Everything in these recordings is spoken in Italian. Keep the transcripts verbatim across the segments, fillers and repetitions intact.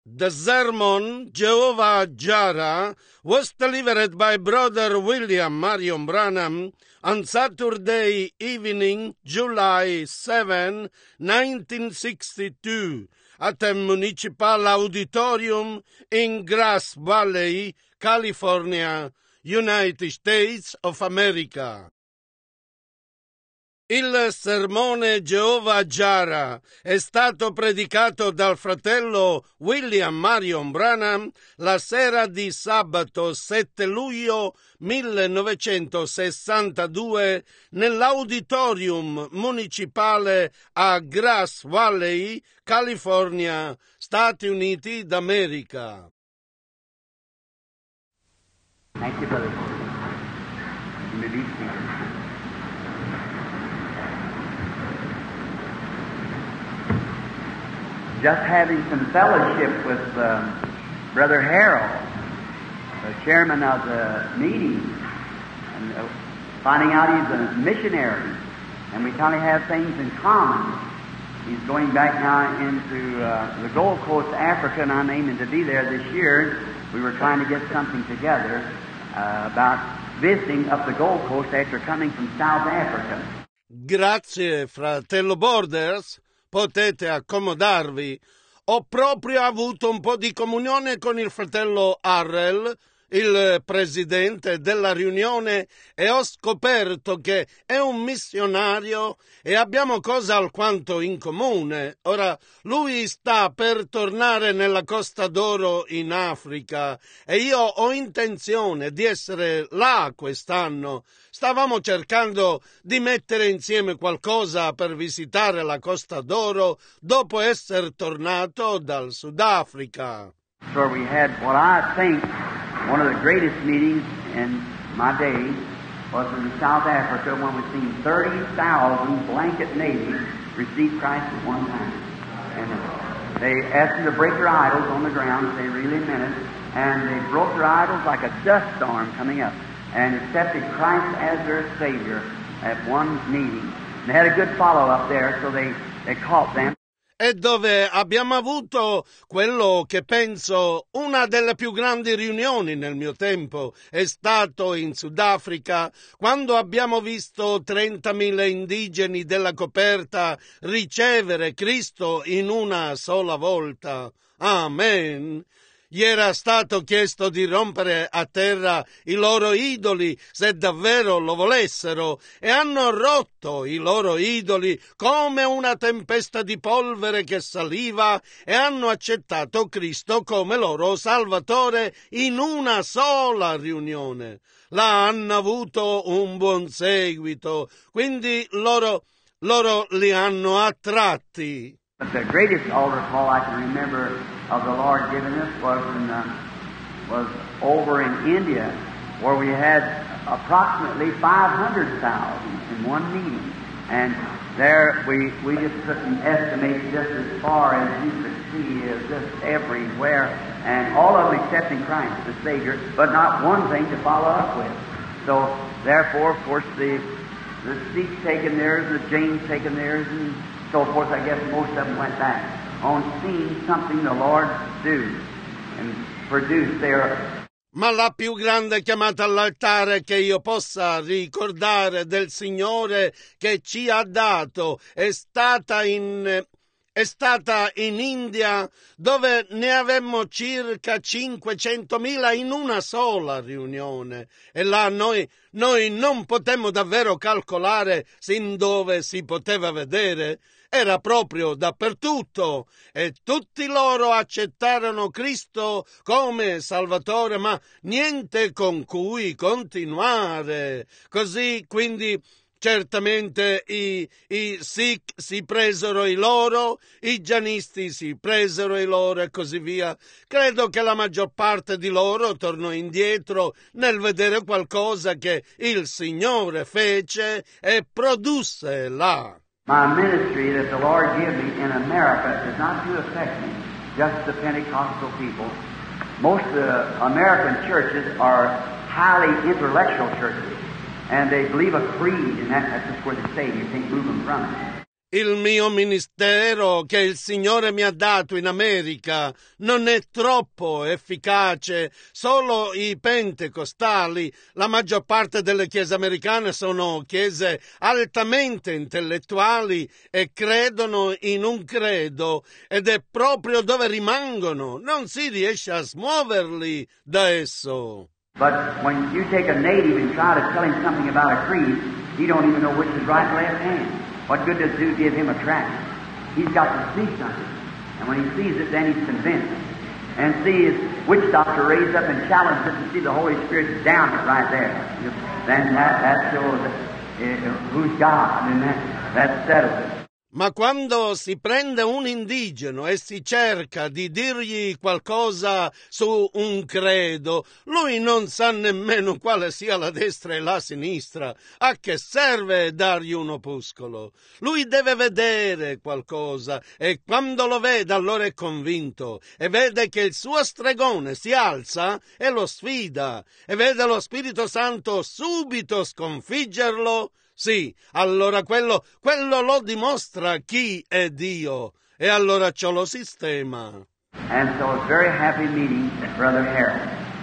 The sermon, Jehovah Jireh, was delivered by Brother William Marion Branham on Saturday evening, July seventh, nineteen sixty-two, at a municipal auditorium in Grass Valley, California, United States of America. Il sermone Jehovah Jireh è stato predicato dal fratello William Marion Branham la sera di sabato sette luglio millenovecentosessantadue nell'auditorium municipale a Grass Valley, California, Stati Uniti d'America. Thank you, brother. You may be seated. Just having some fellowship with uh, Brother Harold, the chairman of the meeting, and uh, finding out he's a missionary, and we kind of have things in common. He's going back now into uh, the Gold Coast, Africa, and I'm aiming to be there this year. We were trying to get something together uh, about visiting up the Gold Coast after coming from South Africa. Grazie, fratello Borders. Potete accomodarvi. Ho proprio avuto un po' di comunione con il fratello Harrell, il presidente della riunione, e ho scoperto che è un missionario e abbiamo cose alquanto in comune. Ora, lui sta per tornare nella Costa d'Oro in Africa e io ho intenzione di essere là quest'anno. Stavamo cercando di mettere insieme qualcosa per visitare la Costa d'Oro dopo essere tornato dal Sudafrica. So we had what I think one of the greatest meetings in my days was in South Africa when we seen thirty thousand blanket natives receive Christ at one time. And they asked them to break their idols on the ground if they really meant it, and they broke their idols like a dust storm coming up, and accepted Christ as their Savior at one meeting. And they had a good follow-up there, so they, they caught them. E dove abbiamo avuto quello che penso una delle più grandi riunioni nel mio tempo è stato in Sudafrica, quando abbiamo visto trentamila indigeni della coperta ricevere Cristo in una sola volta. Amen. Gli era stato chiesto di rompere a terra i loro idoli se davvero lo volessero, e hanno rotto i loro idoli come una tempesta di polvere che saliva e hanno accettato Cristo come loro Salvatore in una sola riunione. Là hanno avuto un buon seguito, quindi loro, loro li hanno attratti. But the greatest altar call I can remember of the Lord giving us was in, uh, was over in India, where we had approximately five hundred thousand in one meeting, and there we we just couldn't estimate just as far as you could see, is just everywhere, and all of them accepting Christ the Savior, but not one thing to follow up with. So therefore, of course, the the Sikhs taking theirs, the Jains taking theirs, and so forth. I guess most of them went back on seeing something the Lord do and produce their. Ma la più grande chiamata all'altare che io possa ricordare del Signore che ci ha dato è stata in è stata in India, dove ne avemmo circa cinquecentomila in una sola riunione, e là noi, noi non potemmo davvero calcolare sin dove si poteva vedere. Era proprio dappertutto, e tutti loro accettarono Cristo come Salvatore, ma niente con cui continuare. Così quindi certamente i, i Sikh si presero i loro, i Janisti si presero i loro e così via. Credo che la maggior parte di loro tornò indietro nel vedere qualcosa che il Signore fece e produsse là. My ministry that the Lord gave me in America does not to affect me, just the Pentecostal people. Most of the American churches are highly intellectual churches, and they believe a creed, and that, that's just where they stay. You can't move them from it. Il mio ministero che il Signore mi ha dato in America non è troppo efficace. Solo i pentecostali, la maggior parte delle chiese americane sono chiese altamente intellettuali e credono in un credo, ed è proprio dove rimangono. Non si riesce a smuoverli da esso. But when you take a native and try to tell him something about a creed, he don't even know which is right and left hand. What good does it do to give him a tract? He's got to see something. And when he sees it, then he's convinced. And see his witch doctor raised up and challenged it to see the Holy Spirit down it right there. Then that, that shows uh, who's God, and that, that settles it. Ma quando si prende un indigeno e si cerca di dirgli qualcosa su un credo, lui non sa nemmeno quale sia la destra e la sinistra. A che serve dargli un opuscolo? Lui deve vedere qualcosa, e quando lo vede allora è convinto, e vede che il suo stregone si alza e lo sfida, e vede lo Spirito Santo subito sconfiggerlo. Sì, allora quello, quello lo dimostra chi è Dio, e allora ciò lo sistema. And so it's a very happy meeting, Brother Harold.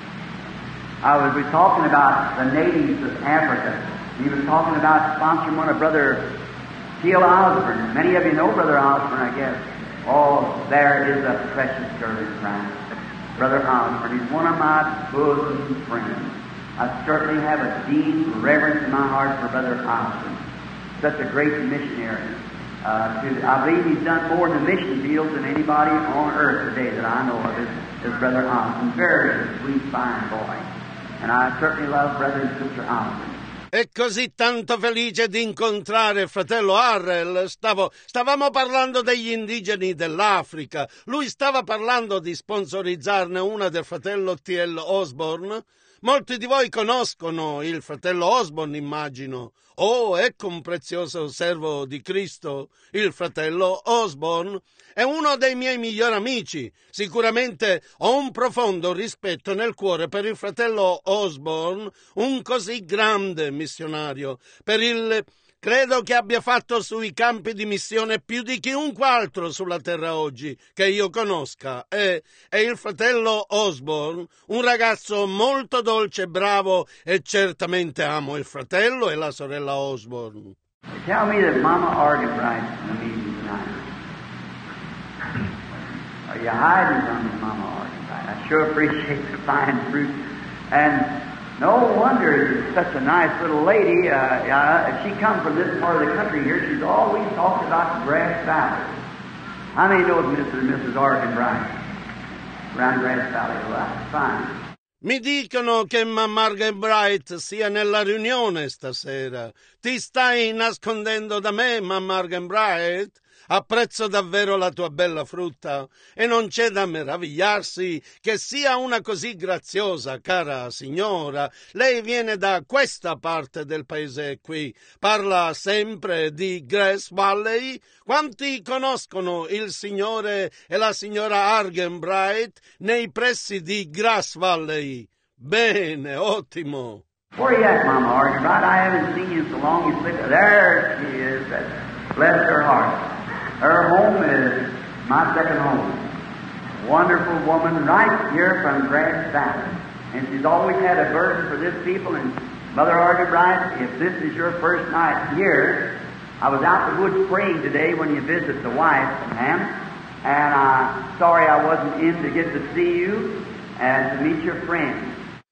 I was we talking about the natives of Africa. He was talking about sponsoring one of Brother Teal Osborne. Many of you know Brother Osborne, I guess. Oh, there is a precious girl in Christ. Brother Osborne, he's one of my bosom friends. I certainly have a deep reverence in my heart for Brother Osborne, such a great missionary. Uh, to, I believe he's done more in the mission field than anybody on earth today that I know of, is, is Brother Osborne. Very sweet, fine boy. And I certainly love Brother and Sister Osborne. È così tanto felice di incontrare il fratello Harrell. Stavo, stavamo parlando degli indigeni dell'Africa. Lui stava parlando di sponsorizzarne una del fratello T L Osborne. Molti di voi conoscono il fratello Osborne, immagino. Oh, ecco un prezioso servo di Cristo, il fratello Osborne. È uno dei miei migliori amici. Sicuramente ho un profondo rispetto nel cuore per il fratello Osborne, un così grande missionario, per il credo che abbia fatto sui campi di missione più di chiunque altro sulla terra oggi che io conosca. E, e il fratello Osborne, un ragazzo molto dolce e bravo, e certamente amo il fratello e la sorella Osborne. Tell me that Mama Arganbright's in the meeting tonight. Are you hiding from me, Mama Arganbright? I sure appreciate the fine fruit. And no wonder she's such a nice little lady. Uh, uh, she come from this part of the country here. She's always talked about Grass Valley. How many knows Mister and Missus Arganbright? Around Grass Valley, well, that's fine. Mi dicono che Mamma Arganbright sia nella riunione stasera. Ti stai nascondendo da me, Mamma Arganbright? Apprezzo davvero la tua bella frutta, e non c'è da meravigliarsi che sia una così graziosa, cara signora. Lei viene da questa parte del paese qui. Parla sempre di Grass Valley. Quanti conoscono il signore e la signora Arganbright nei pressi di Grass Valley? Bene, ottimo. Where are you at, Mama Arganbright? I haven't seen you so long. You slip. There she is. Bless her heart. Her home is my second home. Wonderful woman right here from Grass Valley. And she's always had a burden for this people. And Mother Arganbright, if this is your first night here, I was out in the woods praying today when you visit the wife, ma'am. And I'm sorry I wasn't in to get to see you and to meet your friends.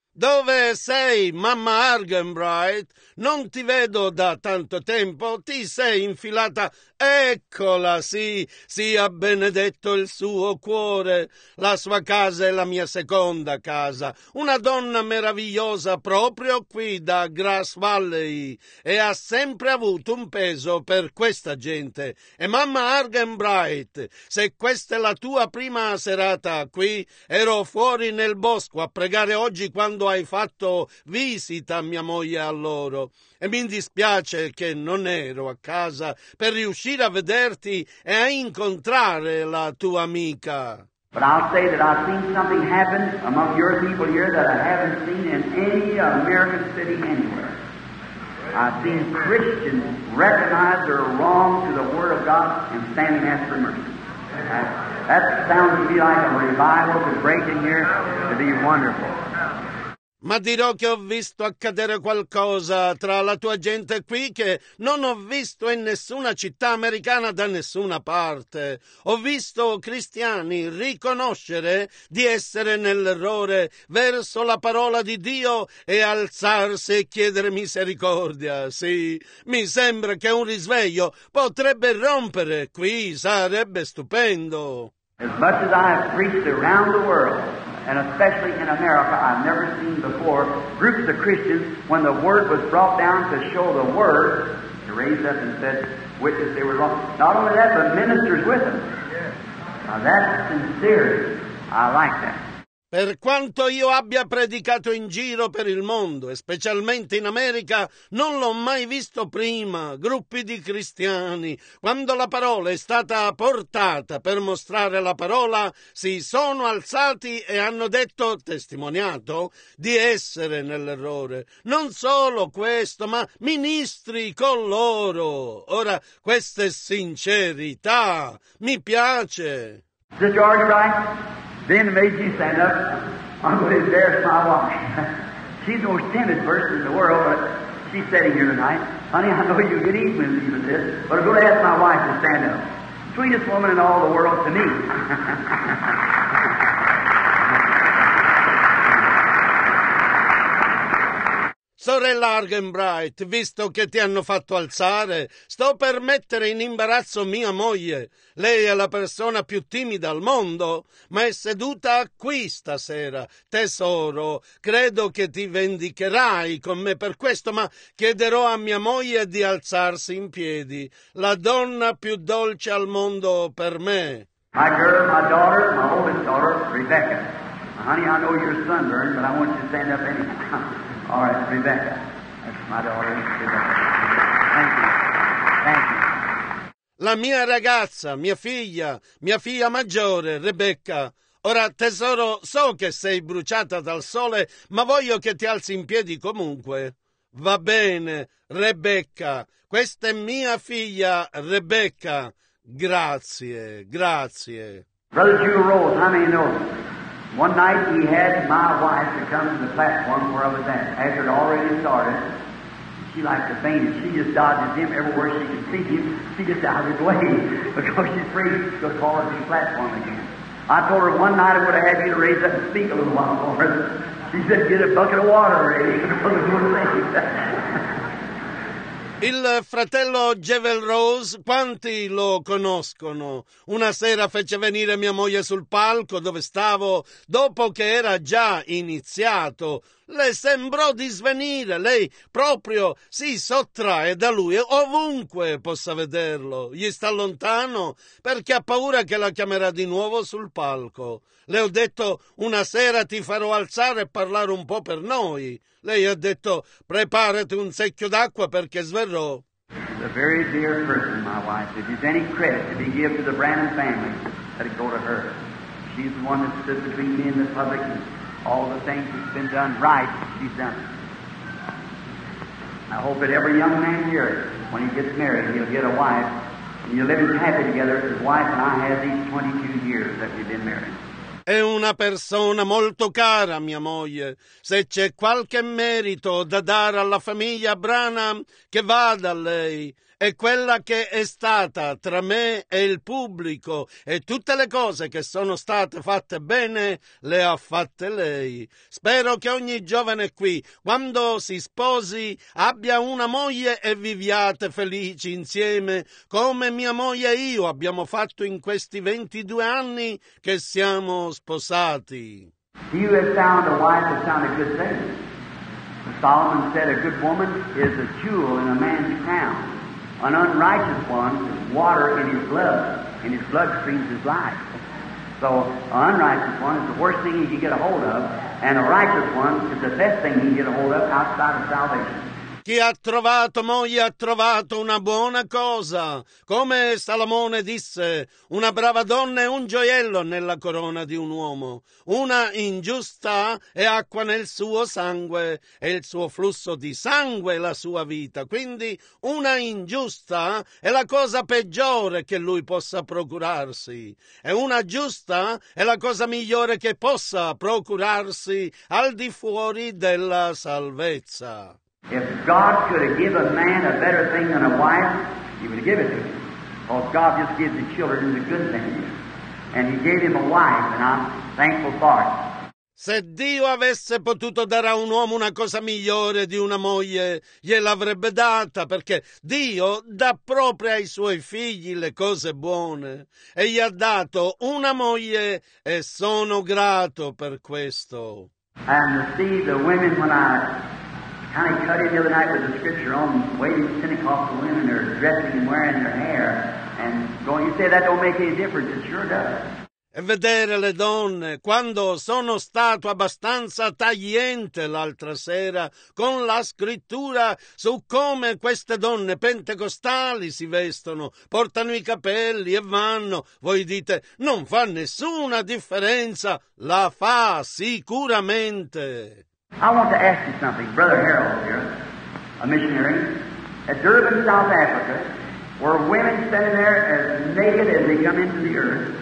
Dove sei, Mamma Arganbright? Non ti vedo da tanto tempo. Ti sei infilata. Eccola, sì, sia benedetto il suo cuore. La sua casa è la mia seconda casa. Una donna meravigliosa proprio qui da Grass Valley, e ha sempre avuto un peso per questa gente. E Mamma Arganbright, se questa è la tua prima serata qui, ero fuori nel bosco a pregare oggi quando hai fatto visita a mia moglie a loro, e mi dispiace che non ero a casa per riuscire a vederti e a incontrare la tua amica. But I'll say that I've seen something happen among your people here that I haven't seen in any American city anywhere. I've seen Christians recognize they're wrong to the Word of God and stand and ask for mercy. That, that sounds to me like a revival to break in here to be wonderful. Ma dirò che ho visto accadere qualcosa tra la tua gente qui che non ho visto in nessuna città americana da nessuna parte. Ho visto cristiani riconoscere di essere nell'errore verso la parola di Dio e alzarsi e chiedere misericordia. Sì, mi sembra che un risveglio potrebbe rompere qui, sarebbe stupendo. As much as I have preached around the world, and especially in America, I've never seen before groups of Christians, when the Word was brought down to show the Word, they raised up and said, witness they were wrong. Not only that, but ministers with them. Now that's sincerity. I like that. Per quanto io abbia predicato in giro per il mondo, e specialmente in America, non l'ho mai visto prima, gruppi di cristiani. Quando la parola è stata portata per mostrare la parola, si sono alzati e hanno detto, testimoniato, di essere nell'errore. Non solo questo, ma ministri con loro. Ora, questa è sincerità. Mi piace. Is George right? Ben made you stand up. I'm going to embarrass my wife. She's the most timid person in the world, but she's sitting here tonight. Honey, I know you get even with me with this, but I'm going to ask my wife to stand up. Sweetest woman in all the world to me. Sorella Argenbright, visto che ti hanno fatto alzare, sto per mettere in imbarazzo mia moglie. Lei è la persona più timida al mondo, ma è seduta qui stasera. Tesoro, credo che ti vendicherai con me per questo, ma chiederò a mia moglie di alzarsi in piedi. La donna più dolce al mondo per me. My girl, my daughter, my oldest daughter, Rebecca. Now, honey, I know you're sunburned, but I want you to stand up anyhow. All right, Rebecca. That's my daughter, Rebecca. Thank you. Thank you. La mia ragazza, mia figlia, mia figlia maggiore, Rebecca. Ora, tesoro, so che sei bruciata dal sole, ma voglio che ti alzi in piedi comunque. Va bene, Rebecca. Questa è mia figlia, Rebecca. Grazie, grazie. Brother Jewel Rose, how many know? One night he had my wife to come to the platform where I was at. After it already started, she liked to faint, and she just dodges him everywhere she could see him. She just out of his way because she's afraid he's going to fall off the platform again. I told her one night I would have had you to raise up and speak a little while for her. She said, get a bucket of water ready. Il fratello Jewel Rose, quanti lo conoscono? Una sera fece venire mia moglie sul palco dove stavo, dopo che era già iniziato. Le sembrò di svenire, lei proprio si sottrae da lui ovunque possa vederlo. Gli sta lontano perché ha paura che la chiamerà di nuovo sul palco. Le ho detto, una sera ti farò alzare e parlare un po' per noi. Lei ha detto, preparati un secchio d'acqua perché sverrò. A very dear person, my wife. If there's any credit to be given to the Branham family, let it go to her. She's the one that stood between me and the public, and all the things that's been done right, she's done it. I hope that every young man here, when he gets married, he'll get a wife, and you're living happy together as his wife and I have these twenty-two years that we've been married. È una persona molto cara, mia moglie. Se c'è qualche merito da dare alla famiglia Branham, che vada a lei. È quella che è stata tra me e il pubblico, e tutte le cose che sono state fatte bene le ha fatte lei. Spero che ogni giovane qui, quando si sposi, abbia una moglie e viviate felici insieme, come mia moglie e io abbiamo fatto in questi ventidue anni che siamo sposati. He who has found a wife has found a good thing. Solomon said a good woman is a jewel in a man's crown. An unrighteous one is water in his blood, and his blood streams his life. So an unrighteous one is the worst thing he can get a hold of, and a righteous one is the best thing he can get a hold of outside of salvation. Chi ha trovato moglie ha trovato una buona cosa. Come Salomone disse, una brava donna è un gioiello nella corona di un uomo. Una ingiusta è acqua nel suo sangue e il suo flusso di sangue è la sua vita. Quindi una ingiusta è la cosa peggiore che lui possa procurarsi. E una giusta è la cosa migliore che possa procurarsi al di fuori della salvezza. If God could have given a man a better thing than a wife, He would have given it to him. Because God just gives the children the good things. And He gave him a wife, and I'm thankful for it. Se Dio avesse potuto dare a un uomo una cosa migliore di una moglie, gliel'avrebbe data, perché Dio dà proprio ai suoi figli le cose buone. E gli ha dato una moglie e sono grato per questo. And to see the women when I kind of cut in the other night with the scripture on waiting Pentecostal women, they're dressing and wearing their hair and going, you say that don't make any difference, it sure does. E vedere le donne, quando sono stato abbastanza tagliente l'altra sera con la scrittura su come queste donne pentecostali si vestono, portano i capelli e vanno, voi dite, non fa nessuna differenza, la fa sicuramente. I want to ask you something. Brother Harold here, a missionary, at Durban, South Africa, were women standing there as naked as they come into the earth,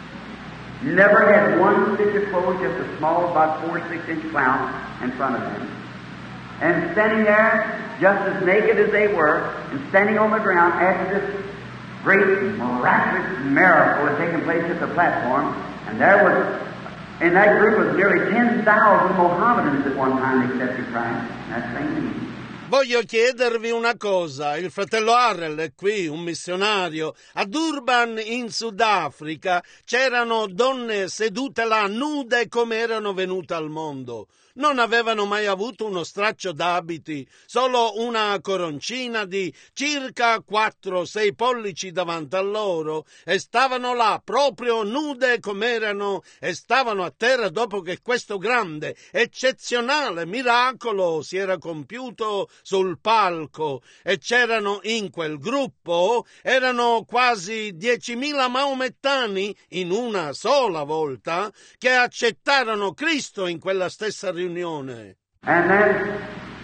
never had one stitch of clothes, just a small, about four, six inch clown in front of them. And standing there, just as naked as they were, and standing on the ground after this great miraculous miracle had taken place at the platform, and there was in that group was nearly ten thousand Mohammedans at one time accepted Christ. That's same. Voglio chiedervi una cosa, il fratello Harrell è qui, un missionario. A Durban, in Sudafrica, c'erano donne sedute là, nude come erano venute al mondo. Non avevano mai avuto uno straccio d'abiti, solo una coroncina di circa quattro sei pollici davanti a loro, e stavano là proprio nude come erano, e stavano a terra dopo che questo grande, eccezionale miracolo si era compiuto sul palco. E c'erano in quel gruppo, erano quasi diecimila maomettani in una sola volta, che accettarono Cristo in quella stessa riunione. And then,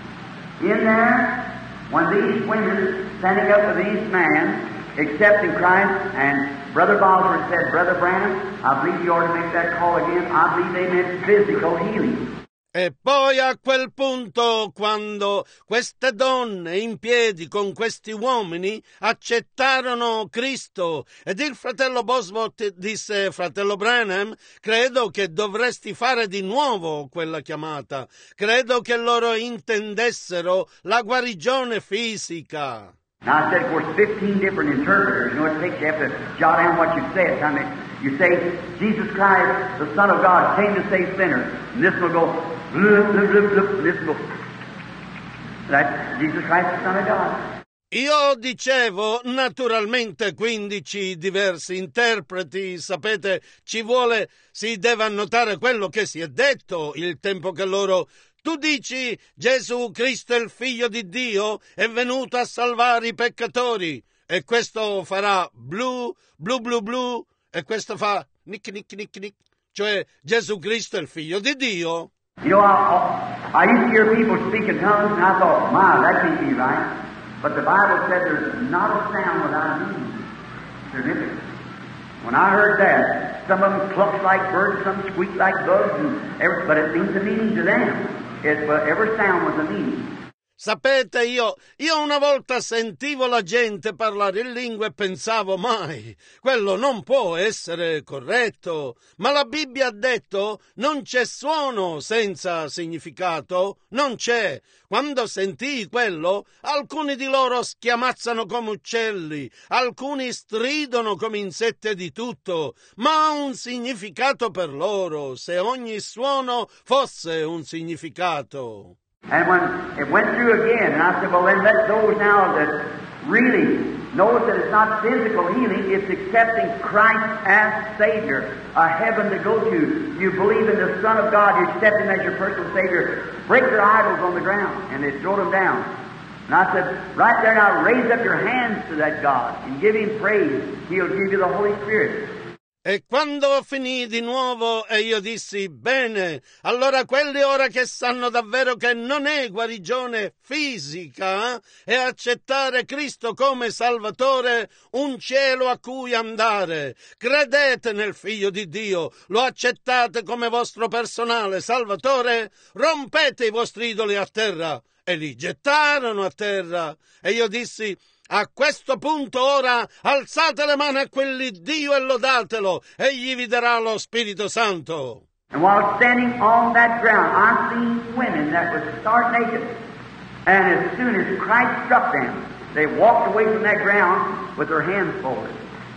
in there, when these women standing up with these men, accepting Christ, and Brother Bosworth said, Brother Branham, I believe you ought to make that call again. I believe they meant physical healing. E poi a quel punto, quando queste donne in piedi con questi uomini accettarono Cristo, ed il fratello Bosworth disse, fratello Branham, credo che dovresti fare di nuovo quella chiamata, credo che loro intendessero la guarigione fisica. Now I said, of course, fifteen different interpreters. You know what it takes? You have to jot down what you said. I mean, you say, Jesus Christ, the Son of God, came to save sinners. And this will go, blup, blup, blup, blup, this will go. That's Jesus Christ, the Son of God. Io dicevo, naturalmente quindici diversi interpreti, sapete, ci vuole, si deve annotare quello che si è detto, il tempo che loro... Tu dici, Gesù Cristo è il Figlio di Dio, è venuto a salvare i peccatori, e questo farà blu, blu, blu, blu, e questo fa nick, nick, nick, nick, cioè Gesù Cristo è il Figlio di Dio. You know, I, I used to hear people speak in tongues, and I thought, my, that can't be right. But the Bible said there's not a sound without a meaning. Significant. When I heard that, some of them clucked like birds, some squeaked like bugs, and every, but it means a meaning to them. It, but every sound was a meaning. Sapete, io, io una volta sentivo la gente parlare in lingua e pensavo, mai, quello non può essere corretto. Ma la Bibbia ha detto, non c'è suono senza significato, non c'è. Quando sentii quello, alcuni di loro schiamazzano come uccelli, alcuni stridono come insetti e di tutto, ma ha un significato per loro, se ogni suono fosse un significato. And when it went through again, and I said, well, then let those now that really knows that it's not physical healing, it's accepting Christ as Savior, a heaven to go to. You believe in the Son of God, you accept Him as your personal Savior. Break their idols on the ground, and they throw them down. And I said, right there now, raise up your hands to that God and give Him praise. He'll give you the Holy Spirit. E quando finì di nuovo e io dissi, bene, allora quelli ora che sanno davvero che non è guarigione fisica e accettare Cristo come Salvatore, un cielo a cui andare, credete nel Figlio di Dio, lo accettate come vostro personale Salvatore, rompete i vostri idoli a terra. E li gettarono a terra. E io dissi, a questo punto ora alzate le mani a quell'Iddio e lodatelo, egli vi darà lo Spirito Santo. And while standing on that ground, I seen women that was stark naked. And as soon as Christ struck them, they walked away from that ground with their hands forward.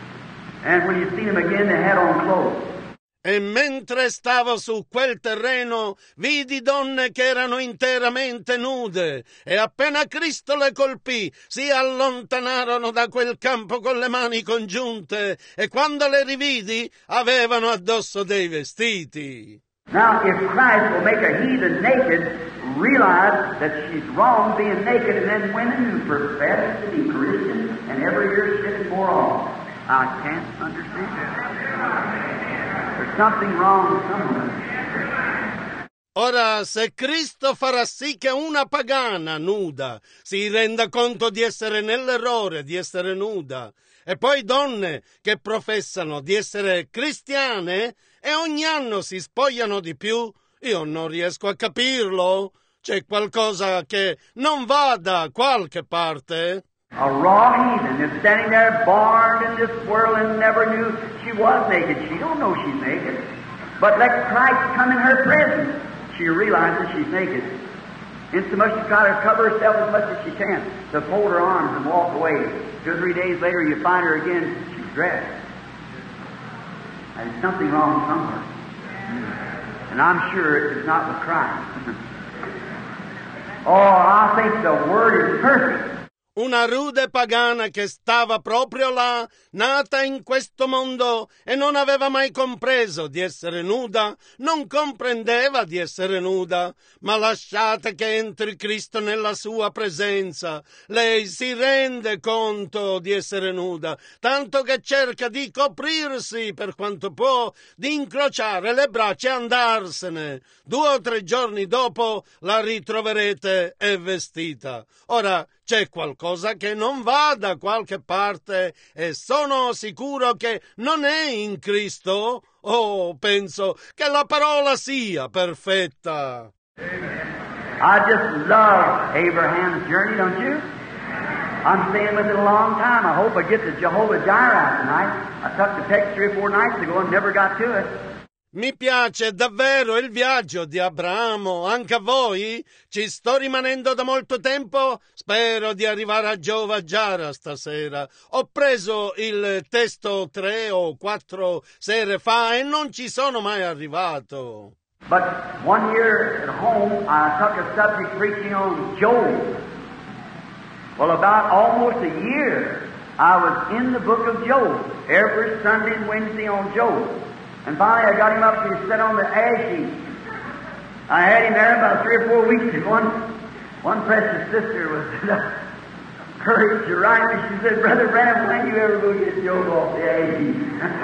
And when you seen them again, they had on clothes. E mentre stavo su quel terreno, vidi donne che erano interamente nude, e appena Cristo le colpì, si allontanarono da quel campo con le mani congiunte, e quando le rividi, avevano addosso dei vestiti. Now, if Christ will make a heathen naked, realize that she's wrong being naked, and then women who profess to be Christians, and every year shedding more on. I can't understand. There's something wrong somewhere. Ora, se Cristo farà sì che una pagana nuda si renda conto di essere nell'errore, di essere nuda, e poi donne che professano di essere cristiane e ogni anno si spogliano di più, io non riesco a capirlo. C'è qualcosa che non va da qualche parte. A raw heathen is standing there, born in this world and never knew she was naked. She don't know she's naked. But let Christ come in her presence. She realizes she's naked. Insomuch she tries to cover herself as much as she can, to fold her arms and walk away. Two or three days later, you find her again, she's dressed. There's something wrong somewhere. And I'm sure it's not with Christ. Oh, I think the Word is perfect. Una rude pagana che stava proprio là, nata in questo mondo e non aveva mai compreso di essere nuda, non comprendeva di essere nuda, ma lasciate che entri Cristo nella sua presenza. Lei si rende conto di essere nuda, tanto che cerca di coprirsi per quanto può, di incrociare le braccia e andarsene. Due o tre giorni dopo la ritroverete e vestita. Ora, c'è qualcosa che non va da qualche parte e sono sicuro che non è in Cristo. Oh, penso che la parola sia perfetta. I just love Abraham's journey, don't you? I'm staying with it a long time. I hope I get to Jehovah Jireh tonight. I took the text three or four nights ago and never got to it. Mi piace davvero il viaggio di Abramo, anche a voi? Ci sto rimanendo da molto tempo? Spero di arrivare a Jehovah Jireh stasera. Ho preso il testo tre o quattro sere fa e non ci sono mai arrivato. But one year at home, I took a subject preaching on Job. Well, about almost a year, I was in the book of Job, every Sunday and Wednesday on Job. And finally I got him up to sit on the ash heap. I had him there about three or four weeks, and one, one precious sister was enough courage to write me. She said, Brother Branham, when you ever go get Job off the ash heap?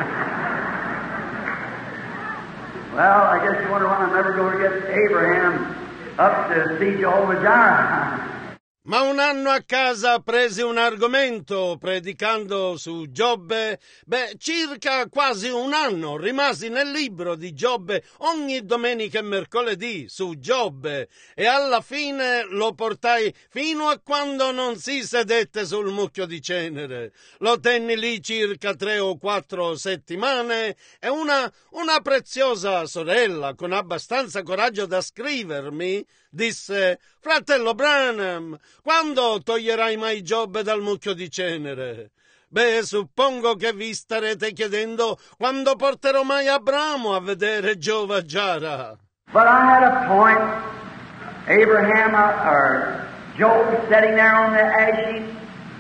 Well, I guess you wonder when I'm ever going to get Abraham up to see Jehovah Jireh. Ma un anno a casa presi un argomento predicando su Giobbe. Beh, circa quasi un anno rimasi nel libro di Giobbe ogni domenica e mercoledì su Giobbe e alla fine lo portai fino a quando non si sedette sul mucchio di cenere. Lo tenni lì circa tre o quattro settimane e una, una preziosa sorella con abbastanza coraggio da scrivermi disse: fratello Branham, quando toglierai mai Giobbe dal mucchio di cenere? Beh, suppongo che vi starete chiedendo quando porterò mai Abramo a vedere Jehovah Jireh. But I had a point. Abraham uh, or Job sitting there on the ash heap,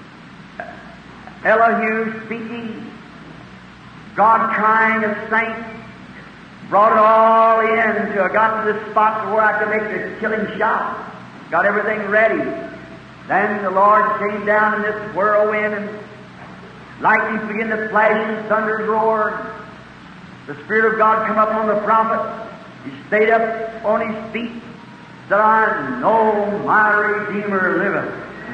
Elihu speaking, God trying a saint. Brought it all in until I got to the spot where I could make the killing shot. Got everything ready. Then the Lord came down in this whirlwind, and lightning began to flash and thunders roared. The Spirit of God come up on the prophet. He stayed up on his feet, said, I know my Redeemer liveth.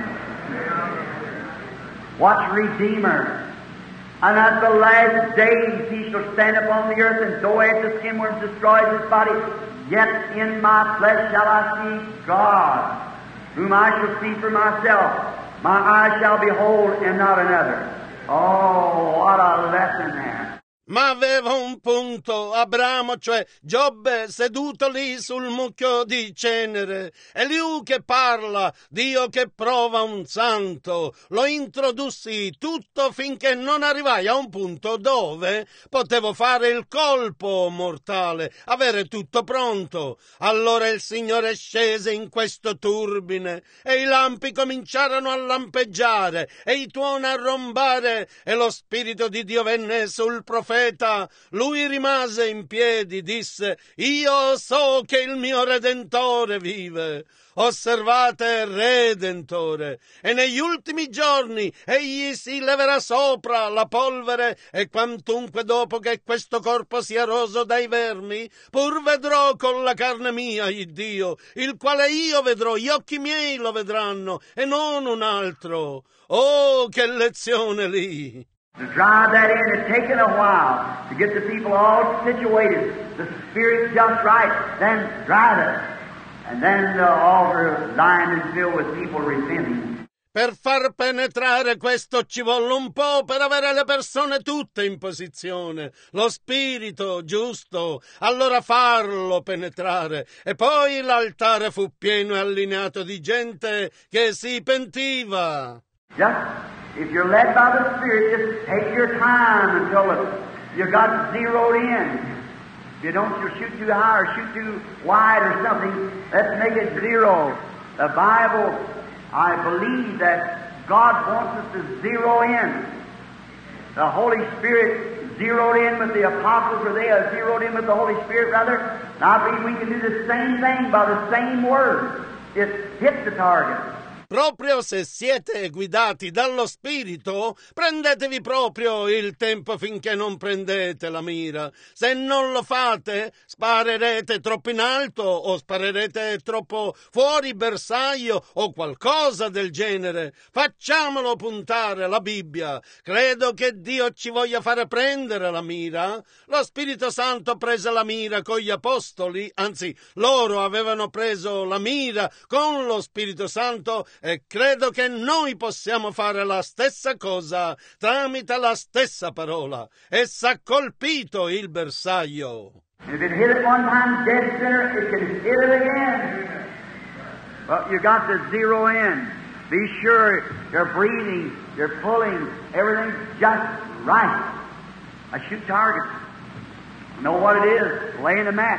What's Redeemer? And at the last days he shall stand upon the earth, and though as the skin worm destroys his body, yet in my flesh shall I see God, whom I shall see for myself. My eyes shall behold, and not another. Oh, what a lesson there. Ma aveva un punto Abramo, cioè Giobbe, seduto lì sul mucchio di cenere, Eliù che parla, Dio che prova un santo. Lo introdussi tutto finché non arrivai a un punto dove potevo fare il colpo mortale, avere tutto pronto. Allora il Signore scese in questo turbine e i lampi cominciarono a lampeggiare e i tuoni a rombare e lo Spirito di Dio venne sul profeta. Lui rimase in piedi, disse, io so che il mio Redentore vive. Osservate, Redentore, e negli ultimi giorni egli si leverà sopra la polvere, e quantunque dopo che questo corpo sia roso dai vermi, pur vedrò con la carne mia il Dio, il quale io vedrò, gli occhi miei lo vedranno, e non un altro. Oh, che lezione lì! To drive that in had taken a while to get the people all situated, the Spirit just right, then drive it. And then the altar lined and filled with people repenting. Per far penetrare questo ci volle un po' per avere le persone tutte in posizione, lo spirito giusto, allora farlo penetrare. E poi l'altare fu pieno e allineato di gente che si pentiva. Just if you're led by the Spirit, just take your time until you got zeroed in. If you don't, you'll shoot too high or shoot too wide or something. Let's make it zero. The Bible, I believe that God wants us to zero in. The Holy Spirit zeroed in with the apostles, or they are zeroed in with the Holy Spirit, rather. And I believe we can do the same thing by the same word. It hits the target. Proprio se siete guidati dallo Spirito, prendetevi proprio il tempo finché non prendete la mira. Se non lo fate, sparerete troppo in alto o sparerete troppo fuori bersaglio o qualcosa del genere. Facciamolo puntare la Bibbia. Credo che Dio ci voglia fare prendere la mira. Lo Spirito Santo prese la mira con gli apostoli, anzi, loro avevano preso la mira con lo Spirito Santo, e credo che noi possiamo fare la stessa cosa tramite la stessa parola. Essa ha colpito il bersaglio. If it hit it one time, dead center, it can hit it again. But you got to zero in. Be sure you're breathing, you're pulling, everything's just right. I shoot targets. Know what it is, laying a match.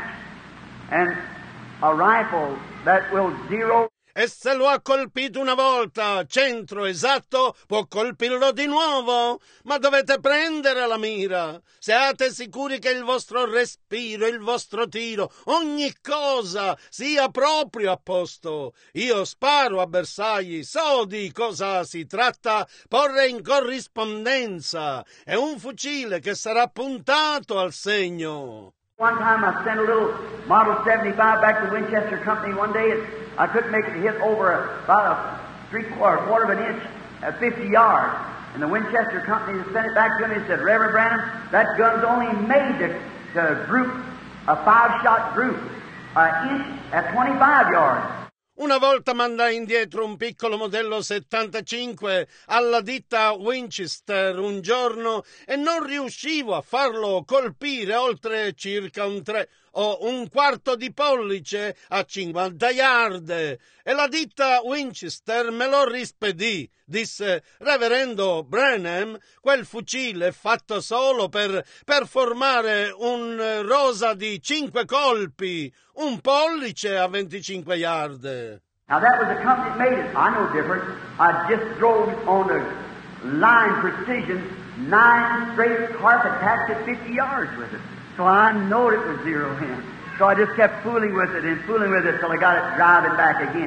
And a rifle that will zero. E se lo ha colpito una volta, centro esatto, può colpirlo di nuovo. Ma dovete prendere la mira. Siate sicuri che il vostro respiro, il vostro tiro, ogni cosa sia proprio a posto. Io sparo a bersagli, so di cosa si tratta, porre in corrispondenza. È un fucile che sarà puntato al segno. One time I sent a little Model seventy-five back to Winchester Company one day, and I couldn't make it hit over a, about a three quarter, quarter of an inch at fifty yards. And the Winchester Company sent it back to me and said, Reverend Branham, that gun's only made to, to group, a five-shot group, an inch at twenty-five yards. Una volta mandai indietro un piccolo modello settantacinque alla ditta Winchester un giorno e non riuscivo a farlo colpire oltre circa un tre o un quarto di pollice a cinquanta yard. E la ditta Winchester me lo rispedì. Disse, Reverendo Branham, quel fucile è fatto solo per, per formare un rosa di cinque colpi, un pollice a venticinque yard. Now that was the company that made it. I know different. I just drove on the line precision, nine straight carpet tacks at fifty yards with it. So I knowed it was zero in. So I just kept fooling with it and fooling with it till I got it driving back again.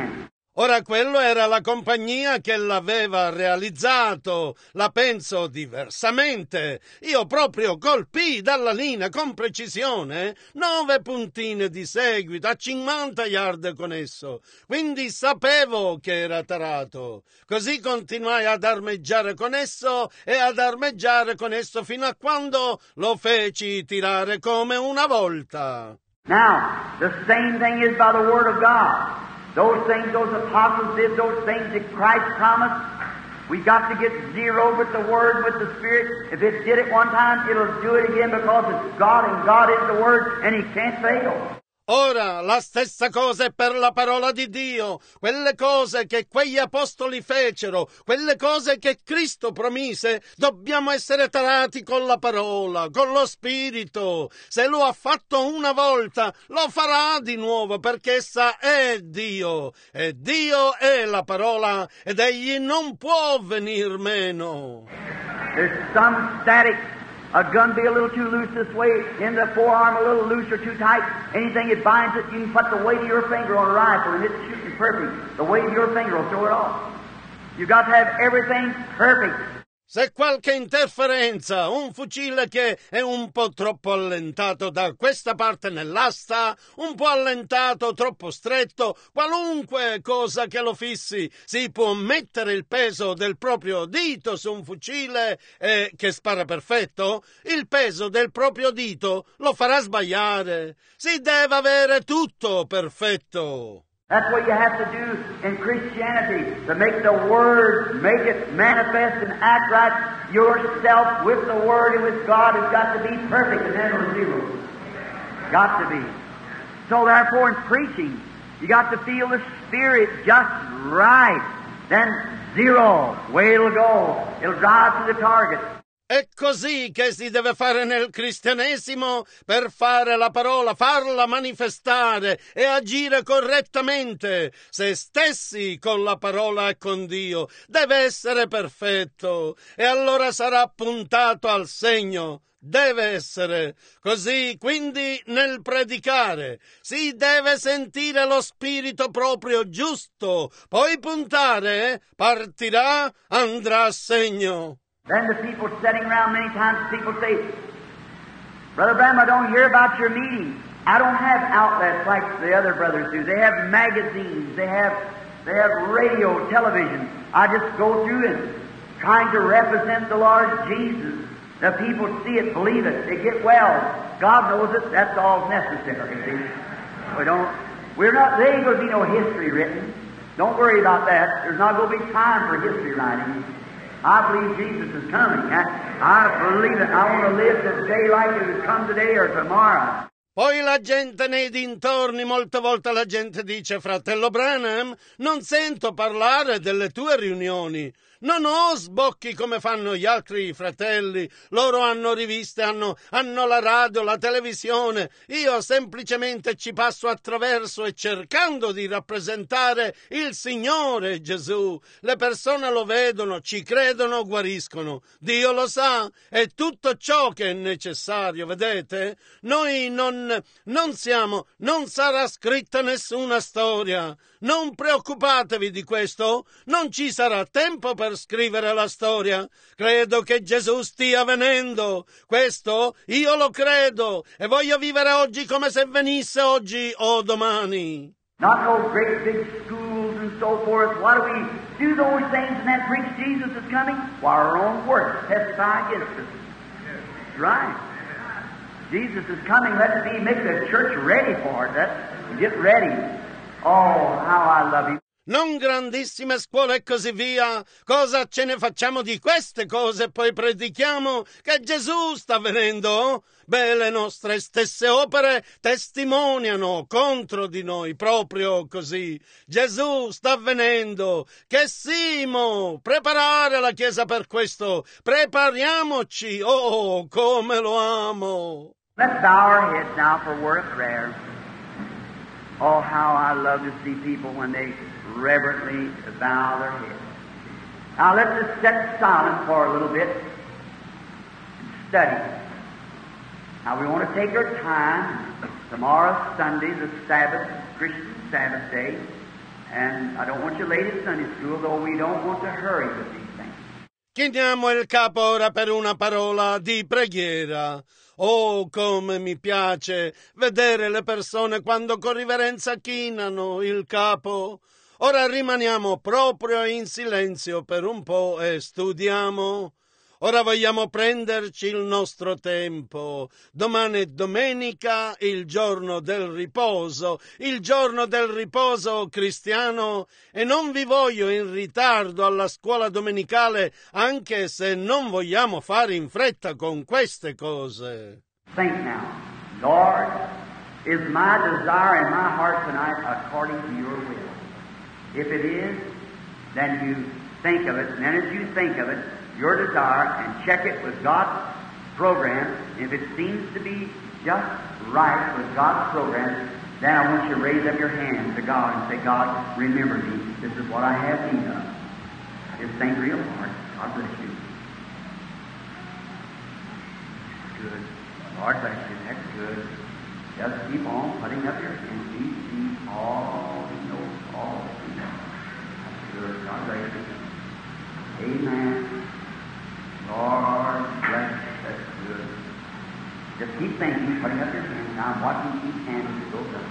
Ora quello era la compagnia che l'aveva realizzato, la penso diversamente. Io proprio colpii dalla linea con precisione nove puntine di seguito a cinquanta yard con esso, quindi sapevo che era tarato. Così continuai ad armeggiare con esso e ad armeggiare con esso fino a quando lo feci tirare come una volta. Now, the same thing is by the Word of God. Those things those apostles did, those things that Christ promised, we got to get zero with the Word, with the Spirit. If it did it one time, it'll do it again because it's God and God is the Word and He can't fail. Ora la stessa cosa è per la parola di Dio, quelle cose che quegli apostoli fecero, quelle cose che Cristo promise, dobbiamo essere tarati con la parola, con lo Spirito. Se lo ha fatto una volta, lo farà di nuovo perché essa è Dio, e Dio è la parola ed egli non può venir meno. There's some static. A gun be a little too loose this way, in the forearm a little loose or too tight. Anything that binds it, you can put the weight of your finger on a rifle and it's shooting perfect. The weight of your finger will throw it off. You've got to have everything perfect. Se qualche interferenza, un fucile che è un po' troppo allentato da questa parte nell'asta, un po' allentato, troppo stretto, qualunque cosa che lo fissi, si può mettere il peso del proprio dito su un fucile eh, che spara perfetto, il peso del proprio dito lo farà sbagliare. Si deve avere tutto perfetto. That's what you have to do in Christianity, to make the Word, make it manifest and act right. Yourself with the Word and with God has got to be perfect, and then it'll zero. Got to be. So therefore in preaching, you got to feel the Spirit just right. Then zero, way it'll go. It'll drive to the target. È così che si deve fare nel cristianesimo per fare la parola, farla manifestare e agire correttamente. Se stessi con la parola e con Dio, deve essere perfetto e allora sarà puntato al segno. Deve essere così, quindi nel predicare si deve sentire lo spirito proprio giusto, poi puntare, partirà, andrà a segno. Then the people sitting around, many times people say, Brother Branham, I don't hear about your meetings. I don't have outlets like the other brothers do. They have magazines, they have they have radio, television. I just go through it, trying to represent the Lord Jesus. The people see it, believe it, they get well. God knows it, that's all necessary, see. We don't, we're not, there ain't going to be no history written. Don't worry about that. There's not going to be time for history writing. I believe Jesus is coming. I, I believe it. I want to live today like it would come today or tomorrow. Poi la gente nei dintorni, molte volte la gente dice, fratello Branham, non sento parlare delle tue riunioni. Non ho sbocchi come fanno gli altri fratelli. Loro hanno riviste, hanno, hanno la radio, la televisione. Io semplicemente ci passo attraverso e cercando di rappresentare il Signore Gesù. Le persone lo vedono, ci credono, guariscono. Dio lo sa, è tutto ciò che è necessario, vedete? Noi non, non siamo, non sarà scritta nessuna storia. Non preoccupatevi di questo, non ci sarà tempo per scrivere la storia. Credo che Gesù stia venendo. Questo io lo credo e voglio vivere oggi come se venisse oggi o domani. Not no great big schools and so forth. Why do we do those things and then preach Jesus is coming? Why, our own works testify against us. That's right. Jesus is coming. Let's be make the church ready for it. Let's get ready. Oh, how I love you. Non grandissime scuole e così via. Cosa ce ne facciamo di queste cose e poi predichiamo che Gesù sta venendo? Beh, le nostre stesse opere testimoniano contro di noi, proprio così. Gesù sta venendo. Che simo! Preparare la Chiesa per questo. Prepariamoci. Oh, come lo amo. Let's bow our heads now for a word of prayer. Oh, how I love to see people when they reverently bow their heads. Now let's just sit silent for a little bit and study. Now we want to take our time. Tomorrow's Sunday, the Sabbath, Christian Sabbath day. And I don't want you late at Sunday school, though we don't want to hurry with these things. Chiniamo il capo ora per una parola di preghiera. Oh, come mi piace vedere le persone quando con riverenza chinano il capo. Ora rimaniamo proprio in silenzio per un po' e studiamo. Ora vogliamo prenderci il nostro tempo. Domani è domenica, il giorno del riposo, il giorno del riposo cristiano, e non vi voglio in ritardo alla scuola domenicale, anche se non vogliamo fare in fretta con queste cose. Think now, Lord, is my desire in my heart tonight according to your will? If it is, then you think of it, and then as you think of it, your desire, and check it with God's program. If it seems to be just right with God's program, then I want you to raise up your hand to God and say, God, remember me. This is what I have need of. Just think real hard. God bless you. Good. Lord bless you. That's good. Just keep on putting up your hand. He sees all, He knows all. That's good. God bless you. Amen. Lord bless you. That's good. Just keep thinking, putting up your hands. Now I'm watching each hand as it goes up.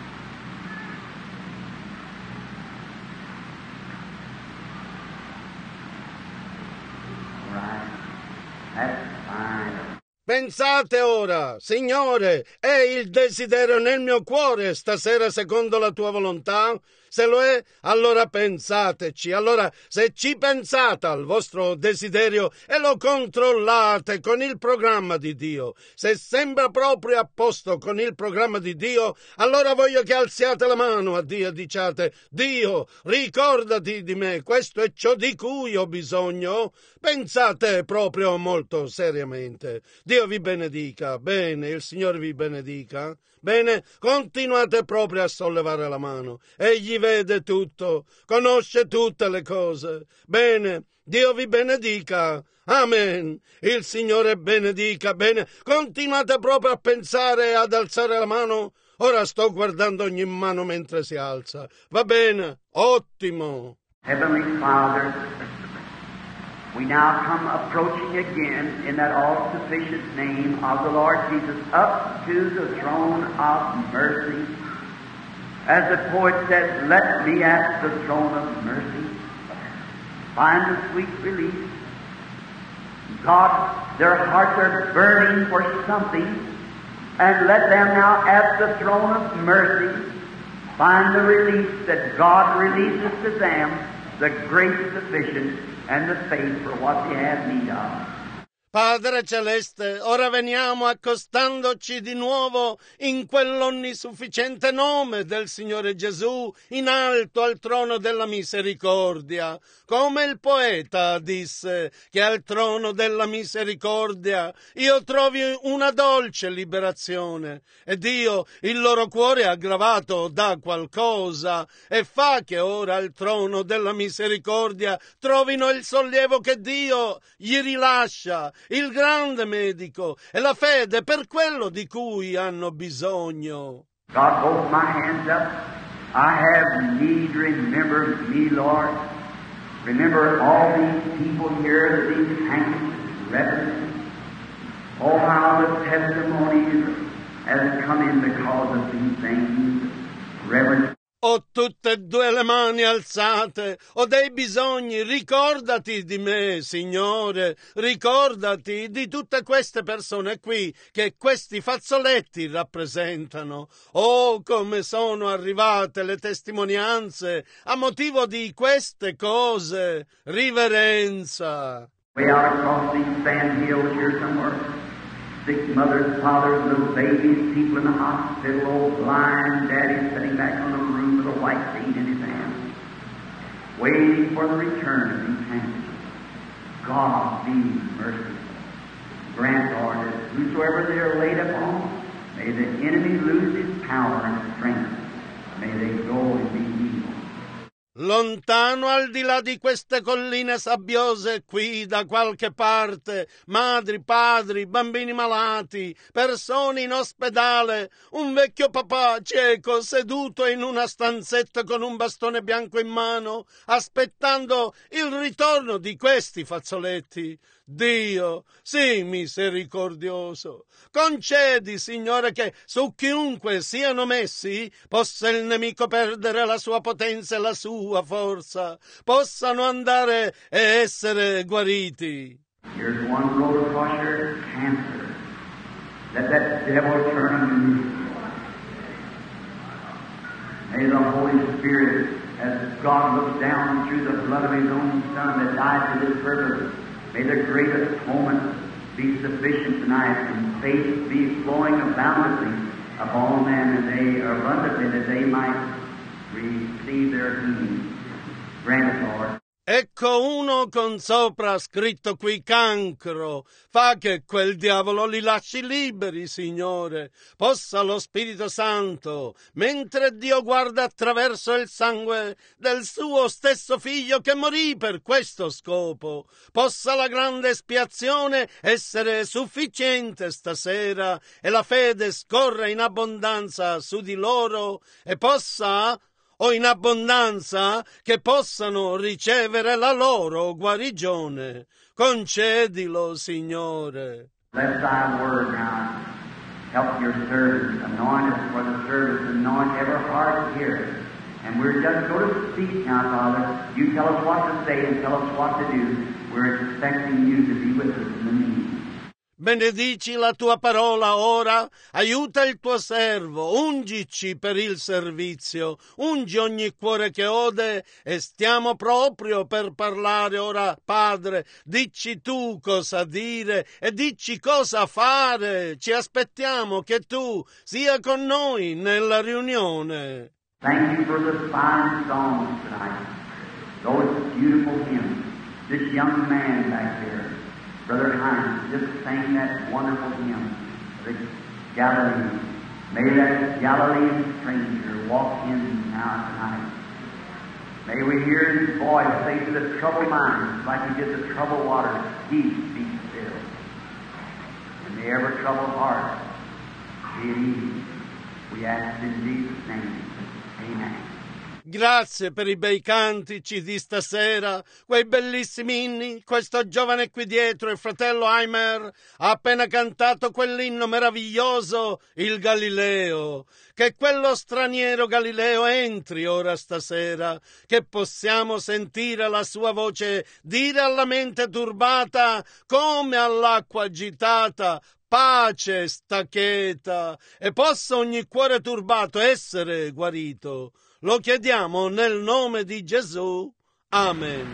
All right. That's fine. Pensate ora, Signore, è il desiderio nel mio cuore stasera secondo la tua volontà? Se lo è, allora pensateci. Allora, se ci pensate al vostro desiderio e lo controllate con il programma di Dio, se sembra proprio a posto con il programma di Dio, allora voglio che alziate la mano a Dio e diciate: Dio, ricordati di me, questo è ciò di cui ho bisogno. Pensate proprio molto seriamente. Dio vi benedica. Bene, il Signore vi benedica. Bene, continuate proprio a sollevare la mano. Egli vede tutto, conosce tutte le cose. Bene, Dio vi benedica. Amen. Il Signore benedica. Bene, continuate proprio a pensare e ad alzare la mano. Ora sto guardando ogni mano mentre si alza. Va bene, ottimo. Heavenly Father, we now come approaching again in that all-sufficient name of the Lord Jesus up to the throne of mercy. As the poet said, let me at the throne of mercy find the sweet relief. God, their hearts are burning for something, and let them now at the throne of mercy find the relief that God releases to them, the grace sufficient and the faith for what they have need of. Padre Celeste, ora veniamo accostandoci di nuovo in quell'onnisufficiente nome del Signore Gesù, in alto al trono della misericordia. Come il poeta disse che al trono della misericordia io trovi una dolce liberazione. E Dio il loro cuore aggravato da qualcosa e fa che ora al trono della misericordia trovino il sollievo che Dio gli rilascia, il grande medico e la fede per quello di cui hanno bisogno. God, both my hands up. I have need. Remember me, Lord. Remember all these people here, these saints, reverends. Oh, how the testimonies has come in because of these things, reverend. Ho tutte e due le mani alzate, ho dei bisogni, ricordati di me, Signore, ricordati di tutte queste persone qui che questi fazzoletti rappresentano. Oh, come sono arrivate le testimonianze a motivo di queste cose, riverenza. Way out across these sand hills here somewhere, sick mothers, fathers, little babies, people in the hospital, old blind daddy sitting back on the roof with a white seed in his hand, waiting for the return of these hands. God be merciful. Grant, Lord, that whosoever they are laid upon, may the enemy lose his power and strength. May they go and be healed. Lontano al di là di queste colline sabbiose, qui da qualche parte, madri, padri, bambini malati, persone in ospedale, un vecchio papà cieco seduto in una stanzetta con un bastone bianco in mano, aspettando il ritorno di questi fazzoletti. Dio, sii misericordioso. Concedi, Signore, che su chiunque siano messi possa il nemico perdere la sua potenza e la sua forza, possano andare e essere guariti. Here's one road across your cancer. Let that devil turn on you. May the Holy Spirit, as God looks down through the blood of His own Son that died for this purpose, may the great atonement be sufficient tonight, and faith be flowing abundantly upon them, and they abundantly that they might receive their healing. Grant it, Lord. Ecco uno con sopra scritto qui cancro. Fa che quel diavolo li lasci liberi, Signore. Possa lo Spirito Santo, mentre Dio guarda attraverso il sangue del suo stesso figlio che morì per questo scopo, possa la grande espiazione essere sufficiente stasera e la fede scorra in abbondanza su di loro e possa... o in abbondanza che possano ricevere la loro guarigione. Concedilo, Signore. Let thy word now help your servants, anoint us for the service, anoint every heart here. And we're just going to speak now, Father. You tell us what to say and tell us what to do. We're expecting you to be with us in the meeting. Benedici la tua parola ora, aiuta il tuo servo, ungici per il servizio, ungi ogni cuore che ode e stiamo proprio per parlare ora, Padre, dici tu cosa dire e dici cosa fare, ci aspettiamo che tu sia con noi nella riunione. Thank you for the fine songs tonight, those beautiful hymns, this young man back there. Brother Hines just sang that wonderful hymn, the Galilean. May that Galilean stranger walk in now tonight. May we hear his voice say to the troubled minds, like he did the troubled waters, peace be still. And may every troubled heart be at ease. We ask in Jesus' name. Amen. Grazie per i bei cantici di stasera, quei bellissimi inni. Questo giovane qui dietro, il fratello Aimer, ha appena cantato quell'inno meraviglioso, il Galileo. Che quello straniero Galileo entri ora stasera, che possiamo sentire la sua voce dire alla mente turbata come all'acqua agitata: pace sta quieta, e possa ogni cuore turbato essere guarito. Lo chiediamo nel nome di Gesù. Amen.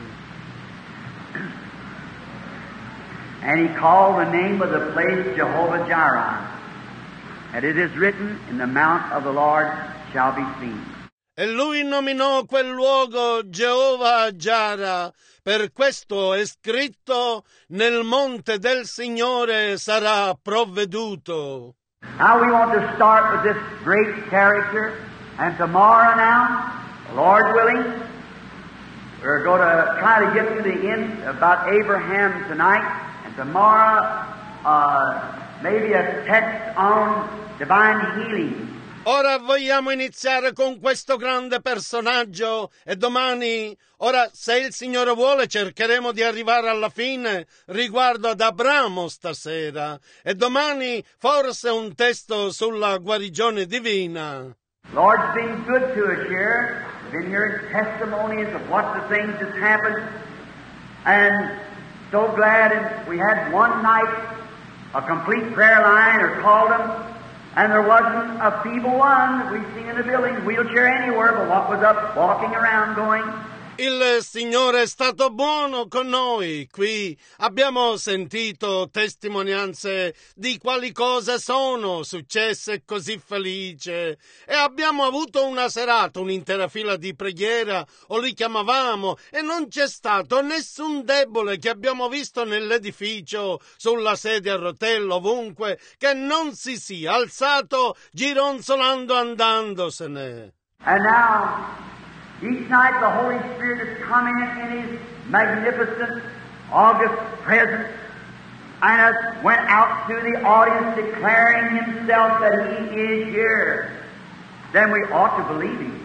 And he called the name of the place Jehovah Jireh, and it is written, in the mount of the Lord shall be seen. E lui nominò quel luogo Geova Jara, per questo è scritto, nel monte del Signore sarà provveduto. Now we want to start with this great character. And tomorrow now, Lord willing, we're going to try to get to the end about Abraham tonight. And tomorrow, uh, maybe a text on divine healing. Ora vogliamo iniziare con questo grande personaggio e domani, ora se il Signore vuole, cercheremo di arrivare alla fine riguardo ad Abramo stasera e domani forse un testo sulla guarigione divina. Lord's been good to us here. Been hearing testimonies of what the things that's happened. And so glad. And we had one night a complete prayer line, or called them, and there wasn't a feeble one. We seen in the building, wheelchair anywhere, but what was up, walking around, going. Il Signore è stato buono con noi. Qui abbiamo sentito testimonianze di quali cose sono successe così felice e abbiamo avuto una serata, un'intera fila di preghiera, o li chiamavamo, e non c'è stato nessun debole che abbiamo visto nell'edificio, sulla sedia a rotelle, ovunque, che non si sia alzato gironzolando andandosene. And now Each night the Holy Spirit has come in in His magnificent august presence and has went out to the audience declaring Himself that He is here. Then we ought to believe Him.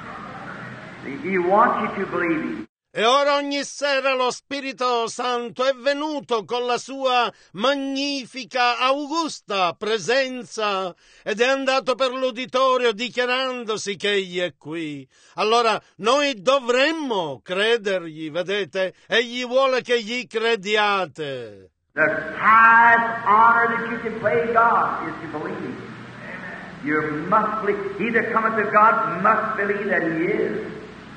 He wants you to believe Him. E ora ogni sera lo Spirito Santo è venuto con la sua magnifica, augusta presenza ed è andato per l'uditorio dichiarandosi che Egli è qui. Allora noi dovremmo credergli, vedete? Egli vuole che gli crediate. The highest honor that you can pay God is to believe Him. You must believe. He that cometh to God must believe that He is.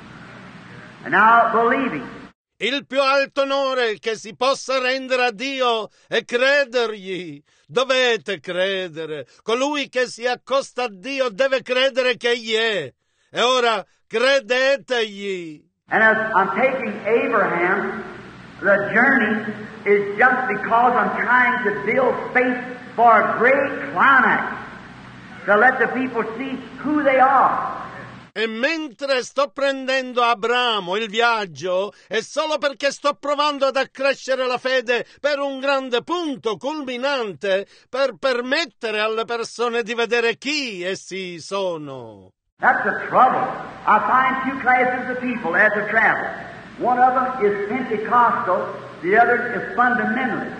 And now believing. Il più alto onore che si possa rendere a Dio è credergli. Dovete credere. Colui che si accosta a Dio deve credere che Egli è. E ora credetegli. And as I'm taking Abraham, the journey is just because I'm trying to build faith for a great climax, to let the people see who they are. E mentre sto prendendo Abramo il viaggio, è solo perché sto provando ad accrescere la fede per un grande punto culminante, per permettere alle persone di vedere chi essi sono. That's the trouble. I find two classes of people as I travel. One of them is Pentecostal, the other is fundamentalist.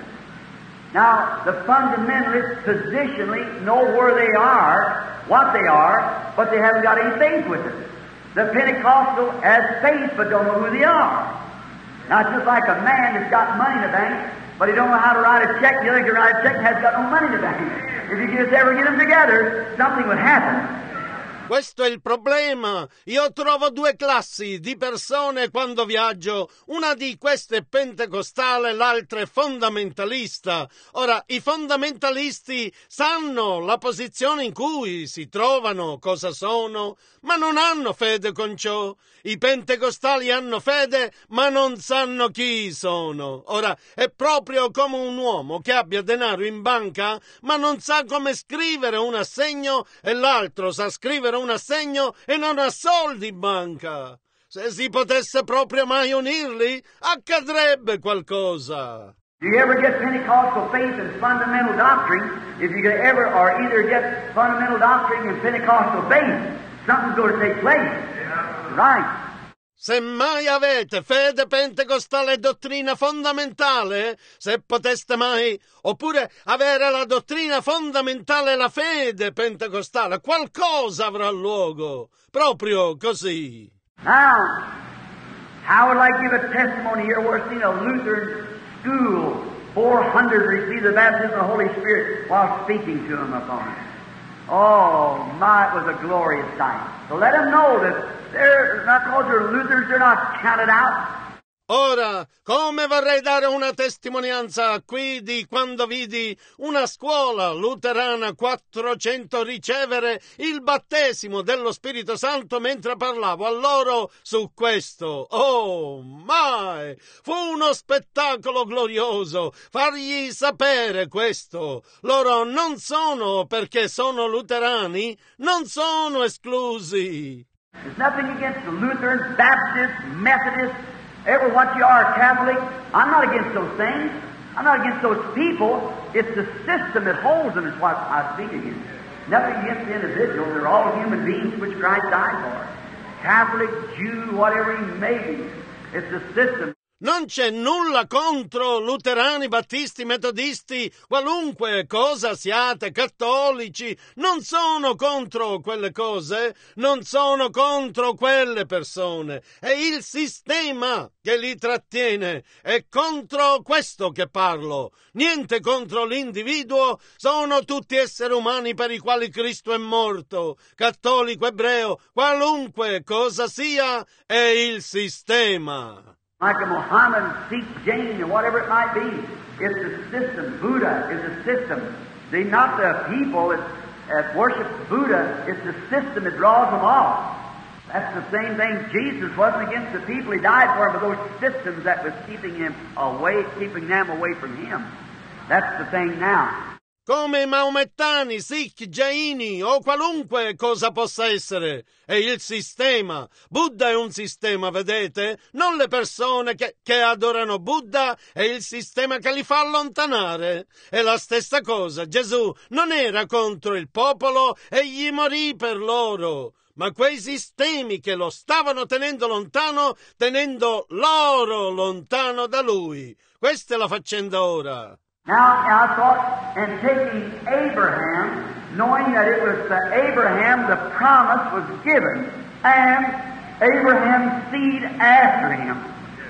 Now, the fundamentalists positionally know where they are, what they are, but they haven't got any faith with it. The Pentecostal has faith but don't know who they are. Now, it's just like a man that's got money in the bank, but he don't know how to write a check. The other can write a check and has got no money in the bank. If you just ever get them together, something would happen. Questo è il problema. Io trovo due classi di persone quando viaggio. Una di queste è pentecostale, l'altra è fondamentalista. Ora, i fondamentalisti sanno la posizione in cui si trovano, cosa sono, ma non hanno fede con ciò. I pentecostali hanno fede, ma non sanno chi sono. Ora, è proprio come un uomo che abbia denaro in banca, ma non sa come scrivere un assegno e l'altro sa scrivere un assegno e non ha soldi in banca. Se si potesse proprio mai unirli, accadrebbe qualcosa. Do you ever get Pentecostal faith and fundamental doctrine? If you could ever, or either get fundamental doctrine and Pentecostal faith, something's going to take place. Right. Se mai avete fede pentecostale e dottrina fondamentale, se poteste mai, oppure avere la dottrina fondamentale e la fede pentecostale, qualcosa avrà luogo, proprio così. Now, how would I give a testimony here where I've seen a Lutheran school, four hundred receive the baptism of the Holy Spirit while speaking to them upon it. Oh, my, it was a glorious sight. So let them know that they're not because they're Lutherans, they're not counted out. Ora, come vorrei dare una testimonianza qui di quando vidi una scuola luterana quattrocento ricevere il battesimo dello Spirito Santo mentre parlavo a loro su questo. Oh, mai! Fu uno spettacolo glorioso fargli sapere questo. Loro non sono, perché sono luterani, non sono esclusi. There's nothing against the Lutherans, Baptists, Methodists, ever what you are, Catholic. I'm not against those things. I'm not against those people. It's the system that holds them is what I speak against. Nothing against the individuals. They're all human beings which Christ died for. Catholic, Jew, whatever he may be. It's the system. Non c'è nulla contro luterani, battisti, metodisti, qualunque cosa siate, cattolici. Non sono contro quelle cose, non sono contro quelle persone. È il sistema che li trattiene. È contro questo che parlo. Niente contro l'individuo, sono tutti esseri umani per i quali Cristo è morto. Cattolico, ebreo, qualunque cosa sia, è il sistema. Like a Mohammedan, Sikh, Jain, or whatever it might be. It's the system. Buddha is a system. They're not the people that, that worship Buddha. It's the system that draws them off. That's the same thing. Jesus wasn't against the people he died for, but those systems that was keeping him away, keeping them away from him. That's the thing now. come i maomettani, sikh, jaini o qualunque cosa possa essere. È il sistema. Buddha è un sistema, vedete? Non le persone che, che adorano Buddha, è il sistema che li fa allontanare. È la stessa cosa. Gesù non era contro il popolo, egli morì per loro. Ma quei sistemi che lo stavano tenendo lontano, tenendo loro lontano da lui. Questa è la faccenda ora. Now, I thought, and taking Abraham, knowing that it was to Abraham the promise was given, and Abraham's seed after him.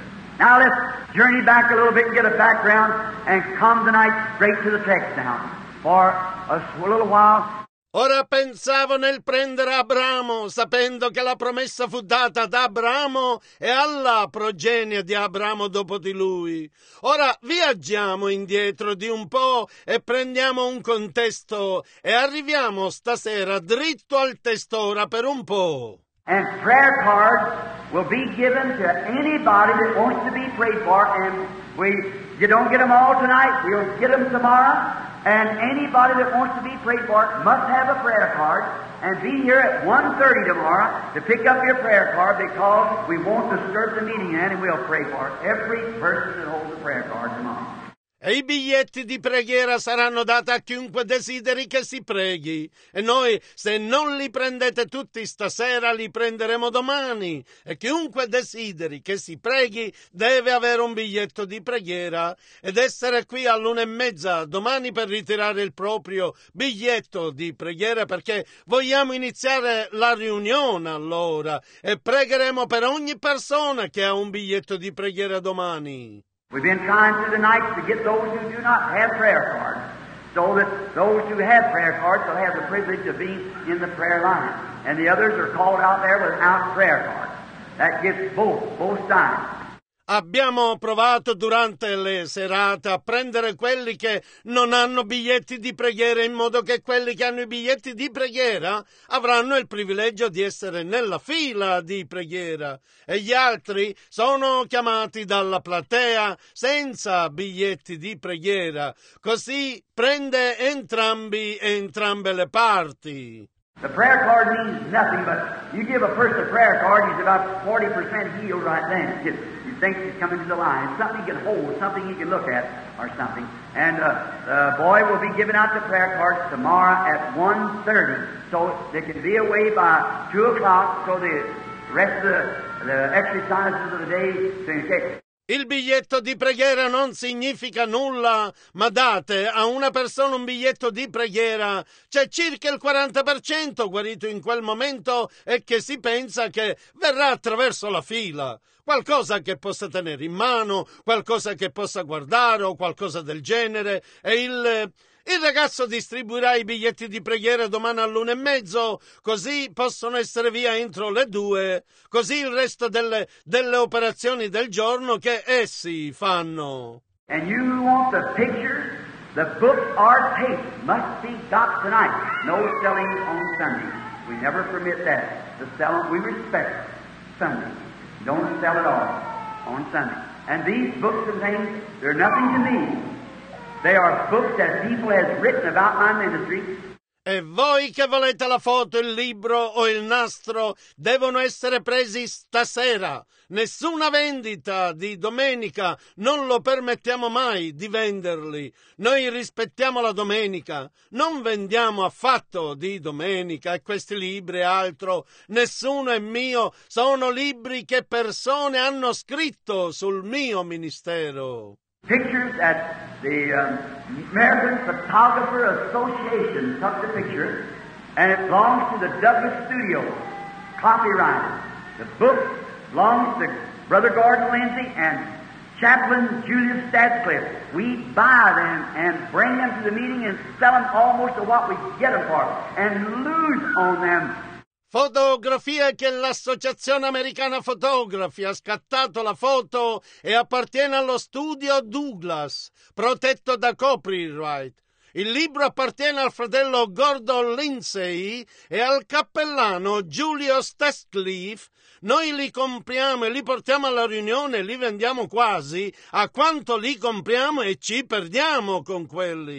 Now let's journey back a little bit and get a background and come tonight straight to the text now. For a little while. Ora pensavo nel prendere Abramo, sapendo che la promessa fu data ad Abramo e alla progenie di Abramo dopo di lui. Ora viaggiamo indietro di un po' e prendiamo un contesto e arriviamo stasera dritto al testo ora per un po'. And prayer cards will be given to anybody that wants to be prayed for, and we, you don't get them all tonight, we'll get them tomorrow. And anybody that wants to be prayed for must have a prayer card and be here at one thirty tomorrow to pick up your prayer card, because we won't disturb the meeting in, and we'll pray for every person that holds a prayer card tomorrow. E i biglietti di preghiera saranno dati a chiunque desideri che si preghi. E noi, se non li prendete tutti stasera, li prenderemo domani. E chiunque desideri che si preghi deve avere un biglietto di preghiera ed essere qui all'una e mezza domani per ritirare il proprio biglietto di preghiera, perché vogliamo iniziare la riunione allora e pregheremo per ogni persona che ha un biglietto di preghiera domani. We've been trying through the night to get those who do not have prayer cards, so that those who have prayer cards will have the privilege of being in the prayer line. And the others are called out there without prayer cards. That gets both, both sides. Abbiamo provato durante le serate a prendere quelli che non hanno biglietti di preghiera, in modo che quelli che hanno i biglietti di preghiera avranno il privilegio di essere nella fila di preghiera e gli altri sono chiamati dalla platea senza biglietti di preghiera. Così prende entrambi e entrambe le parti. The prayer card means nothing, but you give a person a prayer card, he's about forty percent healed right then. You think he's coming to the line. It's something he can hold, something he can look at, or something. And uh, the boy will be giving out the prayer cards tomorrow at one thirty, so they can be away by two o'clock, so the rest of the, the exercises of the day can get. Il biglietto di preghiera non significa nulla, ma date a una persona un biglietto di preghiera, c'è circa il quaranta per cento guarito in quel momento e che si pensa che verrà attraverso la fila. Qualcosa che possa tenere in mano, qualcosa che possa guardare o qualcosa del genere, e il... Il ragazzo distribuirà i biglietti di preghiera domani all'una e mezzo, così possono essere via entro le due, così il resto delle, delle operazioni del giorno che essi fanno. And you want the pictures, the books or tape must be got tonight. No selling on Sunday. We never permit that. The sell, we respect Sunday. Don't sell it all on Sunday. And these books and things, they're nothing to me. They are books that people has written about my ministry. E voi che volete la foto, il libro o il nastro devono essere presi stasera. Nessuna vendita di domenica, non lo permettiamo mai di venderli. Noi rispettiamo la domenica, non vendiamo affatto di domenica e questi libri e altro. Nessuno è mio, sono libri che persone hanno scritto sul mio ministero. Pictures that the um, American Photographer Association took the picture, and it belongs to the Douglas Studio, copyrighted. The book belongs to Brother Gordon Lindsay and Chaplain Julius Stadscliffe. We buy them and bring them to the meeting and sell them almost to what we get them for, and lose on them. Fotografia che l'Associazione Americana Fotografi ha scattato la foto e appartiene allo studio Douglas, protetto da copyright. Il libro appartiene al fratello Gordon Lindsay e al cappellano Giulio Stadscliffe. Noi li compriamo e li portiamo alla riunione e li vendiamo quasi a quanto li compriamo e ci perdiamo con quelli.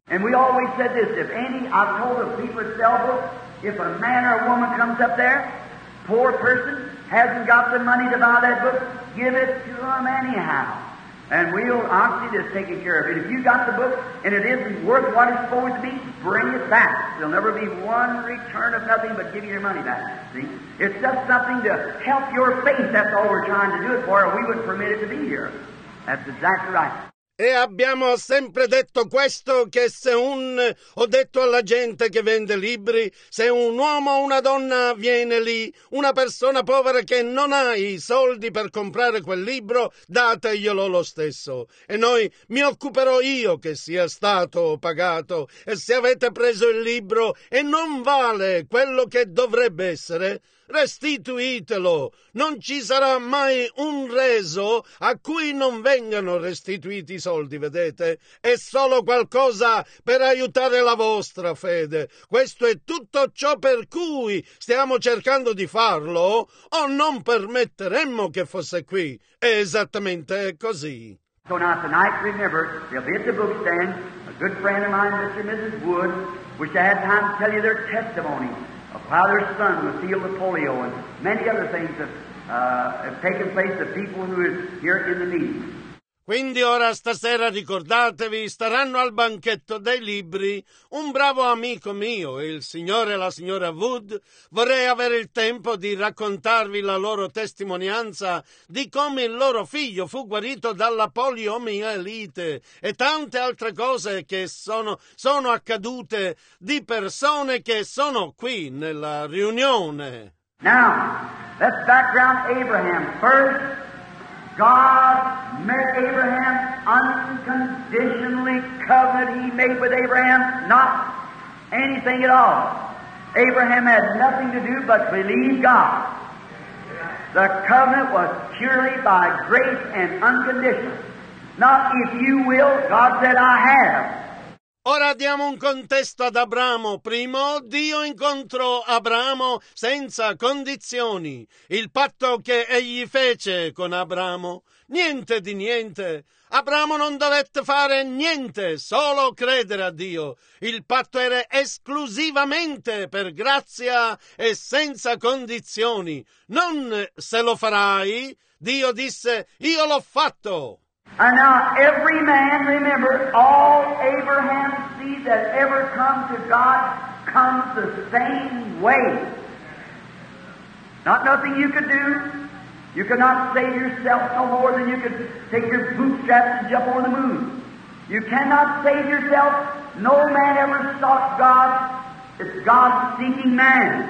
And we always said this, if any, I've told the people that sell books, if a man or a woman comes up there, poor person, hasn't got the money to buy that book, give it to them anyhow. And we'll honestly just take care of it. If you got the book and it isn't worth what it's supposed to be, bring it back. There'll never be one return of nothing but give you your money back. See? It's just something to help your faith. That's all we're trying to do it for, or we wouldn't permit it to be here. That's exactly right. E abbiamo sempre detto questo, che se un, ho detto alla gente che vende libri, se un uomo o una donna viene lì, una persona povera che non ha i soldi per comprare quel libro, dateglielo lo stesso. E noi, mi occuperò io che sia stato pagato. E se avete preso il libro e non vale quello che dovrebbe essere, restituitelo. Non ci sarà mai un reso a cui non vengano restituiti i soldi, vedete? È solo qualcosa per aiutare la vostra fede. Questo è tutto ciò per cui stiamo cercando di farlo, o non permetteremmo che fosse qui. È esattamente così. So now tonight, remember, they'll be at the bookstand. A good friend of mine, Mister and Missus Wood, wish I had time to tell you their testimony of how their son was healed of polio, and many other things that uh, have taken place to people who is here in the meeting. Quindi ora stasera ricordatevi, staranno al banchetto dei libri un bravo amico mio, il signore e la signora Wood. Vorrei avere il tempo di raccontarvi la loro testimonianza di come il loro figlio fu guarito dalla poliomielite e tante altre cose che sono, sono accadute di persone che sono qui nella riunione. Now, let's background Abraham first. God met Abraham unconditionally, covenant He made with Abraham, not anything at all. Abraham had nothing to do but believe God. The covenant was purely by grace and unconditional. Not if you will, God said, I have. Ora diamo un contesto ad Abramo. Primo, Dio incontrò Abramo senza condizioni. Il patto che egli fece con Abramo, niente di niente. Abramo non dovette fare niente, solo credere a Dio. Il patto era esclusivamente per grazia e senza condizioni. Non se lo farai, Dio disse, io l'ho fatto. And now every man, remember, all Abraham's seed that ever come to God comes the same way. Not nothing you could do. You could not save yourself no more than you could take your bootstraps and jump over the moon. You cannot save yourself. No man ever sought God. It's God seeking man.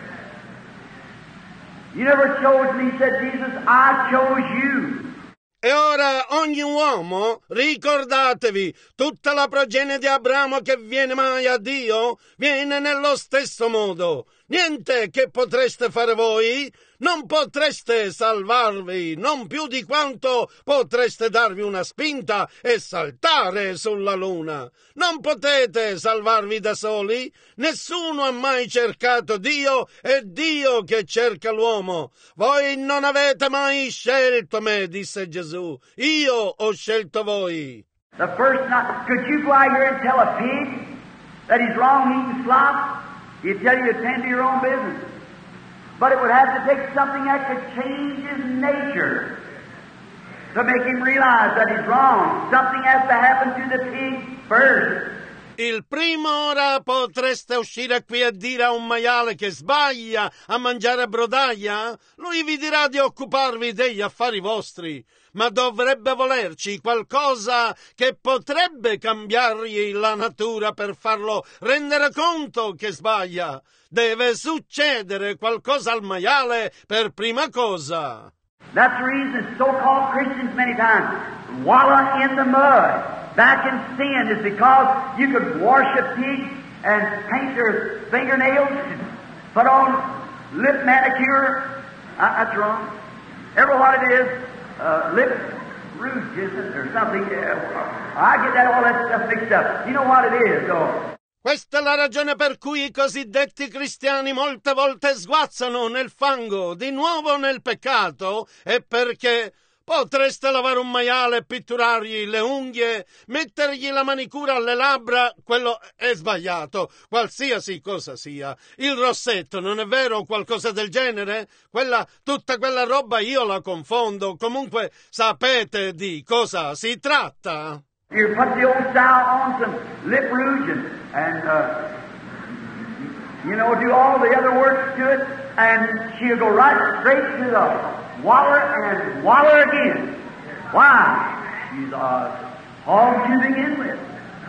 You never chose me, said Jesus, I chose you. E ora ogni uomo, ricordatevi, tutta la progenie di Abramo che viene mai a Dio, viene nello stesso modo. Niente che potreste fare voi, non potreste salvarvi, non più di quanto potreste darvi una spinta e saltare sulla luna. Non potete salvarvi da soli, nessuno ha mai cercato Dio, è Dio che cerca l'uomo. Voi non avete mai scelto me, disse Gesù, io ho scelto voi. The first night, could you go out here and tell a pig that he's wrong eating slop? He'd tell you to tend to your own business. But it would have to take something that could change his nature to make him realize that he's wrong. Something has to happen to the pig first. Il primo ora potreste uscire qui a dire a un maiale che sbaglia a mangiare brodaglia? Lui vi dirà di occuparvi degli affari vostri. Ma dovrebbe volerci qualcosa che potrebbe cambiargli la natura per farlo rendere conto che sbaglia. Deve succedere qualcosa al maiale per prima cosa. That's the reason so-called Christians many times wallow in the mud, back in sin, is because you could wash a pig and paint their fingernails, put on lip manicure. Uh, that's wrong. Ever what it is? Uh, lip rouge, isn't it, or something? Uh, I get that all that stuff mixed up. You know what it is, though. Questa è la ragione per cui i cosiddetti cristiani molte volte sguazzano nel fango, di nuovo nel peccato, è perché Potreste lavare un maiale e pitturargli le unghie, mettergli la manicura alle labbra, quello è sbagliato, qualsiasi cosa sia. Il rossetto, non è vero, qualcosa del genere? Quella, tutta quella roba io la confondo, comunque sapete di cosa si tratta? You put the old style on some lip rouge and, and uh, you know, do all the other works to it, and she'll go right straight to the waller and waller again. Why? She's a hog to begin with.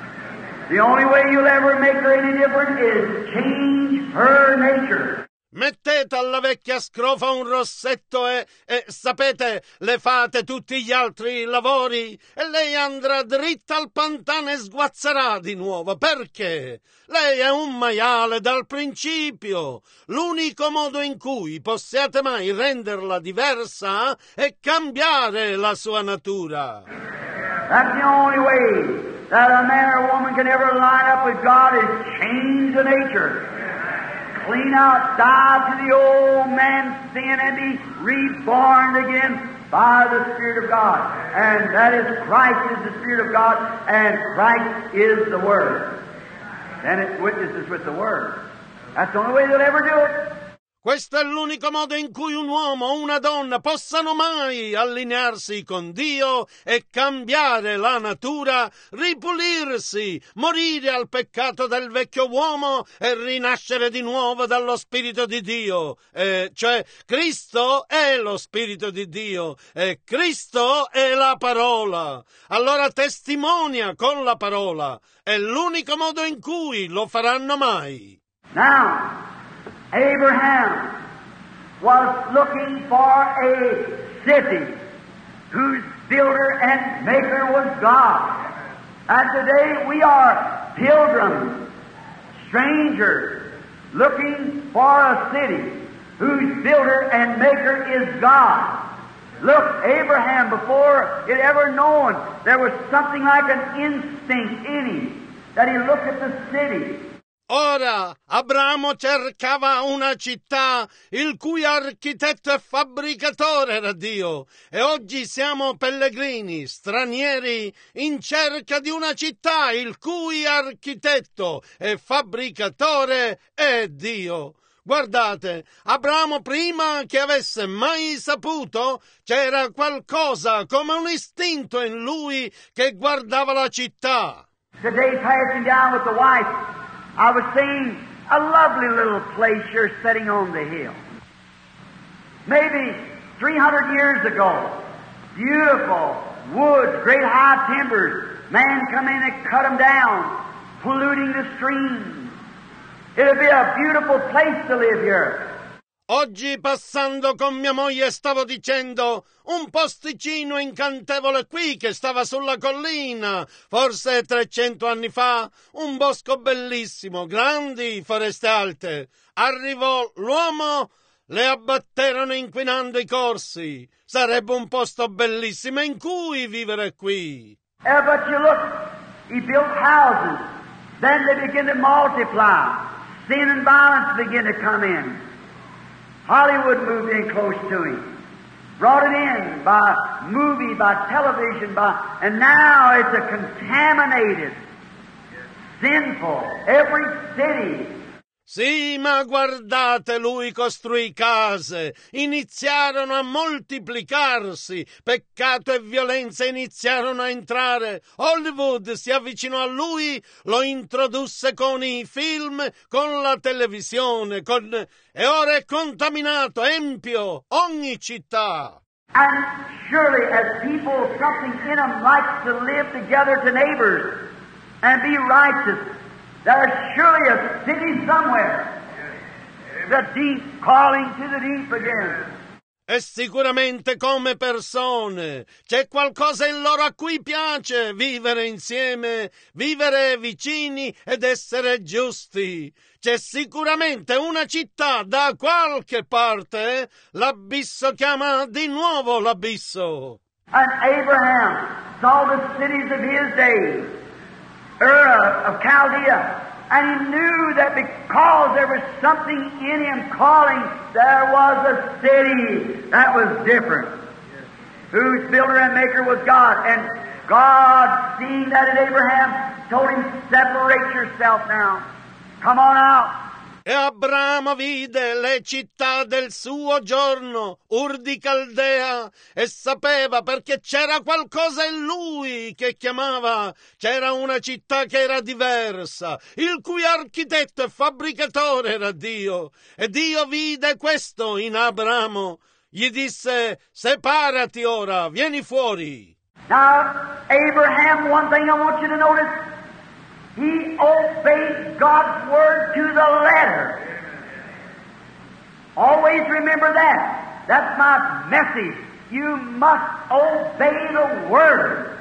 The only way you'll ever make her any different is change her nature. Mettete alla vecchia scrofa un rossetto e, e, sapete, le fate tutti gli altri lavori e lei andrà dritta al pantano e sguazzerà di nuovo. Perché? Lei è un maiale dal principio. L'unico modo in cui possiate mai renderla diversa è cambiare la sua natura. That's the only way that a man or woman can ever line up with God is change the nature. Clean out, die to the old man's sin and be reborn again by the Spirit of God. And that is Christ is the Spirit of God and Christ is the Word. Then it witnesses with the Word. That's the only way they'll ever do it. Questo è l'unico modo in cui un uomo o una donna possano mai allinearsi con Dio e cambiare la natura, ripulirsi, morire al peccato del vecchio uomo e rinascere di nuovo dallo Spirito di Dio. Eh, cioè, Cristo è lo Spirito di Dio e Cristo è la parola. Allora testimonia con la parola. È l'unico modo in cui lo faranno mai. Now, Abraham was looking for a city whose builder and maker was God. And today we are pilgrims, strangers, looking for a city whose builder and maker is God. Look, Abraham, before it ever known, there was something like an instinct in him that he looked at the city. Ora, Abramo cercava una città il cui architetto e fabbricatore era Dio, e oggi siamo pellegrini, stranieri, in cerca di una città il cui architetto e fabbricatore è Dio. Guardate, Abramo prima che avesse mai saputo, c'era qualcosa come un istinto in lui che guardava la città. Today, passing down with the wife, I was seeing a lovely little place here sitting on the hill. Maybe three hundred years ago, beautiful woods, great high timbers, man come in and cut them down, polluting the streams. It'll be a beautiful place to live here. Oggi passando con mia moglie stavo dicendo un posticino incantevole qui che stava sulla collina, forse trecento anni fa, un bosco bellissimo, grandi foreste alte. Arrivò l'uomo, le abbatterono inquinando i corsi. Sarebbe un posto bellissimo in cui vivere qui. Uh, but you look, he built houses, then they begin to multiply. Sin and violence begin to come in. Hollywood moved in close to him, brought it in by movie, by television, by, and now it's a contaminated, sinful, every city. Sì, ma guardate, lui costruì case, iniziarono a moltiplicarsi, peccato e violenza iniziarono a entrare, Hollywood si avvicinò a lui, lo introdusse con i film, con la televisione, con... e ora è contaminato, empio, ogni città. And surely as people, something in them likes to live together to neighbors and be righteous, there's surely a city somewhere. The deep calling to the deep again. E sicuramente come persone c'è qualcosa in loro a cui piace vivere insieme, vivere vicini ed essere giusti. C'è sicuramente una città da qualche parte, l'abisso chiama di nuovo l'abisso. And Abraham saw the cities of his days. Ur of Chaldea, and he knew that because there was something in him calling, there was a city that was different. whose builder and maker was God. And God, seeing that at Abraham, told him, separate yourself now. Come on out. E Abramo vide le città del suo giorno, Ur di Caldea, e sapeva perché c'era qualcosa in lui che chiamava, c'era una città che era diversa, il cui architetto e fabbricatore era Dio. E Dio vide questo in Abramo. Gli disse, separati ora, vieni fuori. Now, Abraham, one thing I want you to notice, he obeyed God's word to the letter. Always remember that. That's my message. You must obey the word.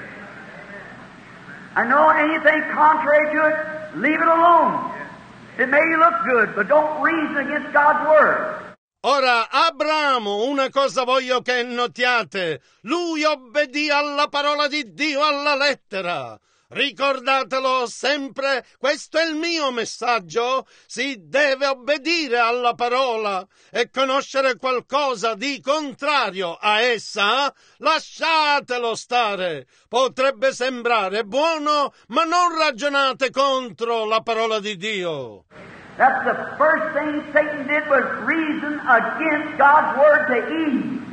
I know anything contrary to it, leave it alone. It may look good, but don't reason against God's word. Ora, Abramo, una cosa voglio che notiate. Lui obbedì alla parola di Dio alla lettera. Ricordatelo sempre, questo è il mio messaggio. Si deve obbedire alla parola e conoscere qualcosa di contrario a essa, lasciatelo stare. Potrebbe sembrare buono, ma non ragionate contro la parola di Dio. That's the first thing Satan did, was reason against God's word to Eve.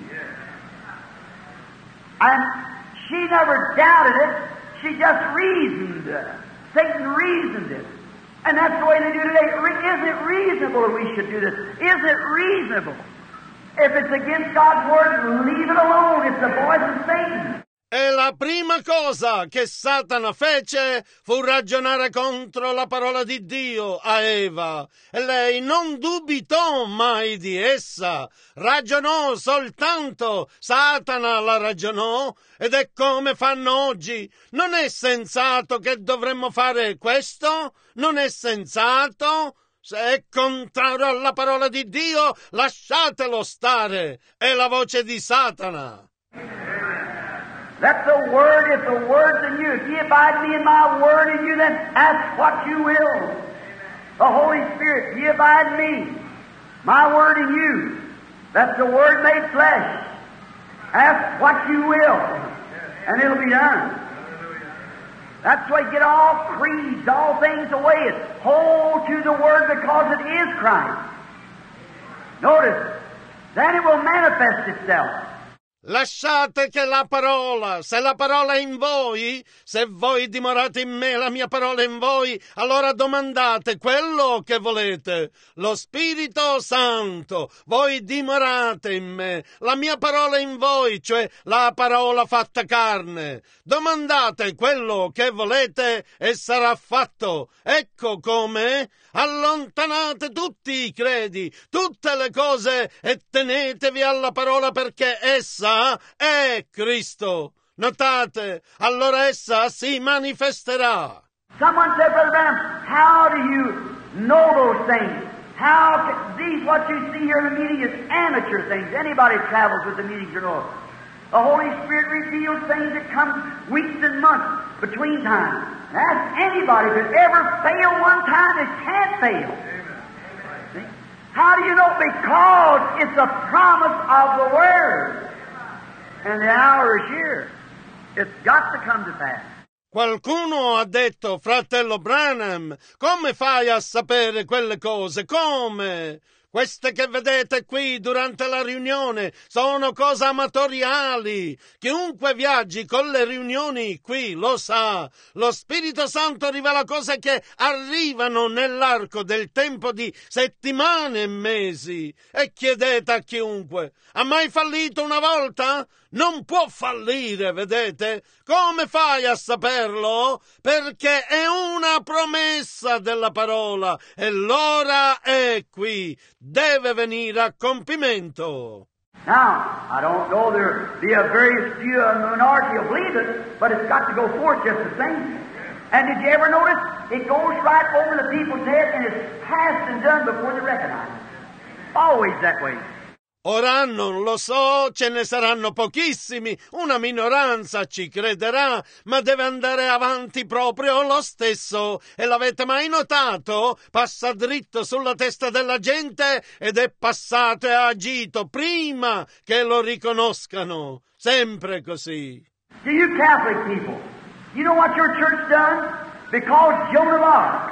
And she never doubted it. She just reasoned. Satan reasoned it. And that's the way they do today. Isn't it reasonable that we should do this? Isn't it reasonable? If it's against God's word, leave it alone. It's the voice of Satan. E la prima cosa che Satana fece fu ragionare contro la parola di Dio a Eva. E lei non dubitò mai di essa. Ragionò soltanto. Satana la ragionò. Ed è come fanno oggi. Non è sensato che dovremmo fare questo? Non è sensato? Se è contrario alla parola di Dio, lasciatelo stare. È la voce di Satana. Let the word, if the word's in you, if ye abide me in my word in you, then ask what you will. The Holy Spirit, ye abide in me, my word in you. That's the word made flesh. Ask what you will, and it'll be done. That's why get all creeds, all things away. Hold to the word because it is Christ. Notice, then it will manifest itself. Lasciate che la parola, se la parola è in voi, se voi dimorate in me, la mia parola è in voi, allora domandate quello che volete. Lo Spirito Santo, voi dimorate in me, la mia parola è in voi, cioè la parola fatta carne. Domandate quello che volete e sarà fatto. Ecco come. Allontanate tutti i credi, tutte le cose e tenetevi alla parola perché essa è Cristo. Notate, allora essa si manifesterà. Someone said, Brother Branham, how do you know those things? How can, these, what you see here in the meeting is amateur things. Anybody travels with the meetings or knows. The Holy Spirit reveals things that come weeks and months between times. Ask anybody if it ever failed one time, it can't fail. See? How do you know? Because it's a promise of the Word. And the hour is here. It's got to come to pass. Qualcuno ha detto, fratello Branham, come fai a sapere quelle cose? Come? Queste che vedete qui durante la riunione sono cose amatoriali. Chiunque viaggi con le riunioni qui lo sa. Lo Spirito Santo rivela cose che arrivano nell'arco del tempo di settimane e mesi. E chiedete a chiunque, ha mai fallito una volta? Non può fallire, vedete? Come fai a saperlo? Perché è una promessa della parola e l'ora è qui. Deve venire a compimento. Now, I don't know, there be a very few, a minority will believe it, but it's got to go forth just the same. And did you ever notice? It goes right over the people's head and it's past and done before they recognize it. Always that way. Ora non lo so, ce ne saranno pochissimi, una minoranza ci crederà, ma deve andare avanti proprio lo stesso. E l'avete mai notato? Passa dritto sulla testa della gente ed è passato e agito prima che lo riconoscano. Sempre così. To you Catholic people, you know what your church done? Because Joan of Arc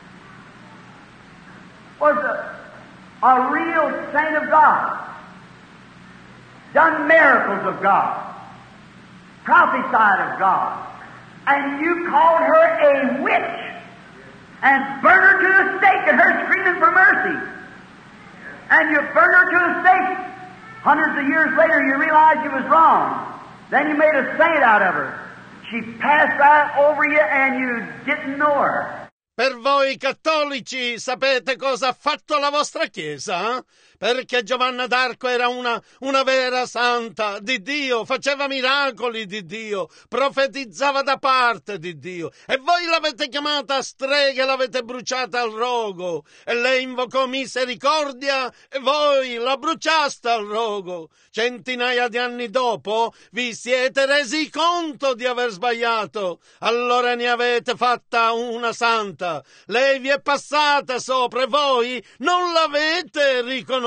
was a, a real saint of God, done miracles of God, prophesied of God, and you called her a witch and burned her to the stake, and her screaming for mercy. And you burned her to the stake. Hundreds of years later, you realized you was wrong. Then you made a saint out of her. She passed right over you and you didn't know her. Per voi cattolici sapete cosa ha fatto la vostra Chiesa? Eh? Perché Giovanna d'Arco era una, una vera santa di Dio, faceva miracoli di Dio, profetizzava da parte di Dio. E voi l'avete chiamata strega e l'avete bruciata al rogo. E lei invocò misericordia e voi la bruciaste al rogo. Centinaia di anni dopo vi siete resi conto di aver sbagliato. Allora ne avete fatta una santa. Lei vi è passata sopra e voi non l'avete riconosciuta.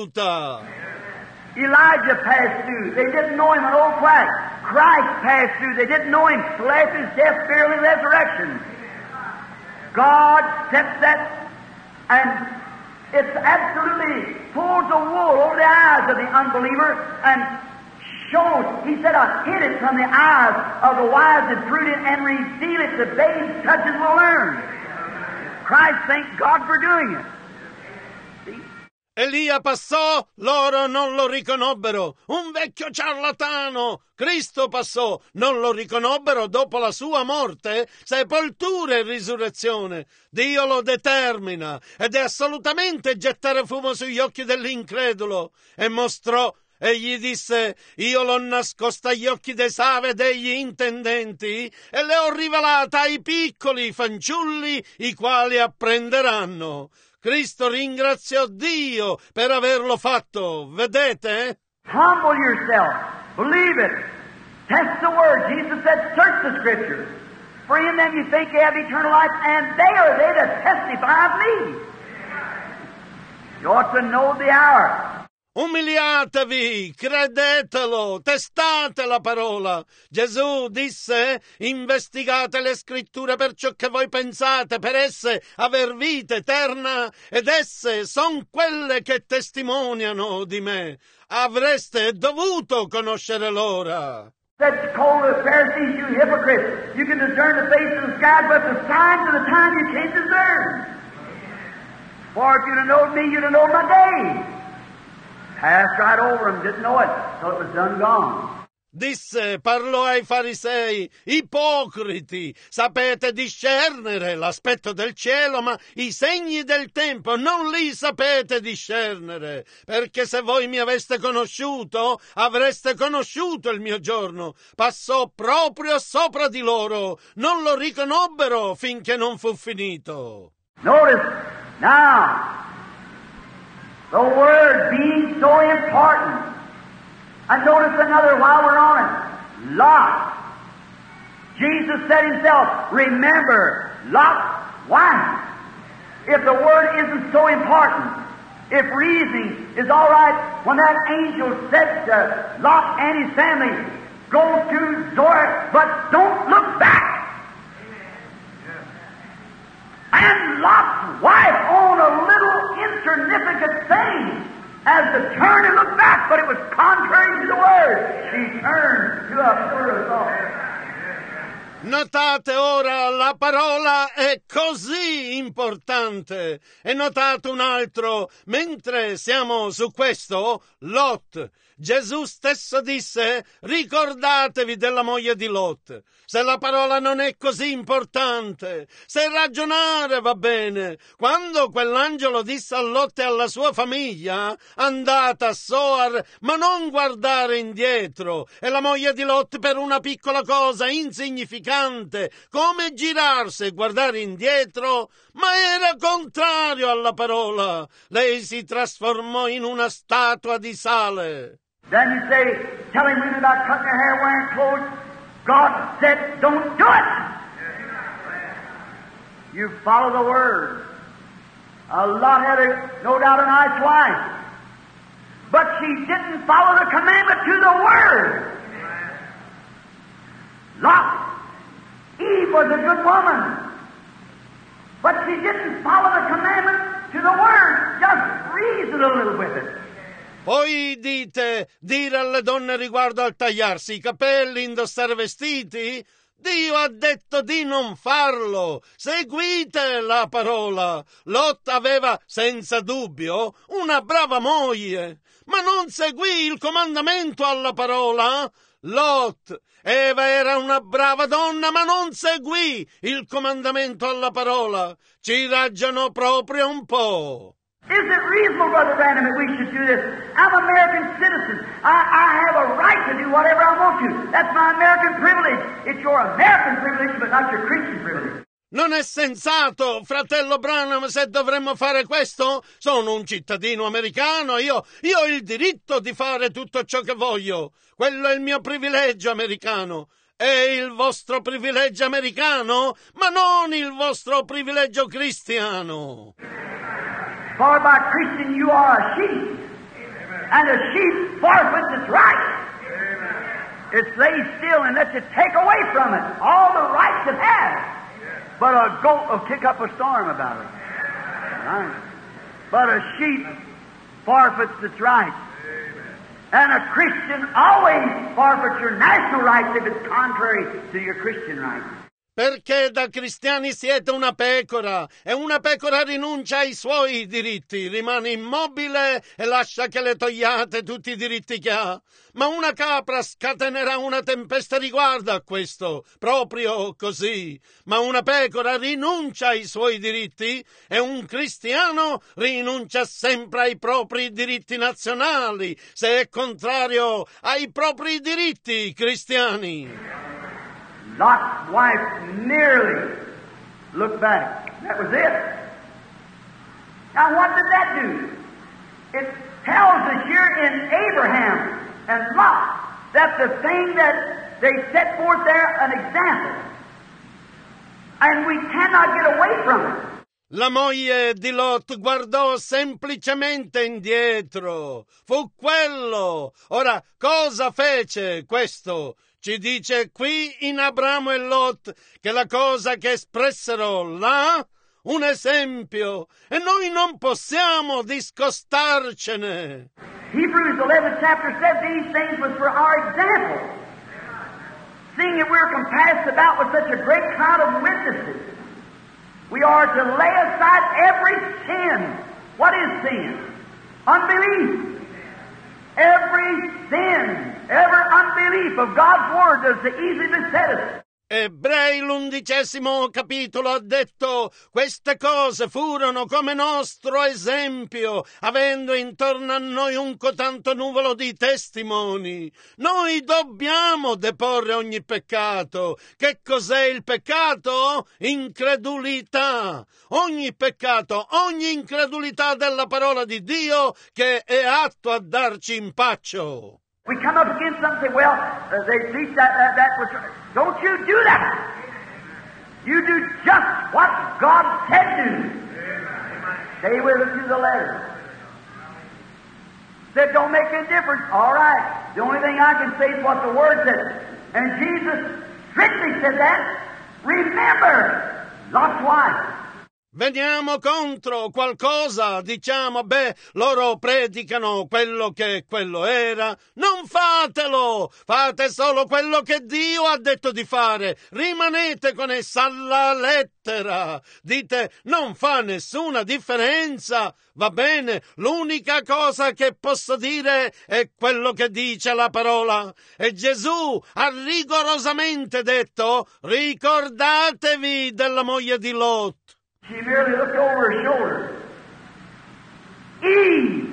Elijah passed through. They didn't know him, an old quack. Christ passed through. They didn't know him. Slept his death, burial, and resurrection. God sets that, and it's absolutely pulls the wool over the eyes of the unbeliever and shows. He said, I hid it from the eyes of the wise and prudent and reveal it to babes such as will learn. Christ, thank God for doing it. See? Elia passò, loro non lo riconobbero. Un vecchio ciarlatano. Cristo passò, non lo riconobbero dopo la sua morte, sepoltura e risurrezione. Dio lo determina ed è assolutamente gettare fumo sugli occhi dell'incredulo. E mostrò, egli disse, io l'ho nascosta agli occhi dei savi e degli intendenti e le ho rivelata ai piccoli fanciulli, i quali apprenderanno. Cristo ringraziò Dio per averlo fatto, vedete? Humble yourself. Believe it. Test the word. Jesus said, search the scriptures. For in them you think you have eternal life, and they are they that testify of me. You ought to know the hour. Umiliatevi, credetelo, testate la parola. Gesù disse, investigate le scritture per ciò che voi pensate, per esse aver vita eterna, ed esse son quelle che testimoniano di me. Avreste dovuto conoscere l'ora. Said, call the Pharisees, you hypocrites. You can discern the face of the sky, but the signs of the time you can't discern. For if you'd have known me, you'd have known my day. Passed right over him, didn't know it, till it was done gone. Disse, parlò ai farisei, ipocriti, sapete discernere l'aspetto del cielo, ma i segni del tempo non li sapete discernere, perché se voi mi aveste conosciuto, avreste conosciuto il mio giorno. Passò proprio sopra di loro, non lo riconobbero finché non fu finito. Notice, now, the word being so important. And notice another while we're on it. Lot. Jesus said himself, remember Lot's wife. If the word isn't so important, if reasoning is all right, when that angel said to Lot and his family, go to Zoar, but don't look back. And Lot's wife on a little insignificant thing as to turn and look back, but it was contrary to the word. She turned to a pillar of salt. Notate ora, la parola è così importante. E notate un altro, mentre siamo su questo, Lot. Gesù stesso disse, ricordatevi della moglie di Lot. Se la parola non è così importante, se ragionare va bene, quando quell'angelo disse a Lot e alla sua famiglia, andate a Zoar, ma non guardare indietro, e la moglie di Lot per una piccola cosa insignificante terrificante come girarsi e guardare indietro, ma era contrario alla parola. Lei si trasformò in una statua di sale. Then you say, telling women about cutting their hair, wearing clothes, God said, don't do it. You follow the Word. A Lot had a, no doubt a nice wife, but she didn't follow the commandment to the Word. Lot, Eve was a good woman, but she didn't follow the commandment to the Word. Just reason a little with it. Poi dite, dire alle donne riguardo al tagliarsi i capelli, indossare vestiti? Dio ha detto di non farlo. Seguite la parola. Lot aveva, senza dubbio, una brava moglie, ma non seguì il comandamento alla parola. Lot, Eva era una brava donna, ma non seguì il comandamento alla parola. Ci raggiano proprio un po'. Is it reasonable, Brother Branham, that we should do this? I'm an American citizen. I, I have a right to do whatever I want to. That's my American privilege. It's your American privilege, but not your Christian privilege. Non è sensato, fratello Branham, se dovremmo fare questo? Sono un cittadino americano, io, io ho il diritto di fare tutto ciò che voglio. Quello è il mio privilegio americano. È il vostro privilegio americano, ma non il vostro privilegio cristiano. For by Christian you are a sheep, and a sheep forfeits its right. It lays still and lets you take away from it all the rights it has. But a goat will kick up a storm about it. Right? But a sheep forfeits its rights. And a Christian always forfeits your national rights if it's contrary to your Christian rights. Perché da cristiani siete una pecora, e una pecora rinuncia ai suoi diritti, rimane immobile e lascia che le togliate tutti i diritti che ha. Ma una capra scatenerà una tempesta riguardo a questo, proprio così. Ma una pecora rinuncia ai suoi diritti e un cristiano rinuncia sempre ai propri diritti nazionali, se è contrario ai propri diritti cristiani. Lot's wife nearly looked back. That was it. Now what did that do? It tells us here in Abraham and Lot that the thing that they set forth there, an example, and we cannot get away from it. La moglie di Lot guardò semplicemente indietro. Fu quello. Ora, cosa fece questo? Ci dice qui in Abramo e Lot che la cosa che espressero là, un esempio, e noi non possiamo discostarcene. Hebrews eleven chapter said these things was for our example. Seeing that we're compassed about with such a great cloud of witnesses, we are to lay aside every sin. What is sin? Unbelief. Every sin, every unbelief of God's Word does so easily beset us. Ebrei l'undicesimo capitolo ha detto: queste cose furono come nostro esempio, avendo intorno a noi un cotanto nuvolo di testimoni. Noi dobbiamo deporre ogni peccato. Che cos'è il peccato? Incredulità. Ogni peccato, ogni incredulità della parola di Dio che è atto a darci impaccio. We come up against something and say, well, uh, they preach that, that, that was... Don't you do that. You do just what God said do. Stay with us to the letter. Said, don't make any difference. All right. The only thing I can say is what the Word says. And Jesus strictly said that. Remember, Lot's wife. Veniamo contro qualcosa, diciamo, beh, loro predicano quello che quello era. Non fatelo! Fate solo quello che Dio ha detto di fare. Rimanete con essa alla lettera. Dite, non fa nessuna differenza. Va bene, l'unica cosa che posso dire è quello che dice la parola. E Gesù ha rigorosamente detto, ricordatevi della moglie di Lot. She merely looked over her shoulder. Eve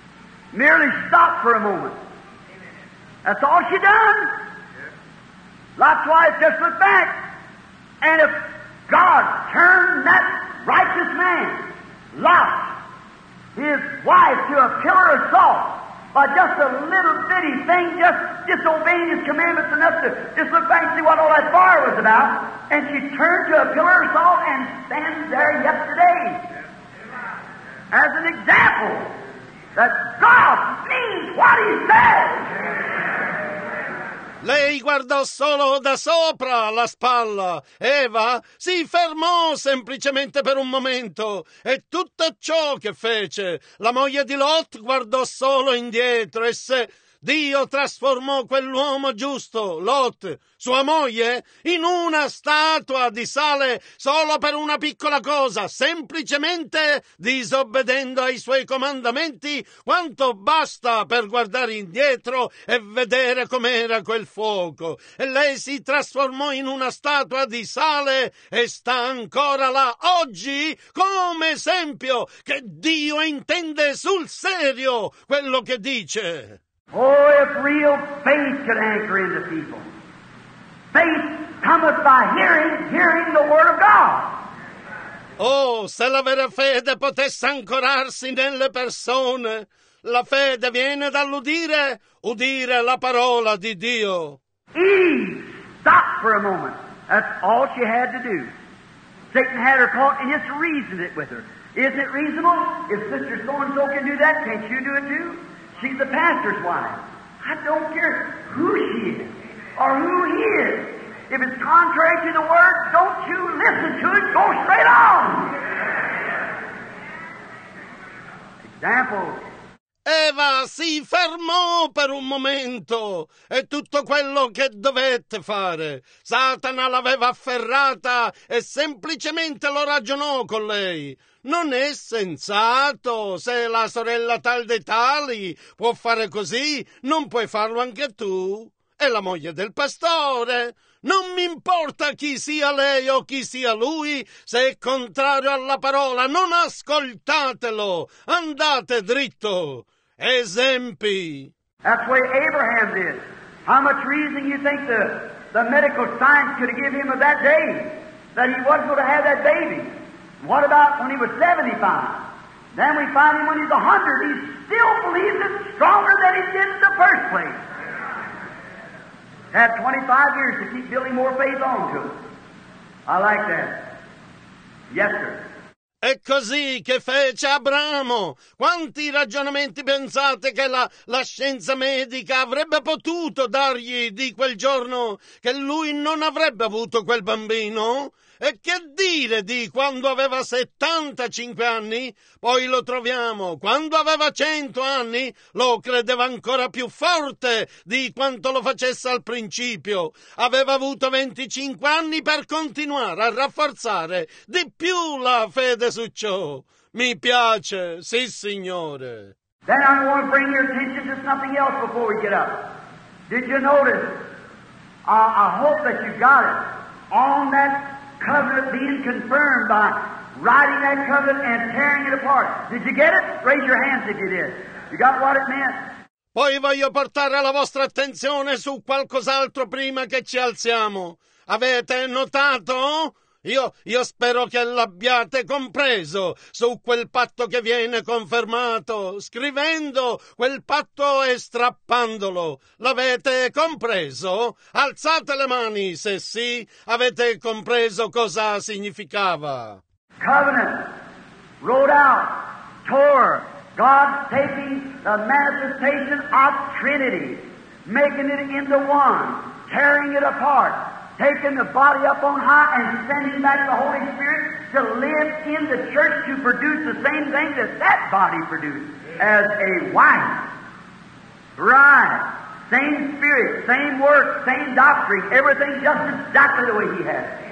merely stopped for a moment. That's all she done. Lot's wife just looked back. And if God turned that righteous man, Lot, his wife, to a pillar of salt, by just a little bitty thing, just disobeying His commandments enough to just look back and see what all that fire was about, and she turned to a pillar of salt and stands there yet today as an example that God means what He says. Lei guardò solo da sopra la spalla. Eva si fermò semplicemente per un momento e tutto ciò che fece. La moglie di Lot guardò solo indietro e se Dio trasformò quell'uomo giusto, Lot, sua moglie, in una statua di sale solo per una piccola cosa, semplicemente disobbedendo ai Suoi comandamenti, quanto basta per guardare indietro e vedere com'era quel fuoco. E lei si trasformò in una statua di sale e sta ancora là oggi come esempio che Dio intende sul serio quello che dice. Oh, if real faith could anchor into people. Faith cometh by hearing, hearing the Word of God. Oh, se la vera fede potesse ancorarsi nelle persone, la fede viene dall'udire, udire la parola di Dio. Eve stopped for a moment. That's all she had to do. Satan had her caught and just reasoned it with her. Isn't it reasonable? If Sister so-and-so can do that, can't you do it too? She's the pastor's wife. I don't care who she is or who he is. If it's contrary to the Word, don't you listen to it. Go straight on. Example. Eva si fermò per un momento e tutto quello che dovette fare. Satana l'aveva afferrata e semplicemente lo ragionò con lei. Non è sensato, se la sorella tal dei tali può fare così, non puoi farlo anche tu. È la moglie del pastore. Non mi importa chi sia lei o chi sia lui, se è contrario alla parola, non ascoltatelo, andate dritto. Esempi. That's the way Abraham did. How much reason you think the, the medical science could have given him of that day, that he wasn't going to have that baby? What about when he was seventy-five? Then we find him when he's one hundred. He still believes it stronger than he did in the first place. Had twenty-five years to keep building more faith on to him. I like that. Yes, sir. È così che fece Abramo. Quanti ragionamenti pensate che la, la scienza medica avrebbe potuto dargli di quel giorno che lui non avrebbe avuto quel bambino? E che dire di quando aveva settantacinque anni? Poi lo troviamo. Quando aveva cento anni lo credeva ancora più forte di quanto lo facesse al principio. Aveva avuto venticinque anni per continuare a rafforzare di più la fede su ciò. Mi piace, sì signore. Then I want to bring your attention to something else before we get up. Did you notice? Uh, I hope that you got it. On that covenant being confirmed by writing that covenant and tearing it apart. Did you get it? Raise your hands if you did. You got what it meant? Poi voglio portare la vostra attenzione su qualcos'altro prima che ci alziamo. Avete notato? Io, io spero che l'abbiate compreso su quel patto che viene confermato, scrivendo quel patto e strappandolo. L'avete compreso? Alzate le mani se sì, avete compreso cosa significava. Covenant, wrote out, Torah, God taking the manifestation of Trinity, making it into one, tearing it apart, taking the body up on high and sending back the Holy Spirit to live in the church to produce the same thing that that body produced as a wife. Right. Same spirit, same work, same doctrine, everything just exactly the way He has it.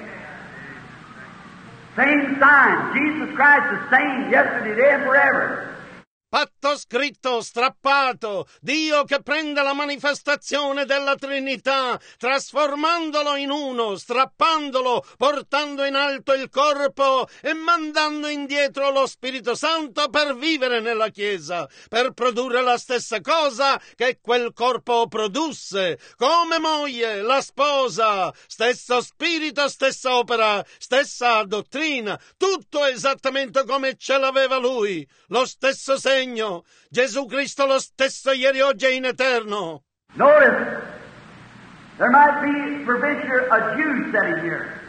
Same sign, Jesus Christ the same yesterday, today, and forever. Patto sottoscritto, strappato, Dio che prende la manifestazione della Trinità, trasformandolo in uno, strappandolo, portando in alto il corpo e mandando indietro lo Spirito Santo per vivere nella Chiesa, per produrre la stessa cosa che quel corpo produsse, come moglie, la sposa, stesso spirito, stessa opera, stessa dottrina, tutto esattamente come ce l'aveva lui, lo stesso segno, Gesù Cristo lo stesso ieri, oggi e in eterno. Notice, there might be, perventure, a Jew sitting here.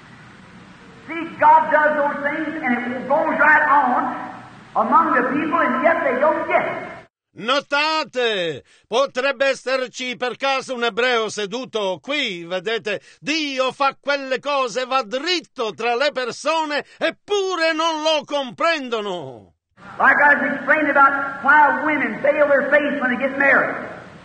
See, God does those things and it goes right on among the people and yet they don't get it. Notate, potrebbe esserci per caso un ebreo seduto qui, vedete, Dio fa quelle cose, va dritto tra le persone, eppure non lo comprendono. Like I was explaining about why women veil their face when they get married.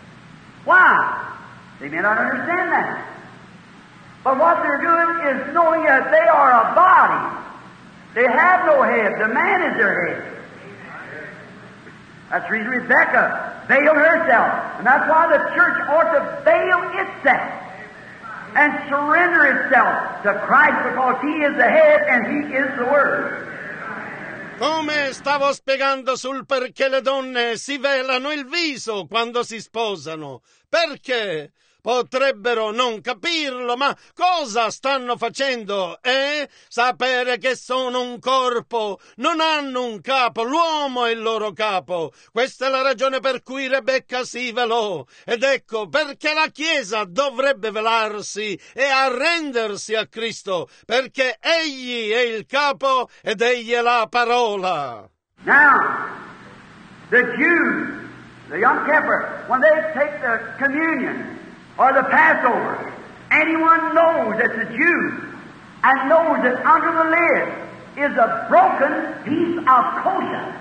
Why? They may not understand that. But what they're doing is knowing that they are a body. They have no head. The man is their head. That's the reason Rebecca veiled herself. And that's why the church ought to veil itself and surrender itself to Christ, because He is the head and He is the Word. Come stavo spiegando sul perché le donne si velano il viso quando si sposano. Perché? Potrebbero non capirlo, ma cosa stanno facendo? Eh? Sapere che sono un corpo, non hanno un capo, l'uomo è il loro capo. Questa è la ragione per cui Rebecca si velò. Ed ecco perché la Chiesa dovrebbe velarsi e arrendersi a Cristo, perché Egli è il capo ed Egli è la parola. Now, the Jews, the Yom Kippur, when they take the communion, or the Passover, anyone knows that's a Jew and knows that under the lid is a broken piece of kosher.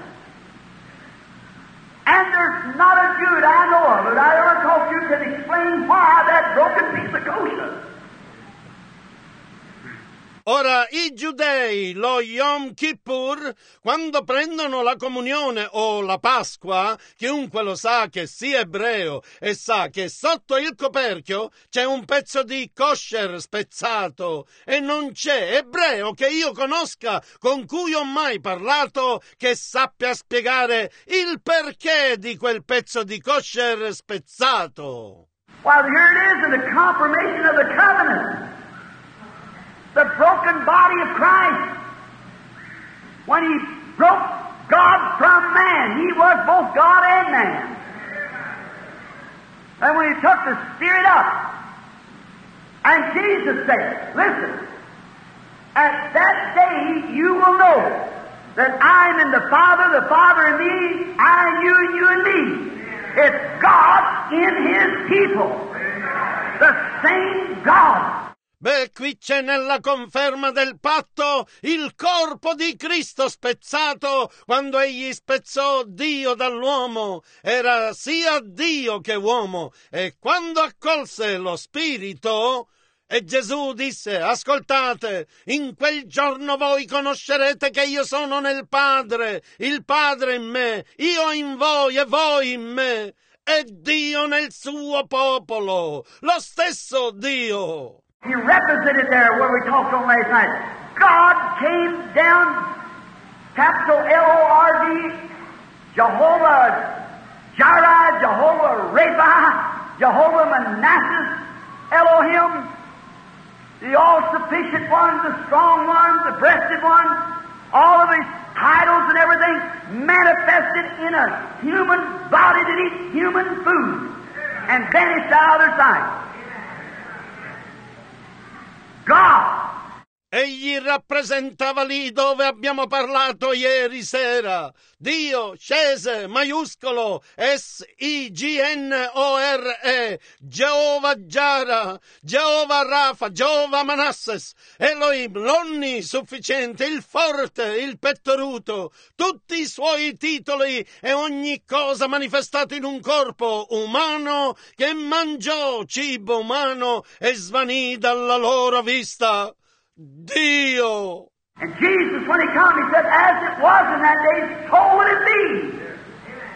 And there's not a Jew that I know of that I ever talked to can explain why that broken piece of kosher. Ora, i giudei, lo Yom Kippur, quando prendono la comunione o la Pasqua, chiunque lo sa che sia ebreo e sa che sotto il coperchio c'è un pezzo di kosher spezzato e non c'è ebreo che io conosca con cui ho mai parlato che sappia spiegare il perché di quel pezzo di kosher spezzato. Well, here it is in the confirmation of the covenant. The broken body of Christ. When He broke God from man, He was both God and man. And when He took the Spirit up, and Jesus said, listen, at that day you will know that I am in the Father, the Father in me, I in you, and you in me. It's God in His people. The same God. Beh, qui c'è nella conferma del patto il corpo di Cristo spezzato quando egli spezzò Dio dall'uomo. Era sia Dio che uomo. E quando accolse lo Spirito, e Gesù disse, ascoltate, in quel giorno voi conoscerete che io sono nel Padre, il Padre in me, io in voi e voi in me, e Dio nel suo popolo, lo stesso Dio. He represented there where we talked on last night. God came down, capital L O R D, Jehovah Jireh, Jehovah Rapha, Jehovah Manasseh, Elohim, the all-sufficient one, the strong one, the breasted one, all of his titles and everything manifested in a human body that eats human food and vanished out of their sight. God. Egli rappresentava lì dove abbiamo parlato ieri sera. Dio scese, maiuscolo, S I G N O R E, Jehovah Jireh, Jehovah Rapha, Jehovah Manasseh, Elohim, l'onnisufficiente, il forte, il pettoruto, tutti i suoi titoli e ogni cosa manifestato in un corpo umano che mangiò cibo umano e svanì dalla loro vista. Dio! And Jesus, when He come, He said, as it was in that day, so will it be.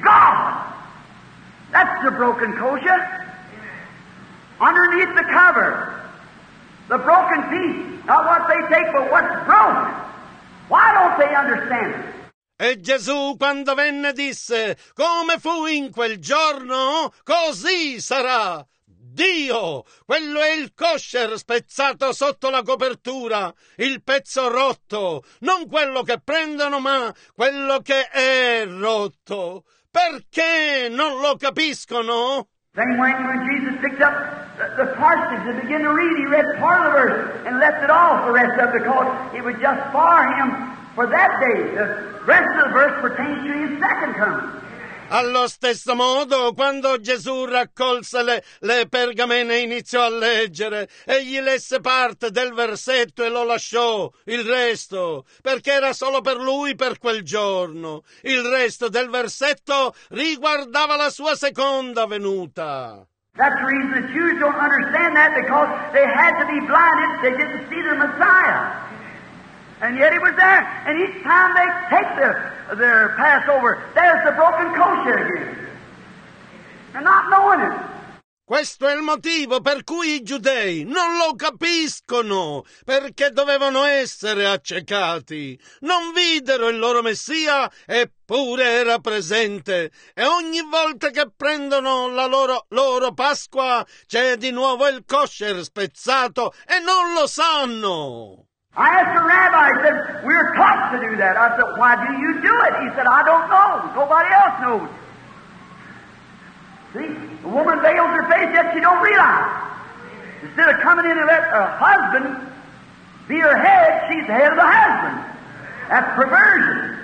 God. That's the broken kosher. Underneath the cover, the broken piece, not what they take, but what's broken. Why don't they understand it? E Gesù, quando venne, disse: come fu in quel giorno, così sarà. Dio, quello è il kosher spezzato sotto la copertura, il pezzo rotto, non quello che prendono, ma quello che è rotto. Perché non lo capiscono? Same way when Jesus picked up the, the parsonage and began to read, he read part of the verse and left it off the rest of it because it was just for him for that day. The rest of the verse pertains to his second coming. Allo stesso modo, quando Gesù raccolse le, le pergamene e iniziò a leggere, egli lesse parte del versetto e lo lasciò, il resto, perché era solo per lui per quel giorno. Il resto del versetto riguardava la sua seconda venuta. That's the reason the Jews don't understand that, because they had to be blinded. They didn't see the Messiah. And yet he was there, and each time they take their, their Passover, there's the broken kosher again. They're not knowing it. Questo è il motivo per cui i giudei non lo capiscono, perché dovevano essere accecati. Non videro il loro Messia, eppure era presente. E ogni volta che prendono la loro, loro Pasqua, c'è di nuovo il kosher spezzato e non lo sanno. I asked a rabbi, he said, we're taught to do that. I said, why do you do it? He said, I don't know. Nobody else knows. See, the woman veils her face, yet she don't realize. Instead of coming in and let her husband be her head, she's the head of the husband. That's perversion.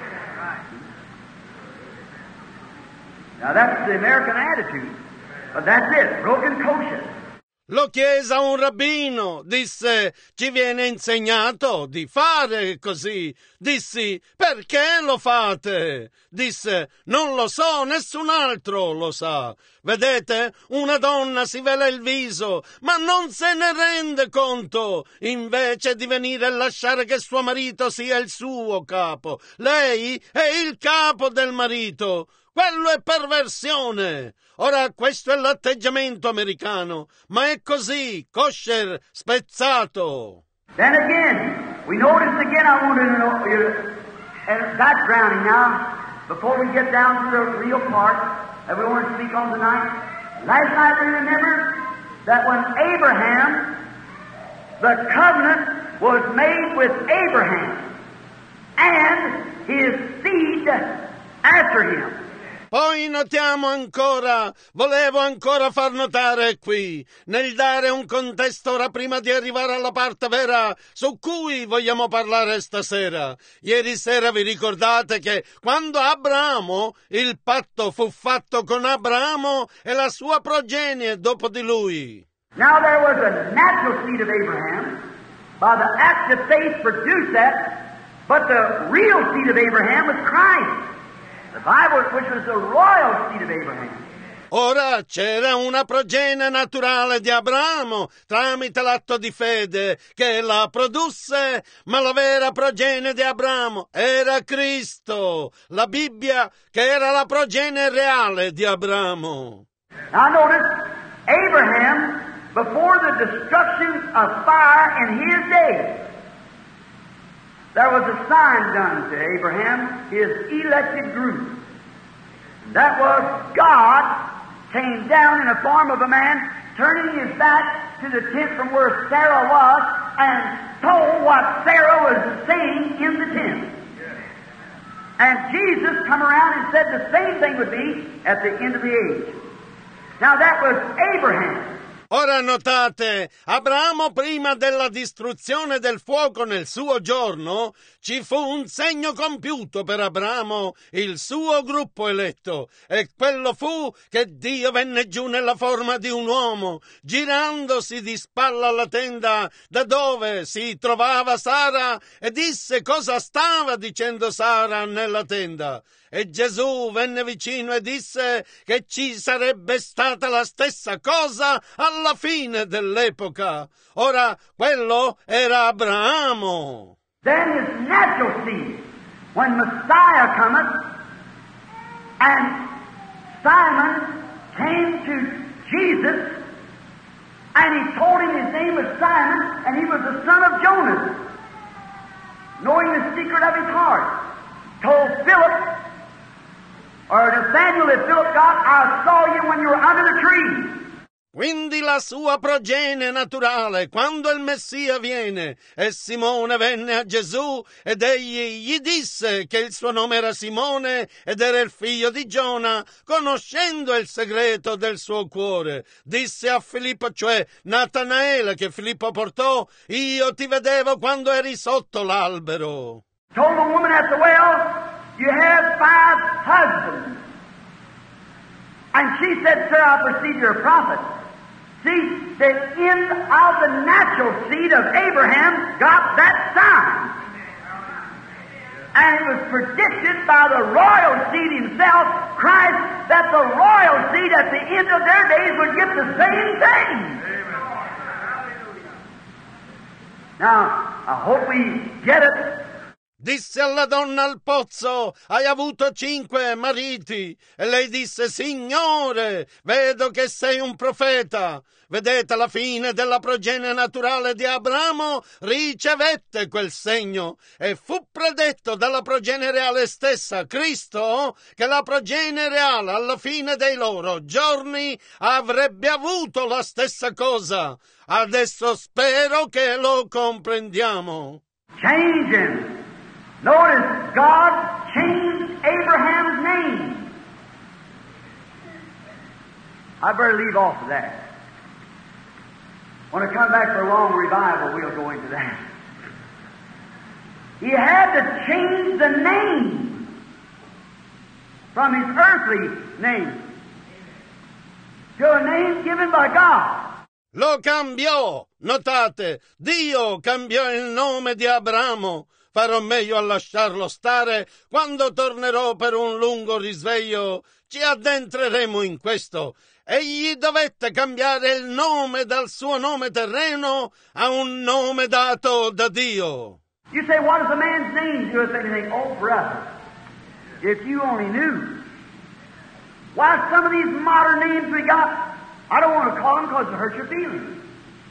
Now that's the American attitude. But that's it, broken kosher. Lo chiese a un rabbino, disse: ci viene insegnato di fare così. Dissi: perché lo fate? Disse: non lo so, nessun altro lo sa. Vedete, una donna si vela il viso, ma non se ne rende conto, invece di venire e lasciare che suo marito sia il suo capo. Lei è il capo del marito. Quello è perversione. Ora, questo è l'atteggiamento americano, ma è così, kosher spezzato. Then again, we notice again, I want to know your backgrounding now, before we get down to the real part that we want to speak on tonight. Last night we remembered that when Abraham, the covenant was made with Abraham and his seed after him. Poi notiamo ancora, volevo ancora far notare qui, nel dare un contesto ora prima di arrivare alla parte vera su cui vogliamo parlare stasera. Ieri sera vi ricordate che quando Abramo, il patto fu fatto con Abramo e la sua progenie dopo di lui. Now there was a natural seed of Abraham, by the act of faith produced that, but the real seed of Abraham was Christ. The Bible, which was the royal seed of Abraham. Ora c'era una progenie naturale di Abramo tramite l'atto di fede che la produsse, ma la vera progenie di Abramo era Cristo, la Bibbia che era la progenie reale di Abramo. Now notice, Abraham, before the destruction of fire in his day, there was a sign done to Abraham, his elected group. That was God came down in the form of a man, turning his back to the tent from where Sarah was, and told what Sarah was saying in the tent. And Jesus come around and said the same thing would be at the end of the age. Now that was Abraham. Ora notate, Abramo prima della distruzione del fuoco nel suo giorno, ci fu un segno compiuto per Abramo, il suo gruppo eletto, e quello fu che Dio venne giù nella forma di un uomo, girandosi di spalla alla tenda da dove si trovava Sara, e disse cosa stava dicendo Sara nella tenda. E Gesù venne vicino e disse che ci sarebbe stata la stessa cosa alla fine dell'epoca. Ora, quello era Abramo. Then his natural seed, when Messiah cometh, And Simon came to Jesus, and he told him his name was Simon, and he was the son of Jonas, knowing the secret of his heart. Told Philip, or Nathanael, if Philip got, I saw you when you were under the tree. Quindi la sua progenie naturale, quando il Messia viene, e Simone venne a Gesù, ed egli gli disse che il suo nome era Simone ed era il figlio di Giona, conoscendo il segreto del suo cuore, disse a Filippo, cioè Natanaele, che Filippo portò, io ti vedevo quando eri sotto l'albero. Told the woman at the well, you have five husbands. And she said, sir, I perceive you're a prophet. See, the end of the natural seed of Abraham got that sign. And it was predicted by the royal seed himself, Christ, that the royal seed at the end of their days would get the same thing. Now, I hope we get it. Disse alla donna al pozzo, hai avuto cinque mariti? E lei disse, Signore, vedo che sei un profeta. Vedete, alla fine della progenie naturale di Abramo ricevette quel segno, e fu predetto dalla progenie reale stessa, Cristo, che la progenie reale alla fine dei loro giorni avrebbe avuto la stessa cosa. Adesso spero che lo comprendiamo. Change him. Notice, God changed Abraham's name. I better leave off of that. When I come back for a long revival, we'll go into that. He had to change the name from his earthly name to a name given by God. Lo cambiò. Notate, Dio cambiò il nome di Abramo. Farò meglio a lasciarlo stare. Quando tornerò per un lungo risveglio ci addentreremo in questo. Egli dovette cambiare il nome dal suo nome terreno a un nome dato da Dio. You say, what does a man's name do? If anything, oh brother, if you only knew. Why, some of these modern names we got, I don't want to call them because it hurts your feelings.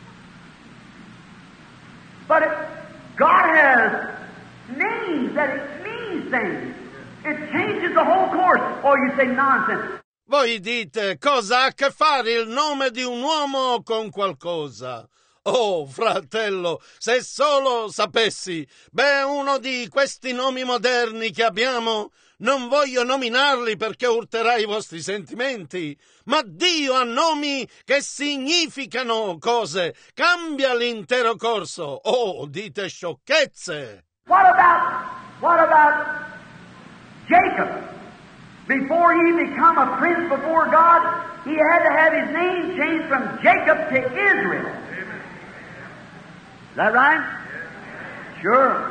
But it, God has names that it means things. It changes the whole course. Or you say nonsense. Voi dite, cosa ha a che fare il nome di un uomo con qualcosa? Oh, fratello, se solo sapessi, beh, uno di questi nomi moderni che abbiamo, non voglio nominarli perché urterà i vostri sentimenti, ma Dio ha nomi che significano cose, cambia l'intero corso. Oh, dite sciocchezze. What about, what about Jacob? Before he become a prince before God, he had to have his name changed from Jacob to Israel. Is that right? Sure.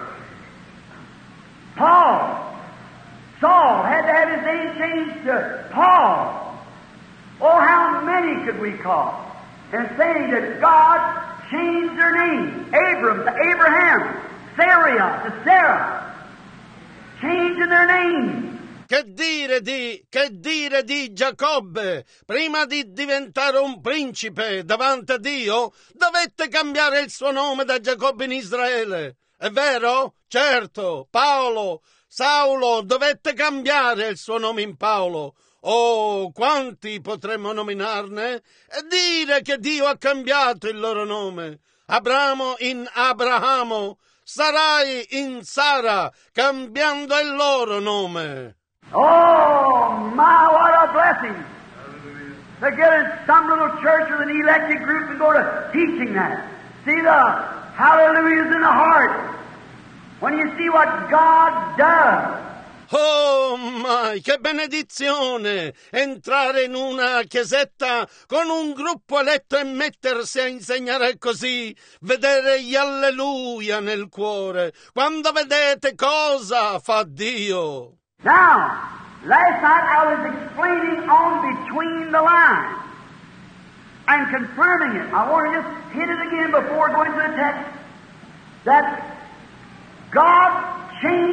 Paul, Saul had to have his name changed to Paul. Oh, how many could we call? And saying that God changed their name. Abram to Abraham, Sarah to Sarah, changing their names. Che dire di, che dire di Giacobbe? Prima di diventare un principe davanti a Dio, dovette cambiare il suo nome da Giacobbe in Israele. È vero? Certo. Paolo, Saulo, dovette cambiare il suo nome in Paolo. Oh, quanti potremmo nominarne? E dire che Dio ha cambiato il loro nome. Abramo in Abrahamo, Sarai in Sara, cambiando il loro nome. Oh, my, what a blessing. To get in some little church with an elected group and go to teaching that. See the hallelujahs in the heart. When you see what God does. Oh, mai, che benedizione! Entrare in una chiesetta con un gruppo eletto e mettersi a insegnare così, vedere gli alleluia nel cuore, quando vedete cosa fa Dio. Now, last night I was explaining on between the lines and confirming it. I want to just hit it again before going to the text, that God changed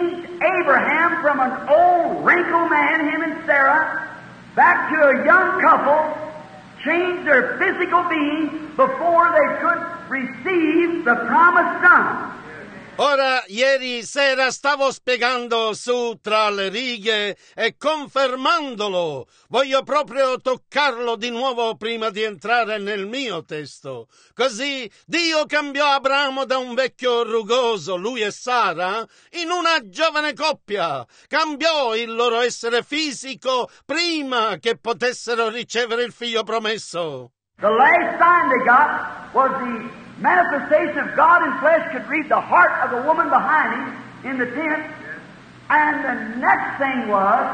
Abraham from an old wrinkled man, him and Sarah, back to a young couple, changed their physical being before they could receive the promised son. Ora, ieri sera stavo spiegando su tra le righe e confermandolo. Voglio proprio toccarlo di nuovo prima di entrare nel mio testo. Così Dio cambiò Abramo da un vecchio rugoso, lui e Sara, in una giovane coppia. Cambiò il loro essere fisico prima che potessero ricevere il figlio promesso. The last sign they got was the manifestation of God in flesh could read the heart of the woman behind him in the tent. And the next thing was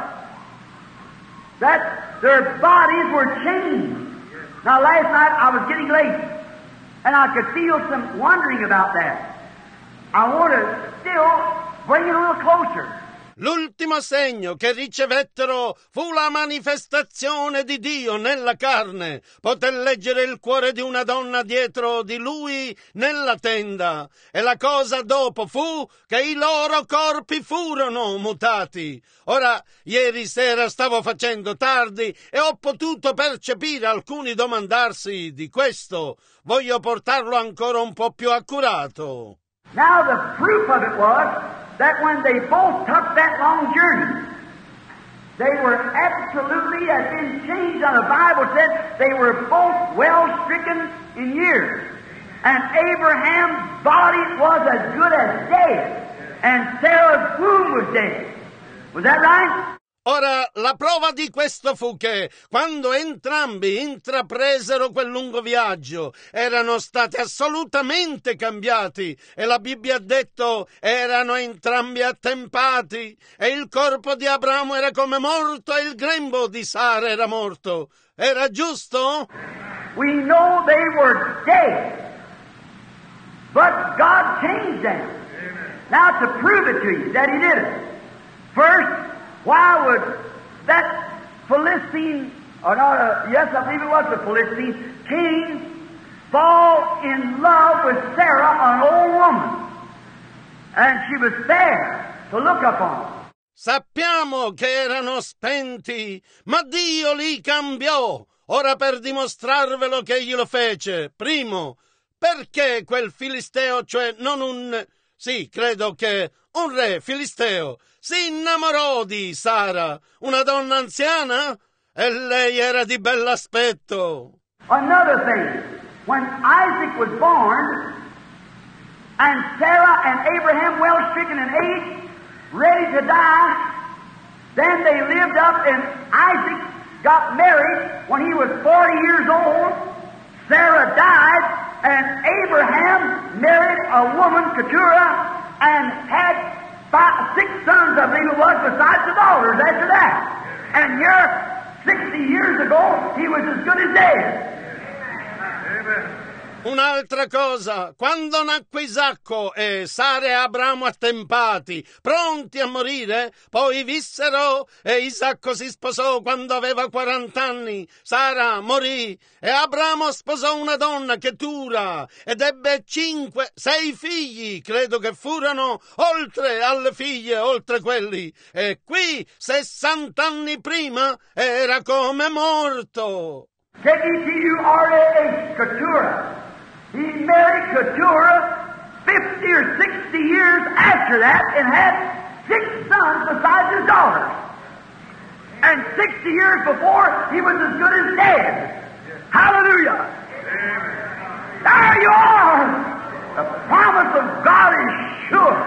that their bodies were changed. Now last night I was getting late and I could feel some wondering about that. I want to still bring it a little closer. L'ultimo segno che ricevettero fu la manifestazione di Dio nella carne. Poté leggere il cuore di una donna dietro di lui nella tenda. E la cosa dopo fu che i loro corpi furono mutati. Ora, ieri sera stavo facendo tardi e ho potuto percepire alcuni domandarsi di questo. Voglio portarlo ancora un po' più accurato. Now the proof of it was that when they both took that long journey, they were absolutely, as been changed, on the Bible said, they were both well stricken in years. And Abraham's body was as good as dead, and Sarah's womb was dead. Was that right? Ora, la prova di questo fu che, quando entrambi intrapresero quel lungo viaggio, erano stati assolutamente cambiati, e la Bibbia ha detto, erano entrambi attempati, e il corpo di Abramo era come morto, e il grembo di Sara era morto. Era giusto? We know they were dead, but God changed them. Now to prove it to you that He did it, first, why would that Philistine, or not a, yes, I believe it was a Philistine, king fall in love with Sarah, an old woman? And she was fair to look upon. Sappiamo che erano spenti, ma Dio li cambiò. Ora per dimostrarvelo che egli lo fece. Primo, perché quel filisteo, cioè non un... Sì, credo che un re filisteo si innamorò di Sara, una donna anziana, e lei era di bell'aspetto. Another thing, when Isaac was born, and Sarah and Abraham well stricken in age, ready to die, then they lived up and Isaac got married when he was forty years old. Sarah died, and Abraham married a woman, Keturah, and had five, six sons, I believe it was, besides the daughters after that. And here, sixty years ago, he was as good as dead. Amen. Un'altra cosa, quando nacque Isacco e Sara e Abramo attempati, pronti a morire, poi vissero e Isacco si sposò quando aveva quarant'anni, Sara morì e Abramo sposò una donna, Ketura, ed ebbe cinque, sei figli, credo che furono oltre alle figlie, oltre quelli, e qui, sessant'anni prima, era come morto. K E T U R A H, Keturah. He married Keturah fifty or sixty years after that and had six sons besides his daughters. And sixty years before, he was as good as dead. Hallelujah! There you are! The promise of God is sure.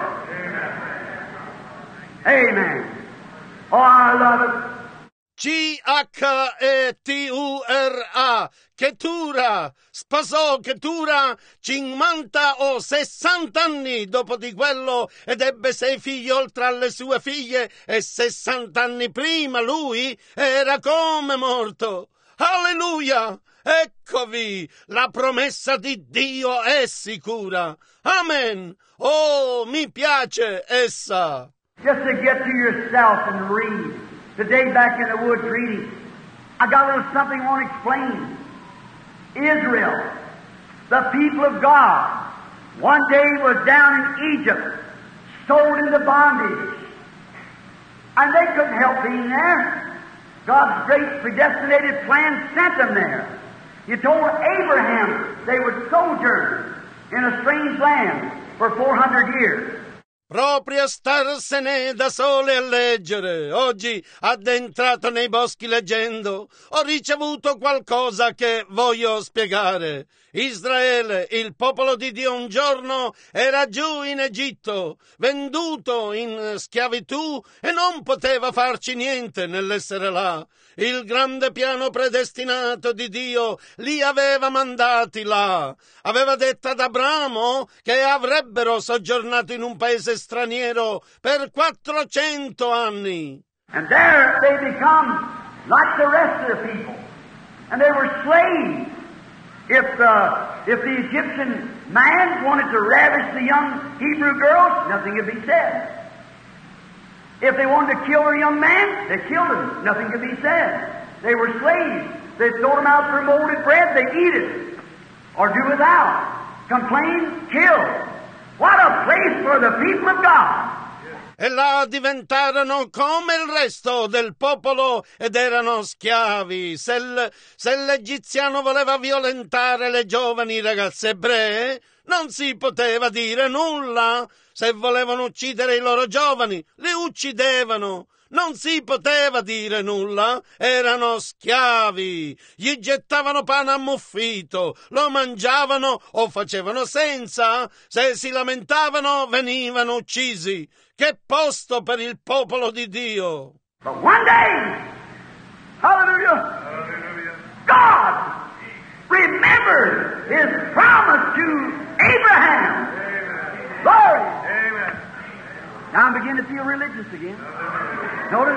Amen. Oh, I love it. C H E T U R A, Ketura, sposò Ketura cinquanta o sessanta anni dopo di quello ed ebbe sei figli oltre alle sue figlie e sessanta anni prima lui era come morto. Alleluia! Eccovi, la promessa di Dio è sicura. Amen. Oh, mi piace essa. Just to get to yourself and read. Today, back in the woods reading, I got a little something I want to explain. Israel, the people of God, one day was down in Egypt, sold into bondage, And they couldn't help being there. God's great predestinated plan sent them there. He told Abraham they would sojourn in a strange land for four hundred years. Proprio starsene da sole a leggere, oggi addentrato nei boschi leggendo, ho ricevuto qualcosa che voglio spiegare. Israele, il popolo di Dio, un giorno era giù in Egitto, venduto in schiavitù e non poteva farci niente nell'essere là. Il grande piano predestinato di Dio li aveva mandati là. Aveva detto ad Abramo che avrebbero soggiornato in un paese straniero per quattrocento anni. And there they become like the rest of the people. And they were slaves. If the, if the Egyptian man wanted to ravish the young Hebrew girls, nothing could be said. If they wanted to kill a young man, they killed him. Nothing could be said. They were slaves. They throw them out for molded bread, they eat it. Or do without. Complain, kill. What a place for the people of God. E là diventarono come il resto del popolo ed erano schiavi. Se, l, se l'egiziano voleva violentare le giovani ragazze ebree, non si poteva dire nulla. Se volevano uccidere i loro giovani, li uccidevano. Non si poteva dire nulla, erano schiavi. Gli gettavano pane ammuffito, lo mangiavano o facevano senza. Se si lamentavano, venivano uccisi. Che posto per il popolo di Dio! But one day, hallelujah, hallelujah, God remembered His promise to Abraham. Amen. Glory. Amen. Now I'm beginning to feel religious again. Notice,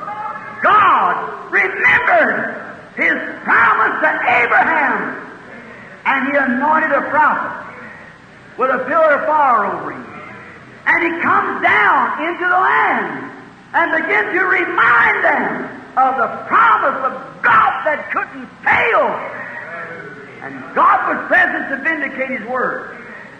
God remembered His promise to Abraham, and He anointed a prophet with a pillar of fire over him. And He comes down into the land and begins to remind them of the promise of God that couldn't fail. And God was present to vindicate His word.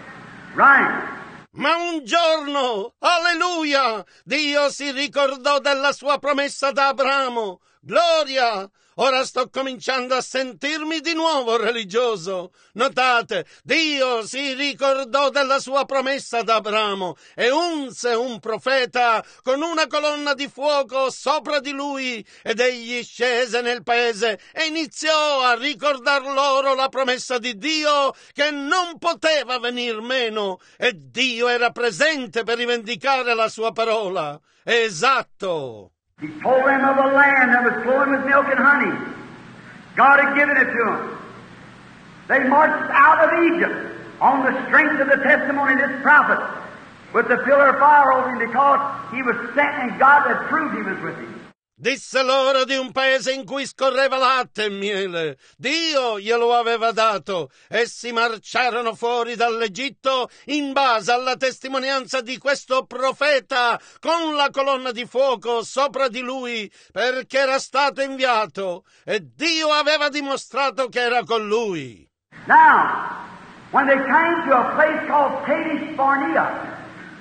Right. Ma un giorno, alleluia, Dio si ricordò della sua promessa ad Abramo. Gloria! Ora sto cominciando a sentirmi di nuovo religioso. Notate, Dio si ricordò della sua promessa ad Abramo e unse un profeta con una colonna di fuoco sopra di lui ed egli scese nel paese e iniziò a ricordar loro la promessa di Dio che non poteva venir meno e Dio era presente per rivendicare la sua parola. Esatto. He told them of a land that was flowing with milk and honey. God had given it to them. They marched out of Egypt on the strength of the testimony of this prophet with the pillar of fire over him because he was sent and God had proved He was with him. Disse loro di un paese in cui scorreva latte e miele. Dio glielo aveva dato. Essi marciarono fuori dall'Egitto in base alla testimonianza di questo profeta con la colonna di fuoco sopra di lui perché era stato inviato e Dio aveva dimostrato che era con lui. Now, when they came to a place called Kadesh Barnea,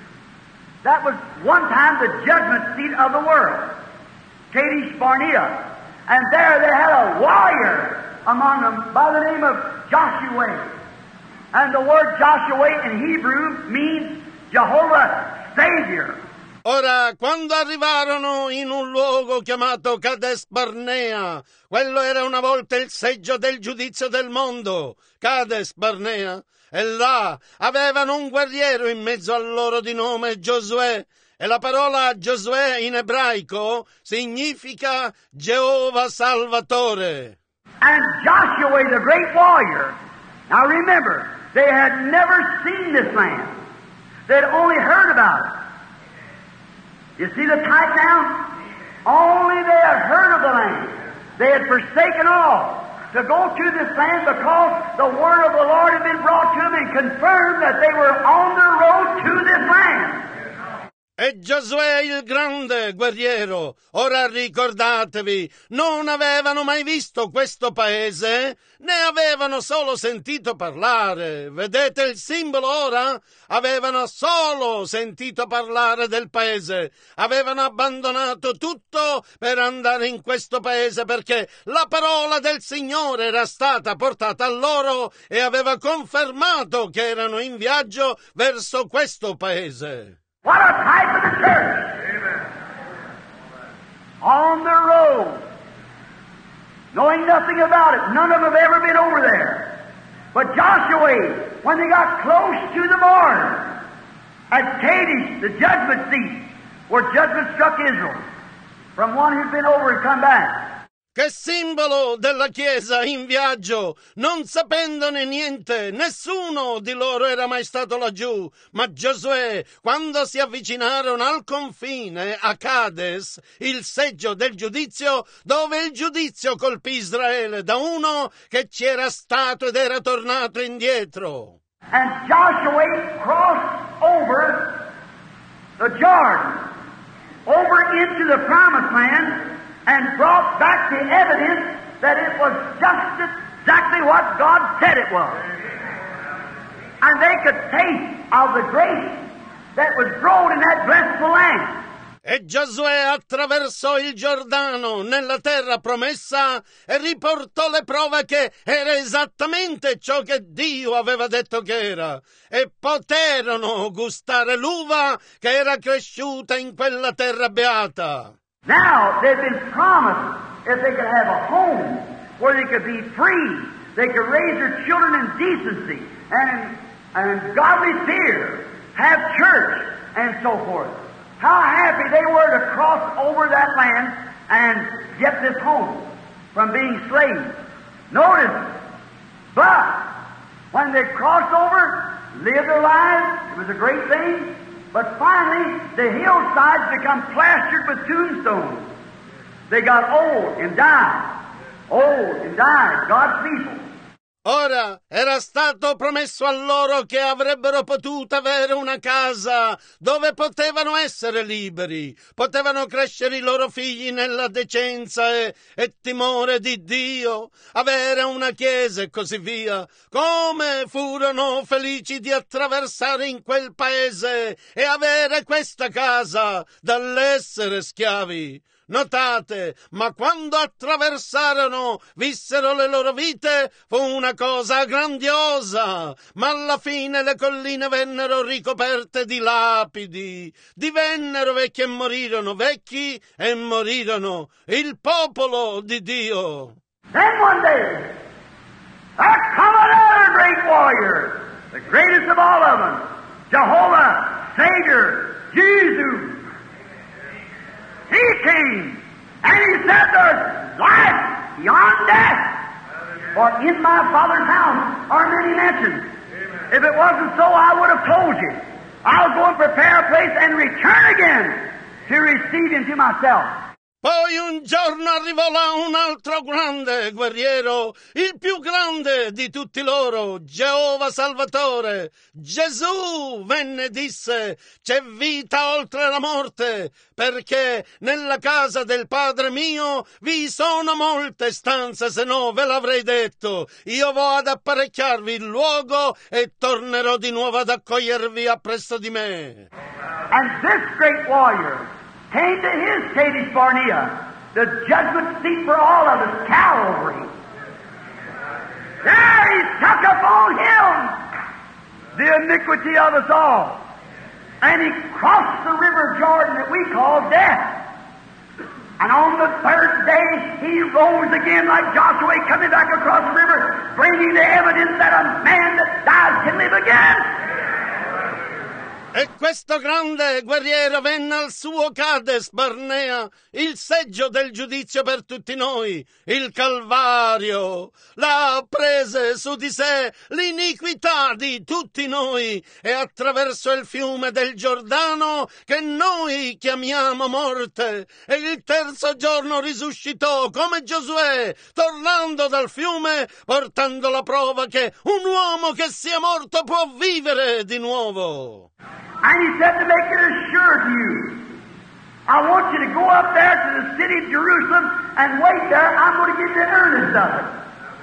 that was one time the judgment seat of the world. Kadesh Barnea, and there they had a warrior among them by the name of Joshua. And the word Joshua in Hebrew means Jehovah Savior. Ora, quando arrivarono in un luogo chiamato Cades Barnea, quello era una volta il seggio del giudizio del mondo, Cades Barnea, e là avevano un guerriero in mezzo a loro di nome Giosuè. E la parola Giosuè in ebraico significa Geova Salvatore. And Joshua, the great warrior, now remember, they had never seen this land. They had only heard about it. You see the type now? Only they had heard of the land. They had forsaken all to go to this land because the word of the Lord had been brought to them and confirmed that they were on the road to this land. E Giosuè il grande guerriero, ora ricordatevi, non avevano mai visto questo paese, ne avevano solo sentito parlare. Vedete il simbolo ora? Avevano solo sentito parlare del paese, avevano abbandonato tutto per andare in questo paese perché la parola del Signore era stata portata a loro e aveva confermato che erano in viaggio verso questo paese. What a type of the church! Amen. On the road, knowing nothing about it. None of them have ever been over there. But Joshua, when they got close to the border, at Kadesh, the judgment seat, where judgment struck Israel, from one who'd been over and come back. Che simbolo della Chiesa in viaggio, non sapendone niente, nessuno di loro era mai stato laggiù, ma Giosuè, quando si avvicinarono al confine, a Cades, il seggio del giudizio, dove il giudizio colpì Israele da uno che ci era stato ed era tornato indietro. And Joshua crossed over the Jordan, over into the promised land, and brought back the evidence that it was just exactly what God said it was. And they could taste of the grace that was grown in that blessed land. E Giosuè attraversò il Giordano nella terra promessa e riportò le prove che era esattamente ciò che Dio aveva detto che era. E poterono gustare l'uva che era cresciuta in quella terra beata. Now, they've been promised if they could have a home where they could be free, they could raise their children in decency and, and godly fear, have church, and so forth. How happy they were to cross over that land and get this home from being slaves. Notice, but when they crossed over, lived their lives, it was a great thing. But finally, the hillsides become plastered with tombstones. They got old and died. Old and died, God's people. Ora era stato promesso a loro che avrebbero potuto avere una casa dove potevano essere liberi, potevano crescere i loro figli nella decenza e, e timore di Dio, avere una chiesa e così via. Come furono felici di attraversare in quel paese e avere questa casa dall'essere schiavi. Notate, ma quando attraversarono, vissero le loro vite, fu una cosa grandiosa, ma alla fine le colline vennero ricoperte di lapidi, divennero vecchi e morirono vecchi e morirono il popolo di Dio. Then one day, there come another great warrior, the greatest of all of them, Jehovah, Savior, Jesus. He came, and he said, there's life beyond death. For in my Father's house are many mansions. If it wasn't so, I would have told you. I'll go and prepare a place and return again to receive him to myself. Poi un giorno arrivò là un altro grande guerriero, il più grande di tutti loro, Geova Salvatore. Gesù venne e disse, c'è vita oltre la morte, perché nella casa del Padre mio vi sono molte stanze, se no ve l'avrei detto. Io vo ad apparecchiarvi il luogo e tornerò di nuovo ad accogliervi appresso di me. And this great warrior came to his Kadesh Barnea, the judgment seat for all of us, Calvary. There he took upon him the iniquity of us all. And he crossed the river Jordan that we call death. And on the third day he rose again like Joshua coming back across the river, bringing the evidence that a man that dies can live again. E questo grande guerriero venne al suo Cades Barnea, il seggio del giudizio per tutti noi, il Calvario. L'ha prese su di sé l'iniquità di tutti noi e attraverso il fiume del Giordano, che noi chiamiamo morte, e il terzo giorno risuscitò come Giosuè, tornando dal fiume, portando la prova che un uomo che sia morto può vivere di nuovo. And he said to make it assured to you, I want you to go up there to the city of Jerusalem and wait there. I'm going to give you the earnest of it.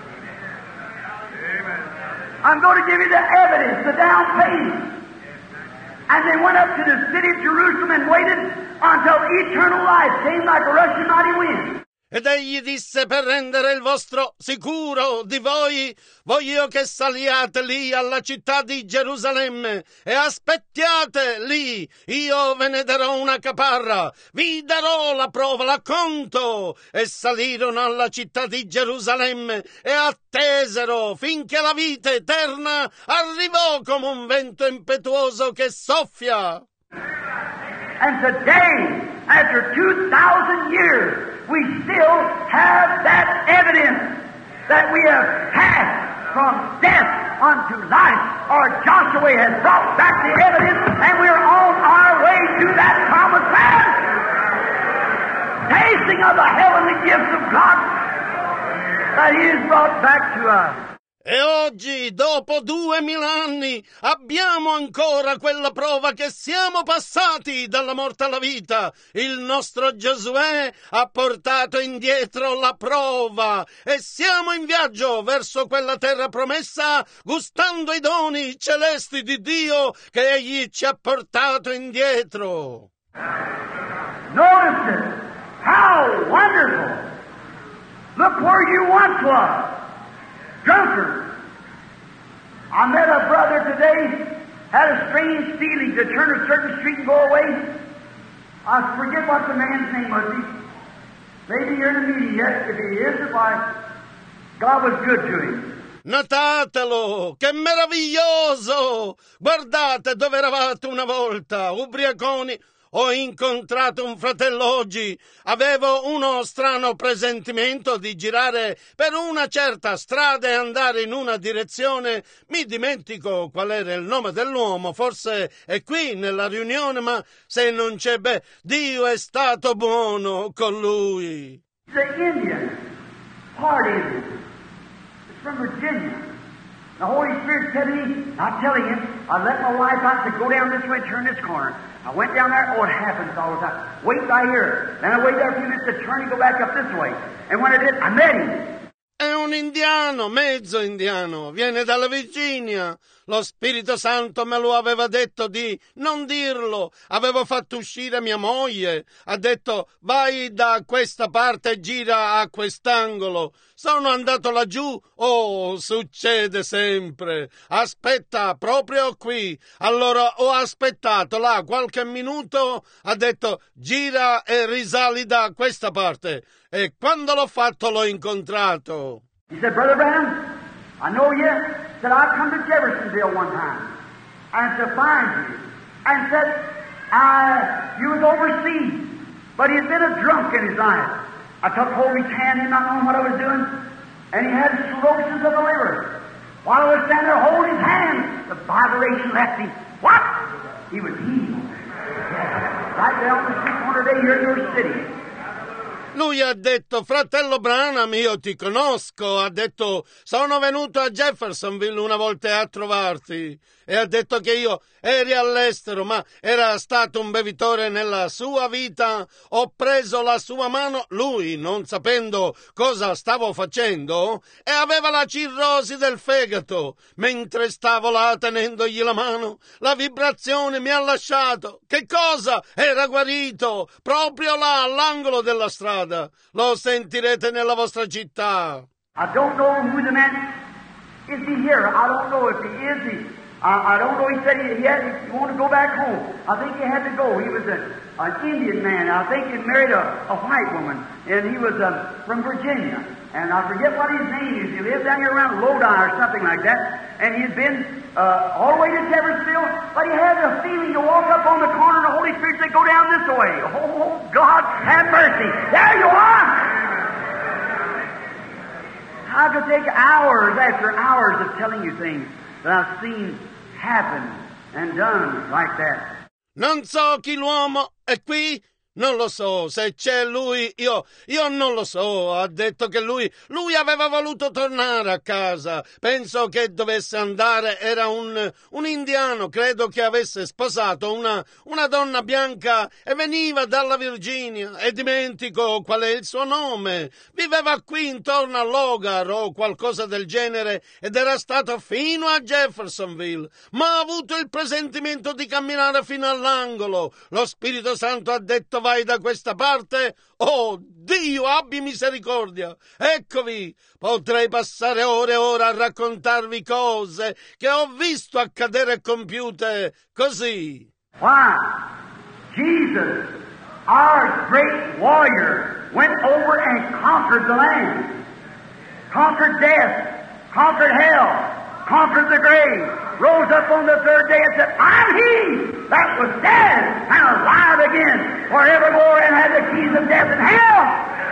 I'm going to give you the evidence, the down payment. And they went up to the city of Jerusalem and waited until eternal life came like a rushing mighty wind. Ed egli disse, per rendere il vostro sicuro di voi, voglio che saliate lì alla città di Gerusalemme e aspettiate lì, io ve ne darò una caparra, vi darò la prova, la conto. E salirono alla città di Gerusalemme e attesero finché la vita eterna arrivò come un vento impetuoso che soffia. And today, after two thousand years, we still have that evidence that we have passed from death unto life. Or Joshua has brought back the evidence, and we're on our way to that promised land. Tasting of the heavenly gifts of God that He has brought back to us. E oggi, dopo duemila anni, abbiamo ancora quella prova che siamo passati dalla morte alla vita. Il nostro Giosuè ha portato indietro la prova e siamo in viaggio verso quella terra promessa, gustando i doni celesti di Dio che Egli ci ha portato indietro. Notice it. How wonderful. Look where you once was. Drunkard. I met a brother today, had a strange feeling to turn a certain street and go away. I forget what the man's name was. He, maybe you're in the meeting yet. If he isn't, why, God was good to him. Notatelo, che meraviglioso! Guardate dove eravate una volta, ubriaconi. Ho incontrato un fratello oggi, avevo uno strano presentimento di girare per una certa strada e andare in una direzione, mi dimentico qual era il nome dell'uomo, forse è qui nella riunione, ma se non c'è, beh, Dio è stato buono con lui. The Indian, part Indian, it's from Virginia. The Holy Spirit said to me, I'm telling you, I let my wife out to go down this way and turn this corner. I went down there, oh, it happens all the time. Wait right here. Then I wait there a few minutes to turn and go back up this way. And when I did, I met him. È un indiano, mezzo indiano, viene dalla Virginia. Lo Spirito Santo me lo aveva detto di non dirlo. Avevo fatto uscire mia moglie. Ha detto, vai da questa parte e gira a quest'angolo. Sono andato laggiù. Oh, succede sempre. Aspetta, proprio qui. Allora ho aspettato là qualche minuto. Ha detto, gira e risali da questa parte. E quando l'ho fatto l'ho incontrato. He said, Brother Branham, I know you. Said, I come to Jeffersonville one time. And to find you. And said, I, you was overseas. But he had been a drunk in his life. I took hold of his hand, him not knowing what I was doing. And he had cirrhosis of the liver. While I was standing there holding his hand, the vibration left him. What? He was healed. Right there on the street corner today here in your city. Lui ha detto, fratello Branham, io ti conosco, ha detto, sono venuto a Jeffersonville una volta a trovarti, e ha detto che io eri all'estero, ma era stato un bevitore nella sua vita, ho preso la sua mano, lui, non sapendo cosa stavo facendo, e aveva la cirrosi del fegato, mentre stavo là tenendogli la mano, la vibrazione mi ha lasciato, che cosa? Era guarito, proprio là all'angolo della strada. Lo sentirete nella vostra città. I don't know who the man is. Is he here? I don't know if he is. He, I, I don't know. He said he, he had he wanted to go back home. I think he had to go. He was a, an Indian man. I think he married a, a white woman, and he was uh, from Virginia. And I forget what his name is. He lived down here around Lodi or something like that. And he's been uh, all the way to Jeffersonville, but he had a feeling to walk up on the corner, and the Holy Spirit said, "Go down this way." Oh, God, have mercy! There you are. I could take hours after hours of telling you things that I've seen happen and done like that. Non so chi l'uomo è qui, Non lo so, se c'è lui, io, io non lo so, ha detto che lui, lui aveva voluto tornare a casa, penso che dovesse andare, era un, un indiano, credo che avesse sposato una, una donna bianca e veniva dalla Virginia, e dimentico qual è il suo nome, viveva qui intorno a Logar o qualcosa del genere ed era stato fino a Jeffersonville, ma ha avuto il presentimento di camminare fino all'angolo, lo Spirito Santo ha detto vai da questa parte, oh Dio abbi misericordia, eccovi, potrei passare ore e ore a raccontarvi cose che ho visto accadere compiute così. Why? Jesus, our great warrior, went over and conquered the land, conquered death, conquered hell, conquered the grave, rose up on the third day and said, I'm he that was dead and alive again forevermore and had the keys of death and hell.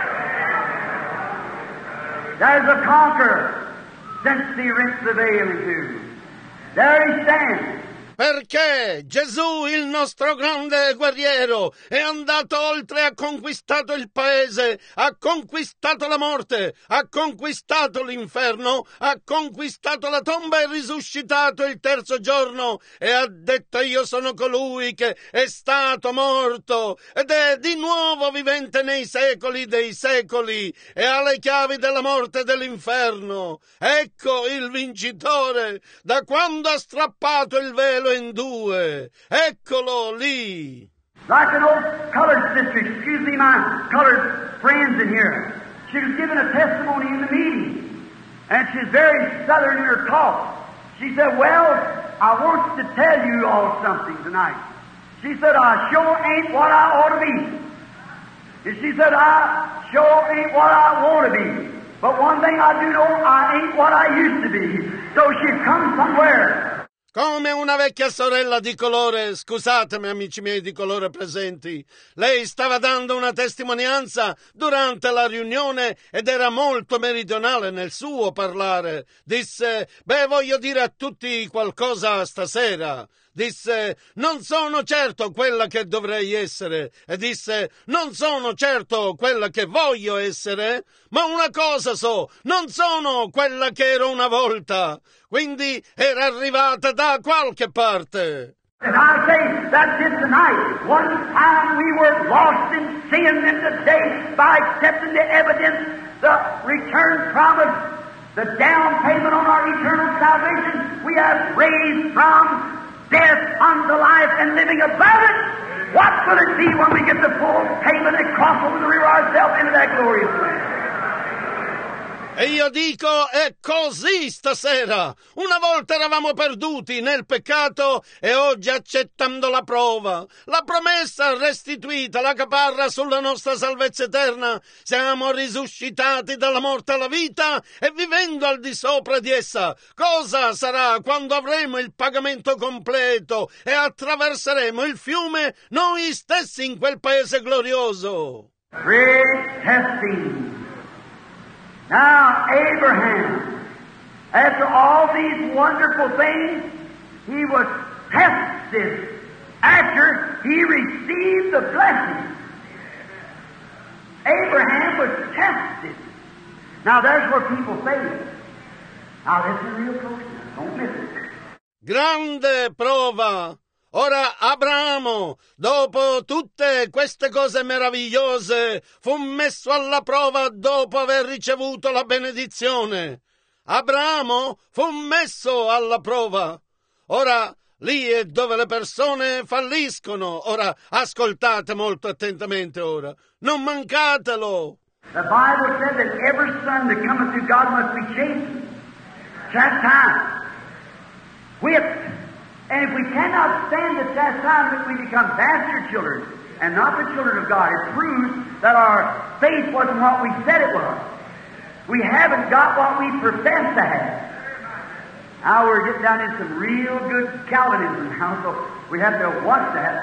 There's a conqueror since he rent the veil in two. There he stands. Perché Gesù, il nostro grande guerriero, è andato oltre, ha conquistato il paese, ha conquistato la morte, ha conquistato l'inferno, ha conquistato la tomba e risuscitato il terzo giorno e ha detto io sono colui che è stato morto ed è di nuovo vivente nei secoli dei secoli e ha le chiavi della morte e dell'inferno. Ecco il vincitore da quando ha strappato il velo in due, eccolo lì. Like an old colored sister, excuse me, my colored friends in here. She was giving a testimony in the meeting, and she's very southern in her talk. She said, well, I want to tell you all something tonight. She said, I sure ain't what I ought to be. And she said, I sure ain't what I want to be. But one thing I do know, I ain't what I used to be. So she's come somewhere. Come una vecchia sorella di colore, scusatemi amici miei di colore presenti, lei stava dando una testimonianza durante la riunione ed era molto meridionale nel suo parlare. Disse, beh voglio dire a tutti qualcosa stasera. Disse, non sono certo quella che dovrei essere, e disse, non sono certo quella che voglio essere, ma una cosa so, non sono quella che ero una volta, quindi era arrivata da qualche parte. And I say, that's it tonight. One time we were lost in sin, and today, by accepting the evidence, the return promise, the down payment on our eternal salvation, we have raised from death unto life and living above it. What will it be when we get the full payment and cross over the river ourselves into that glorious land? E io dico, è così stasera. Una volta eravamo perduti nel peccato e oggi accettando la prova, la promessa restituita, la caparra sulla nostra salvezza eterna, siamo risuscitati dalla morte alla vita e vivendo al di sopra di essa. Cosa sarà quando avremo il pagamento completo e attraverseremo il fiume noi stessi in quel paese glorioso? Great testing. Now, Abraham, after all these wonderful things, he was tested after he received the blessing. Abraham was tested. Now, there's where people fail. Now, listen real close now. Don't miss it. Grande prova. Ora Abramo, dopo tutte queste cose meravigliose, fu messo alla prova dopo aver ricevuto la benedizione. Abramo fu messo alla prova. Ora, lì è dove le persone falliscono. Ora, ascoltate molto attentamente ora. Non mancatelo. The Bible said that every son that cometh to God must be chastened, chastised, whipped. And if we cannot stand the chastisement, we become bastard children and not the children of God. It proves that our faith wasn't what we said it was. We haven't got what we profess to have. Now we're getting down in some real good Calvinism now, so we have to watch that.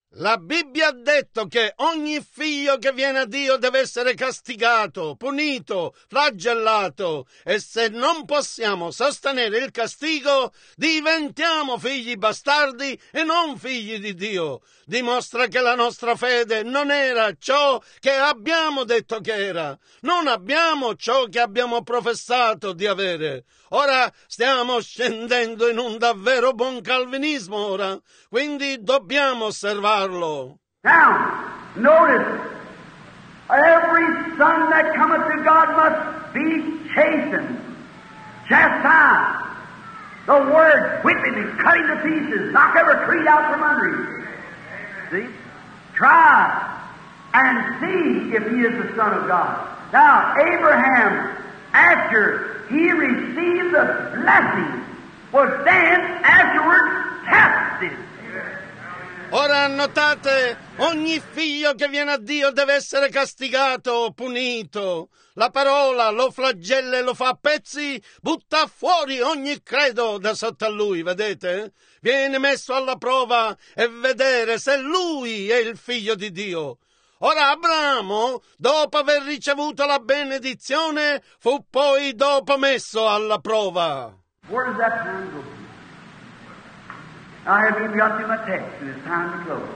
La Bibbia ha detto che ogni figlio che viene a Dio deve essere castigato, punito, flagellato, e se non possiamo sostenere il castigo, diventiamo figli bastardi e non figli di Dio. Dimostra che la nostra fede non era ciò che abbiamo detto che era. Non abbiamo ciò che abbiamo professato di avere. Ora stiamo scendendo in un davvero buon calvinismo ora, quindi dobbiamo osservarlo. Now, notice, every son that cometh to God must be chastened, chastised. The word whipping and cutting to pieces, knock every creed out from under him. See? Try and see if he is the Son of God. Now, Abraham, after he received the blessing, was then afterwards tested. Ora notate, ogni figlio che viene a Dio deve essere castigato, punito. La parola lo flagella e lo fa a pezzi, butta fuori ogni credo da sotto a lui, vedete? Viene messo alla prova e vedere se lui è il figlio di Dio. Ora Abramo, dopo aver ricevuto la benedizione, fu poi dopo messo alla prova. Where does that time go? I haven't even got to my text, and it's time to close.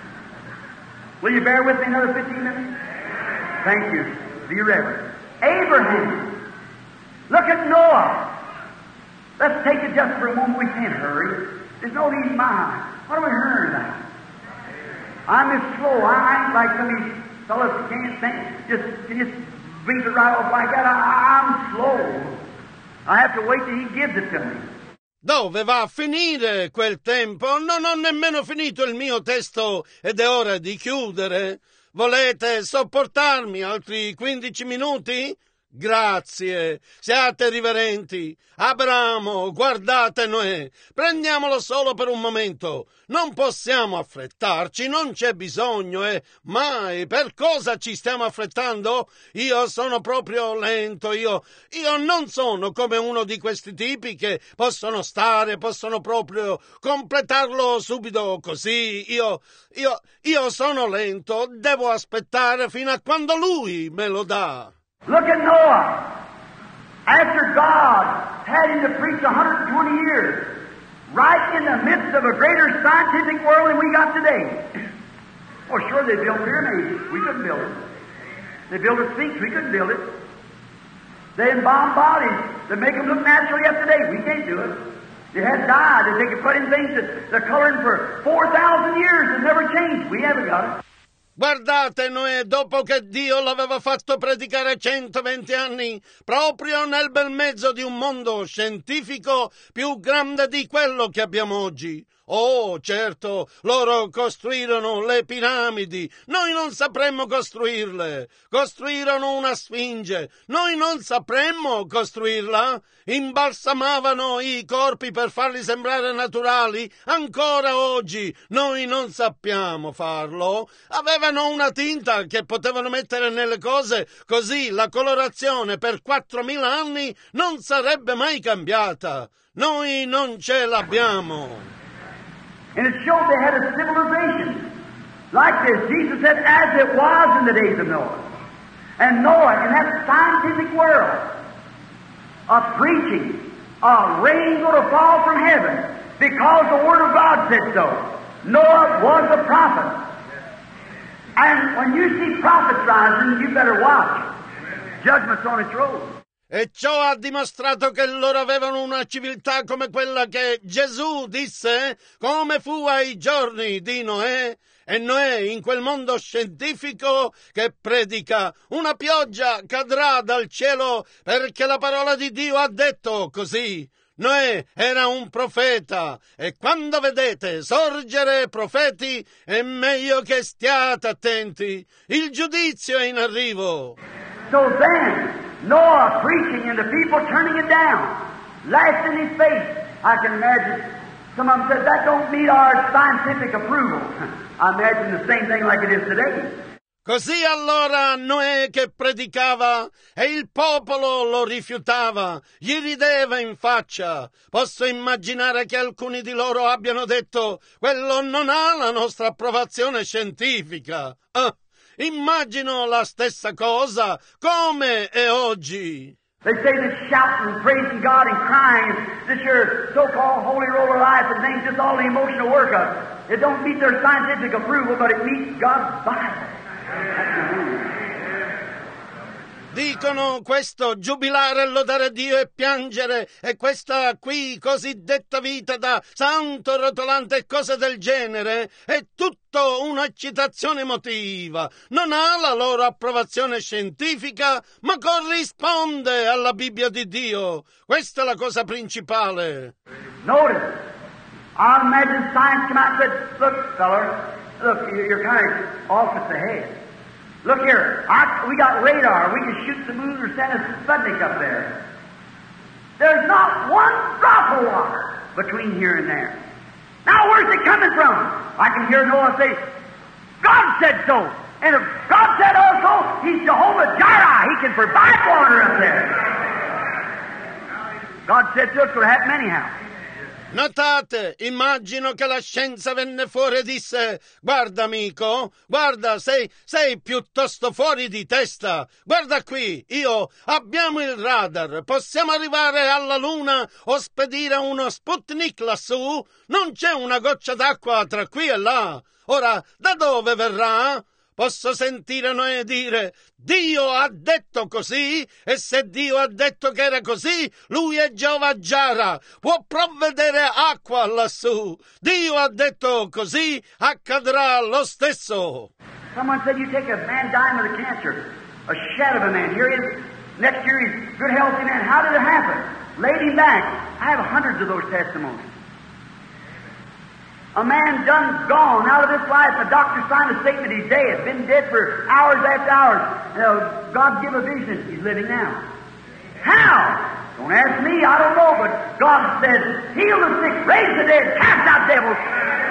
Will you bear with me another fifteen minutes? Thank you. Be reverent. Abraham. Look at Noah. Let's take it just for a moment. We can't hurry. There's no need in my What are we hurrying about? I'm as slow. I ain't like some of these fellows who can't think. Just, just beat it right off like that. I, I'm slow. I have to wait till he gives it to me. Dove va a finire quel tempo? Non ho nemmeno finito il mio testo ed è ora di chiudere. Volete sopportarmi altri quindici minuti? Grazie, siate riverenti. Abramo, guardate Noè, prendiamolo solo per un momento. Non possiamo affrettarci, non c'è bisogno, e eh. mai, per cosa ci stiamo affrettando? Io sono proprio lento, io, io non sono come uno di questi tipi che possono stare, possono proprio completarlo subito così. Io, io, io sono lento, devo aspettare fino a quando lui me lo dà. Look at Noah. After God had him to preach one hundred twenty years, right in the midst of a greater scientific world than we got today. Oh, sure, they built pyramids. We couldn't build it. They built a Sphinx. We couldn't build it. They embalmed bodies to make them look naturally up today. We can't do it. They had dye that they could put in things that they're coloring for four thousand years and never changed. We haven't got it. Guardate Noè, dopo che Dio l'aveva fatto predicare centoventi anni, proprio nel bel mezzo di un mondo scientifico più grande di quello che abbiamo oggi. Oh, certo, loro costruirono le piramidi, noi non sapremmo costruirle. Costruirono una sfinge, noi non sapremmo costruirla. Imbalsamavano i corpi per farli sembrare naturali, ancora oggi noi non sappiamo farlo. Avevano una tinta che potevano mettere nelle cose, così la colorazione per quattromila anni non sarebbe mai cambiata. Noi non ce l'abbiamo. And it showed they had a civilization like this. Jesus said, as it was in the days of Noah. And Noah, in that scientific world of preaching, a rain going to fall from heaven because the Word of God said so. Noah was a prophet. And when you see prophets rising, you better watch. Judgment's on its road. E ciò ha dimostrato che loro avevano una civiltà come quella che Gesù disse, come fu ai giorni di Noè. E Noè, in quel mondo scientifico che predica, una pioggia cadrà dal cielo perché la parola di Dio ha detto così. Noè era un profeta, e quando vedete sorgere profeti è meglio che stiate attenti. Il giudizio è in arrivo. So then, Noah preaching and the people turning it down, laughed in his face. I can imagine some of them said, that don't meet our scientific approval. I imagine the same thing like it is today. Così allora Noè che predicava e il popolo lo rifiutava, gli rideva in faccia. Posso immaginare che alcuni di loro abbiano detto: quello non ha la nostra approvazione scientifica. Ah, immagino la stessa cosa come è oggi. They say this shouting and praising God and crying, this your so-called holy roll of life and things, just all the emotional work of it. It don't meet their scientific approval, but it meets God's Bible. Dicono questo, giubilare, lodare Dio e piangere, e questa qui cosiddetta vita da santo rotolante e cose del genere, è tutto un'eccitazione emotiva. Non ha la loro approvazione scientifica, ma corrisponde alla Bibbia di Dio. Questa è la cosa principale. Notice, I imagine science come out and said, look, feller, look, you're kind of off at the head. Look here, I, we got radar. We can shoot the moon or send a Sputnik up there. There's not one drop of water between here and there. Now, where's it coming from? I can hear Noah say, God said so. And if God said also, He's Jehovah Jireh. He can provide water up there. God said so, it's going to happen anyhow. Notate, immagino che la scienza venne fuori e disse: guarda amico, guarda, sei, sei piuttosto fuori di testa. Guarda qui, io, abbiamo il radar, possiamo arrivare alla Luna o spedire uno Sputnik lassù. Non c'è una goccia d'acqua tra qui e là. Ora, da dove verrà? Posso sentire Noè dire: Dio ha detto così, e se Dio ha detto che era così, Lui è Jehovah Jireh, può provvedere acqua lassù. Dio ha detto così, accadrà lo stesso. Someone said you take a man dying with a cancer, a shed of a man, here he is, next year he's a good healthy man. How did it happen? Laid him back. I have hundreds of those testimonies. A man done gone out of this life, the doctor signed a statement he's dead, been dead for hours after hours. You know, God give a vision, he's living now. How? Don't ask me, I don't know, but God said, heal the sick, raise the dead, cast out devils.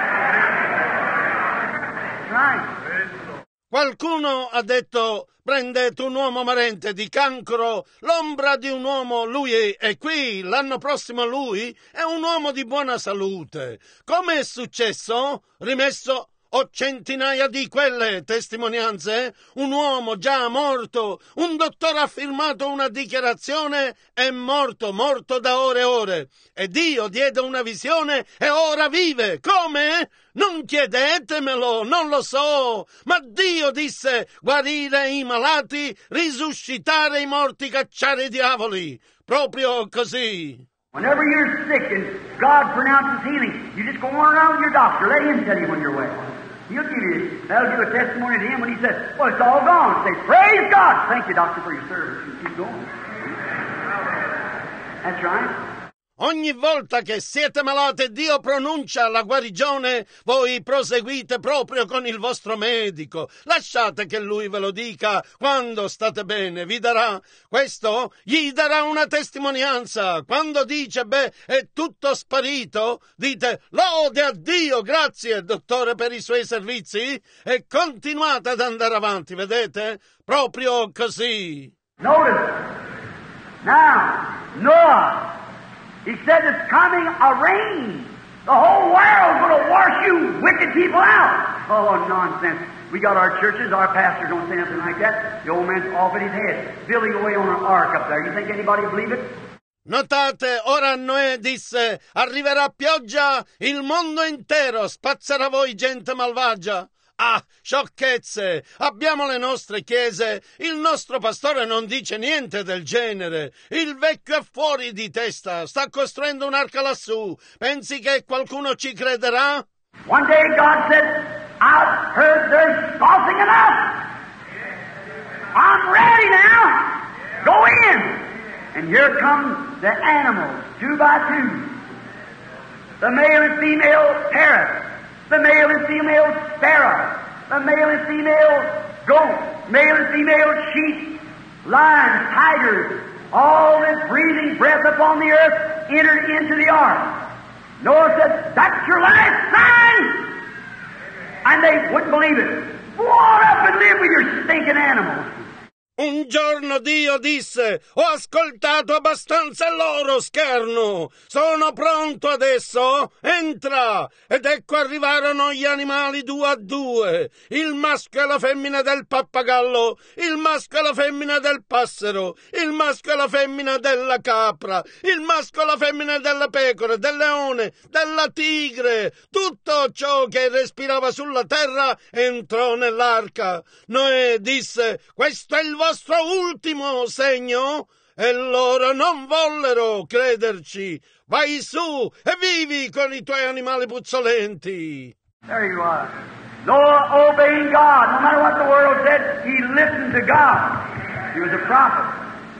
That's right. Qualcuno ha detto: prendete un uomo morente di cancro, l'ombra di un uomo, lui è qui, l'anno prossimo lui è un uomo di buona salute. Come è successo? Rimesso ho centinaia di quelle testimonianze. Un uomo già morto, un dottore ha firmato una dichiarazione, è morto, morto da ore e ore. E Dio diede una visione e ora vive. Come? Non chiedetemelo, non lo so, ma Dio disse: guarire i malati, risuscitare i morti, cacciare i diavoli. Proprio così. Whenever you're sick and God pronounces healing, you just go on around with your doctor. Let him tell you when you're well. He'll give you, that'll give a testimony to him when he says, well, it's all gone. Say, praise God. Thank you, doctor, for your service. You keep going. That's right. Ogni volta che siete malati e Dio pronuncia la guarigione, voi proseguite proprio con il vostro medico. Lasciate che lui ve lo dica quando state bene, vi darà. Questo gli darà una testimonianza. Quando dice, beh, è tutto sparito, dite: lode a Dio, grazie, dottore, per i suoi servizi, e continuate ad andare avanti, vedete? Proprio così. Notice. Now, Noah. He said it's coming a rain. The whole world's going to wash you wicked people out. Oh, nonsense. We got our churches, our pastors don't say nothing like that. The old man's off at his head, building away on an ark up there. You think anybody will believe it? Notate, ora Noè disse: arriverà pioggia, il mondo intero spazzerà voi gente malvagia. Ah, sciocchezze! Abbiamo le nostre chiese, il nostro pastore non dice niente del genere. Il vecchio è fuori di testa, sta costruendo un'arca lassù. Pensi che qualcuno ci crederà? One day God said, I've heard they're scoffing enough. I'm ready now. Go in. And here come the animals, two by two. The male and female parrot. The male and female sparrow, the male and female goat, male and female sheep, lions, tigers, all this breathing breath upon the earth entered into the ark. Noah said, that's your last sign! And they wouldn't believe it. Go on up and live with your stinking animals. Un giorno Dio disse: ho ascoltato abbastanza il loro scherno, sono pronto adesso, entra! Ed ecco arrivarono gli animali due a due, il maschio e la femmina del pappagallo, il maschio e la femmina del passero, il maschio e la femmina della capra, il maschio e la femmina della pecora, del leone, della tigre, tutto ciò che respirava sulla terra entrò nell'arca. Noè disse: questo è il vostro ultimo segno? E loro non vollero crederci. Vai su e vivi con i tuoi animali puzzolenti. There you are. Noah obeying God. No matter what the world said, he listened to God. He was a prophet.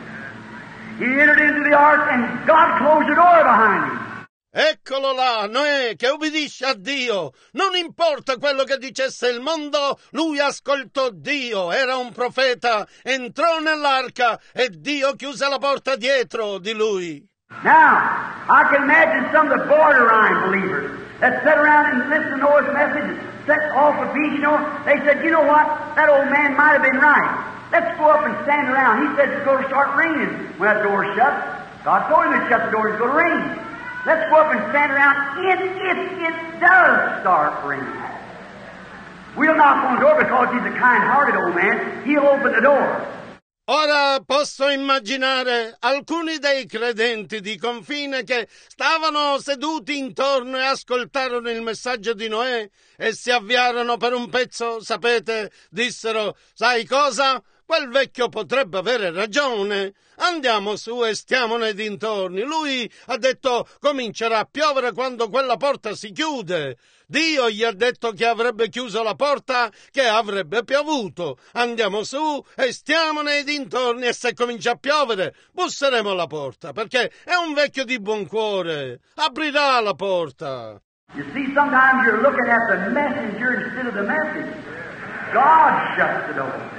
He entered into the ark and God closed the door behind him. Eccolo là, Noè, che obbedisce a Dio. Non importa quello che dicesse il mondo, lui ascoltò Dio. Era un profeta, entrò nell'arca e Dio chiuse la porta dietro di lui. Now, I can imagine some of the borderline believers that sat around and listened to Noah's message and set off a beach, you know. They said, you know what, that old man might have been right. Let's go up and stand around. He said it's going to start raining when that door's shut. God told him to shut the door, it's going to rain. Let's go up and stand around. It, it, it does start raining. We'll knock on the door because he's a kind-hearted old man. He'll open the door. Ora posso immaginare alcuni dei credenti di confine che stavano seduti intorno e ascoltarono il messaggio di Noè e si avviarono per un pezzo, sapete, dissero: sai cosa? Quel vecchio potrebbe avere ragione. Andiamo su e stiamo nei dintorni. Lui ha detto: comincerà a piovere quando quella porta si chiude. Dio gli ha detto che avrebbe chiuso la porta, che avrebbe piovuto. Andiamo su e stiamo nei dintorni e se comincia a piovere busseremo alla porta, perché è un vecchio di buon cuore. Aprirà la porta. You see, sometimes you're looking at the messenger instead of the message. God shuts the door.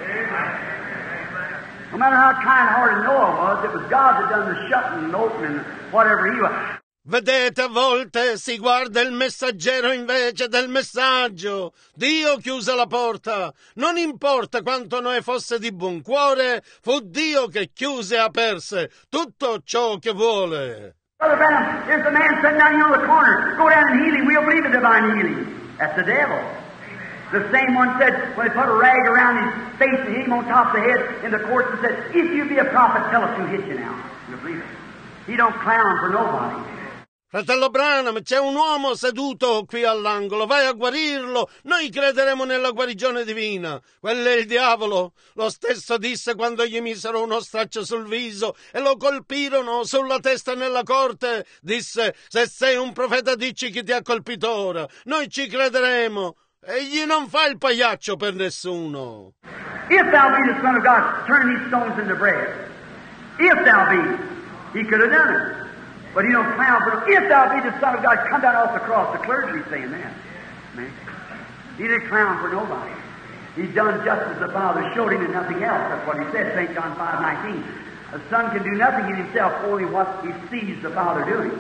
No matter how kind-hearted Noah was, it was God that done the shutting and opening, whatever he was. Vedete, a volte si guarda il messaggero invece del messaggio. Dio chiuse la porta. Non importa quanto Noè fosse di buon cuore, fu Dio che chiuse e aperse tutto ciò che vuole. Brother Branham, there's a man sitting down here on the corner. Go down and heal him. We'll believe in divine healing. That's the devil. The same one said, when they put a rag around his face and hit him on top of the head in the courts and said, if you be a prophet, tell us who hit you now. You'll believe it. He don't clown for nobody. Fratello Branham, c'è un uomo seduto qui all'angolo, vai a guarirlo, noi crederemo nella guarigione divina. Quello è il diavolo. Lo stesso disse quando gli misero uno straccio sul viso e lo colpirono sulla testa nella corte. Disse: se sei un profeta dici chi ti ha colpito ora, noi ci crederemo. Egli non fa il pagliaccio per nessuno. If thou be the Son of God, turn these stones into bread. If thou be, he could have done it. But he don't clown for him. If thou be the Son of God, come down off the cross. The clergy saying that. Man. He didn't clown for nobody. He's done just as the Father showed him and nothing else. That's what he said, Saint John five nineteen. The Son can do nothing in himself, only what he sees the Father doing.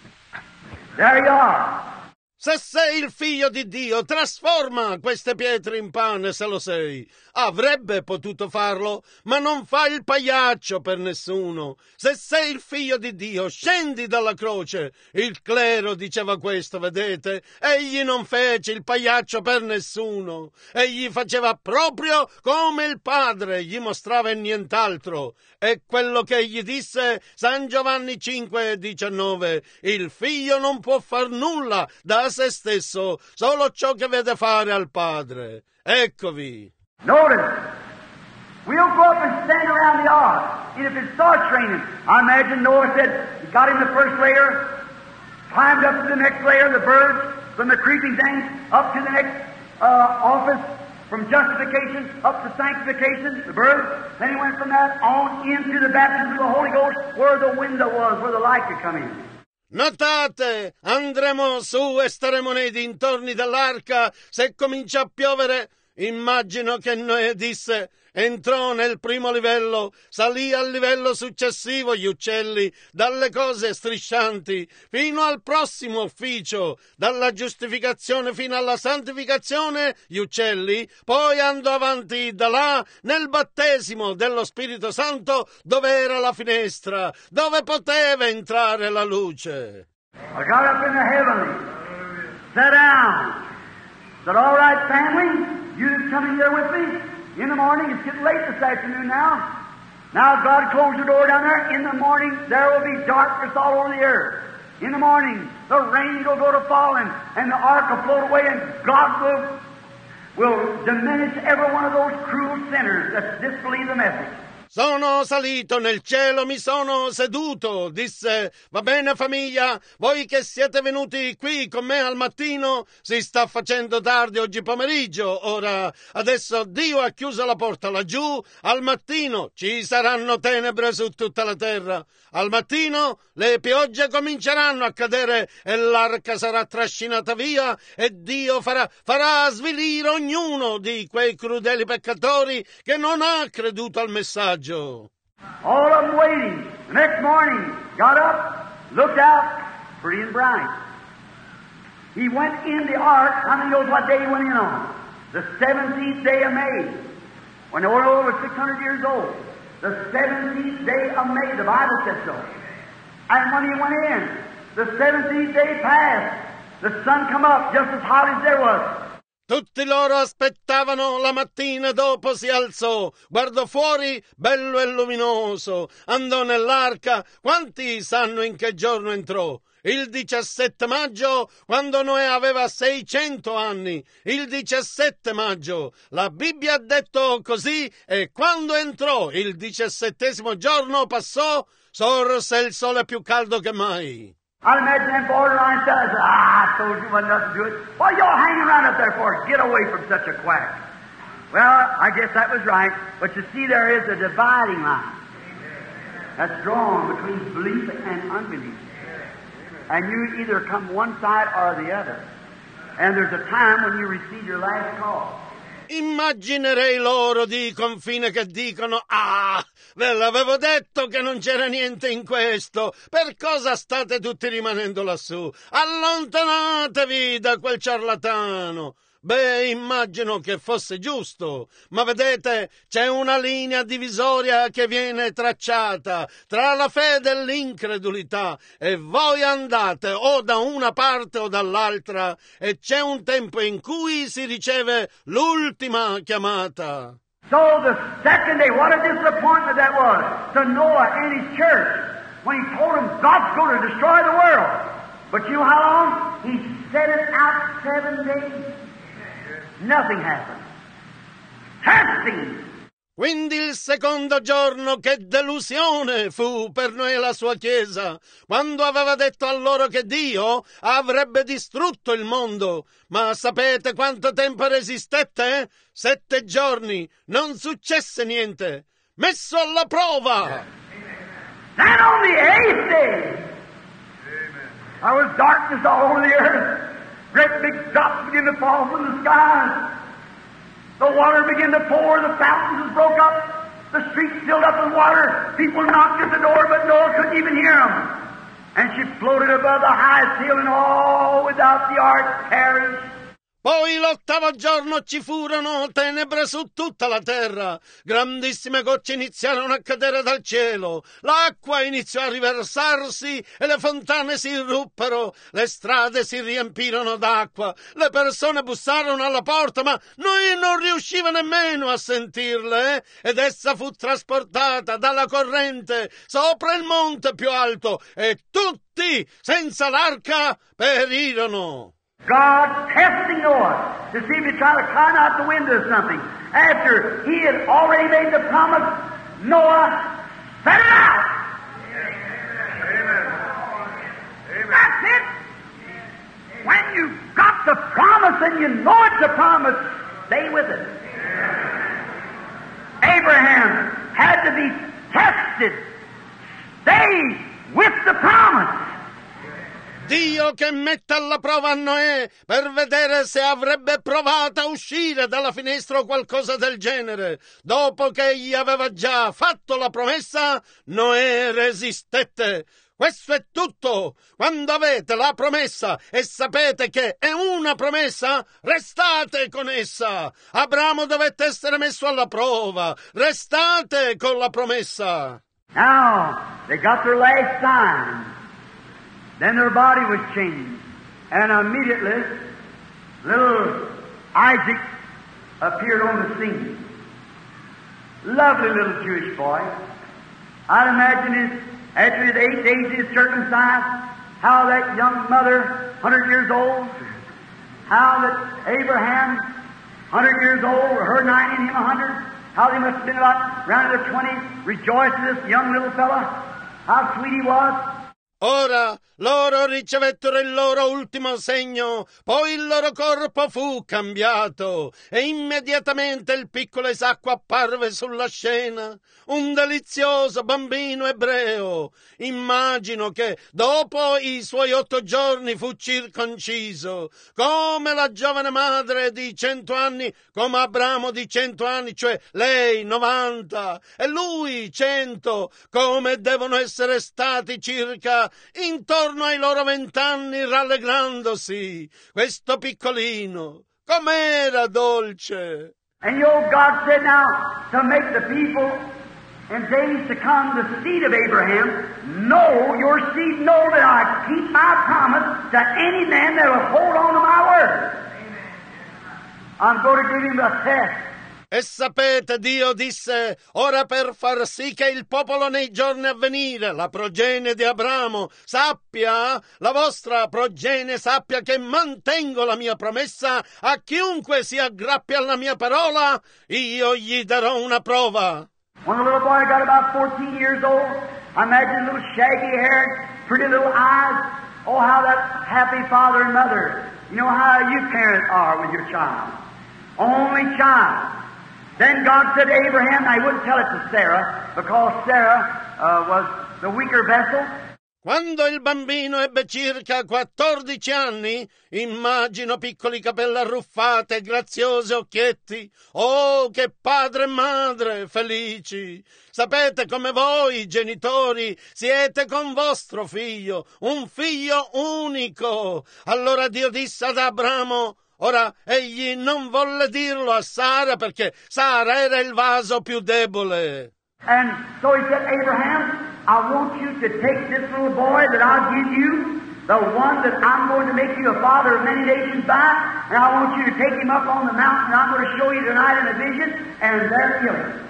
There you are. Se sei il figlio di Dio, trasforma queste pietre in pane, se lo sei. Avrebbe potuto farlo, ma non fa il pagliaccio per nessuno. Se sei il figlio di Dio, scendi dalla croce. Il clero diceva questo, vedete? Egli non fece il pagliaccio per nessuno. Egli faceva proprio come il Padre gli mostrava e nient'altro. E quello che egli disse, San Giovanni cinque diciannove, il figlio non può far nulla da se stesso, solo ciò che vede fare al Padre. Eccovi. Notice, we'll go up and stand around the ark, and if it starts raining, I imagine Noah said, he got in the first layer, climbed up to the next layer, the birds, from the creeping things, up to the next uh, office, from justification up to sanctification, the birds. Then he went from that on into the baptism of the Holy Ghost, where the window was, where the light could come in. Notate, andremo su e staremo nei dintorni dell'arca. Se comincia a piovere, immagino che Noè disse, entrò nel primo livello, salì al livello successivo gli uccelli, dalle cose striscianti fino al prossimo ufficio, dalla giustificazione fino alla santificazione gli uccelli, poi andò avanti da là nel battesimo dello Spirito Santo, dove era la finestra, dove poteva entrare la luce. I got up in the heavenly, sat down, said, all right, family, you that's coming here with me. In the morning, it's getting late this afternoon now. Now God closed the door down there. In the morning, there will be darkness all over the earth. In the morning, the rain will go to falling, and the ark will float away, and God will, will diminish every one of those cruel sinners that disbelieve the message. Sono salito nel cielo, mi sono seduto, disse, va bene famiglia, voi che siete venuti qui con me al mattino, si sta facendo tardi oggi pomeriggio, ora adesso Dio ha chiuso la porta laggiù, al mattino ci saranno tenebre su tutta la terra, al mattino le piogge cominceranno a cadere e l'arca sarà trascinata via e Dio farà, farà svilire ognuno di quei crudeli peccatori che non ha creduto al messaggio. All of them waiting. The next morning, got up, looked out, pretty and bright. He went in the ark. How many knows what day he went in on? The seventeenth day of May. When the world was six hundred years old. The seventeenth day of May, the Bible said so. And when he went in, the seventeenth day passed. The sun come up just as hot as there was. Tutti loro aspettavano, la mattina dopo si alzò, guardò fuori, bello e luminoso, andò nell'arca. Quanti sanno in che giorno entrò? Il diciassette maggio, quando Noè aveva seicento anni. Il diciassette maggio. La Bibbia ha detto così, e quando entrò il diciassettesimo giorno passò, sorse il sole più caldo che mai. I'd imagine them borderline fellas, ah, I told you wasn't nothing to do it. What y'all hanging around up there for? Get away from such a quack. Well, I guess that was right, but you see there is a dividing line that's drawn between belief and unbelief. And you either come one side or the other. And there's a time when you receive your last call. Immaginerei loro di confine che dicono, ah, ve l'avevo detto che non c'era niente in questo, per cosa state tutti rimanendo lassù? Allontanatevi da quel ciarlatano. Beh, immagino che fosse giusto, ma vedete, c'è una linea divisoria che viene tracciata tra la fede e l'incredulità, e voi andate o da una parte o dall'altra, e c'è un tempo in cui si riceve l'ultima chiamata. So the second day, what a disappointment that was to Noah and his church when he told them God's going to destroy the world. But you know how long? He set it out seven days. Nothing happened. Testing. Quindi il secondo giorno, che delusione fu per noi e la sua Chiesa, quando aveva detto a loro che Dio avrebbe distrutto il mondo. Ma sapete quanto tempo resistette? Sette giorni, non successe niente. Messo alla prova. Then on the eighth day, there was darkness all over the earth. Great big drops began to fall from the skies. The water began to pour, the fountains broke up, the streets filled up with water. People knocked at the door, but Noah couldn't even hear them. And she floated above the highest hill, and all without the ark perished. Poi l'ottavo giorno ci furono tenebre su tutta la terra, grandissime gocce iniziarono a cadere dal cielo, l'acqua iniziò a riversarsi e le fontane si irruppero, le strade si riempirono d'acqua, le persone bussarono alla porta, ma noi non riusciva nemmeno a sentirle, eh? Ed essa fu trasportata dalla corrente sopra il monte più alto e tutti, senza l'arca, perirono. God testing Noah to see if he'd try to climb out the window or something. After he had already made the promise, Noah set it out. Amen. That's it. When you've got the promise and you know it's a promise, stay with it. Abraham had to be tested. Stay with the promise. Dio che mette alla prova a Noè per vedere se avrebbe provato a uscire dalla finestra o qualcosa del genere. Dopo che egli aveva già fatto la promessa, Noè resistette. Questo è tutto. Quando avete la promessa e sapete che è una promessa, restate con essa. Abramo dovette essere messo alla prova. Restate con la promessa. Now, they got their last sign. Then their body was changed. And immediately, little Isaac appeared on the scene. Lovely little Jewish boy. I'd imagine his, after his eight days he was circumcised, how that young mother, one hundred years old, how that Abraham, one hundred years old, her ninety and him one hundred, how they must have been about around their twenties, rejoicing this young little fella, how sweet he was. Ora loro ricevettero il loro ultimo segno, poi il loro corpo fu cambiato e immediatamente il piccolo Isacco apparve sulla scena, un delizioso bambino ebreo. Immagino che dopo i suoi otto giorni fu circonciso, come la giovane madre di cento anni, come Abramo di cento anni, cioè lei novanta e lui cento, come devono essere stati circa intorno ai loro vent'anni rallegrandosi. Questo piccolino, com'era dolce! And you know, God said now to make the people in days to come the seed of Abraham, know your seed, know that I keep my promise to any man that will hold on to my word. I'm going to give him a test. E sapete, Dio disse, ora per far sì che il popolo nei giorni a venire, la progenie di Abramo, sappia, la vostra progenie sappia che mantengo la mia promessa, a chiunque si aggrappi alla mia parola, io gli darò una prova. When the little boy got about fourteen years old, I imagine little shaggy hair, pretty little eyes. Oh, how that happy father and mother. You know how you parents are with your child. Only child. Then God said to Abraham, now he wouldn't tell it to Sarah, because Sarah uh, was the weaker vessel. Quando il bambino ebbe circa quattordici anni, immagino piccoli capelli arruffati e graziosi occhietti. Oh, che padre e madre felici! Sapete come voi, genitori, siete con vostro figlio, un figlio unico. Allora Dio disse ad Abramo, ora egli non volle dirlo a Sara perché Sara era il vaso più debole. And so he said, Abraham, I want you to take this little boy that I'll give you, the one that I'm going to make you a father of many nations by, and I want you to take him up on the mountain, and I'm going to show you tonight in a vision, and there kill him.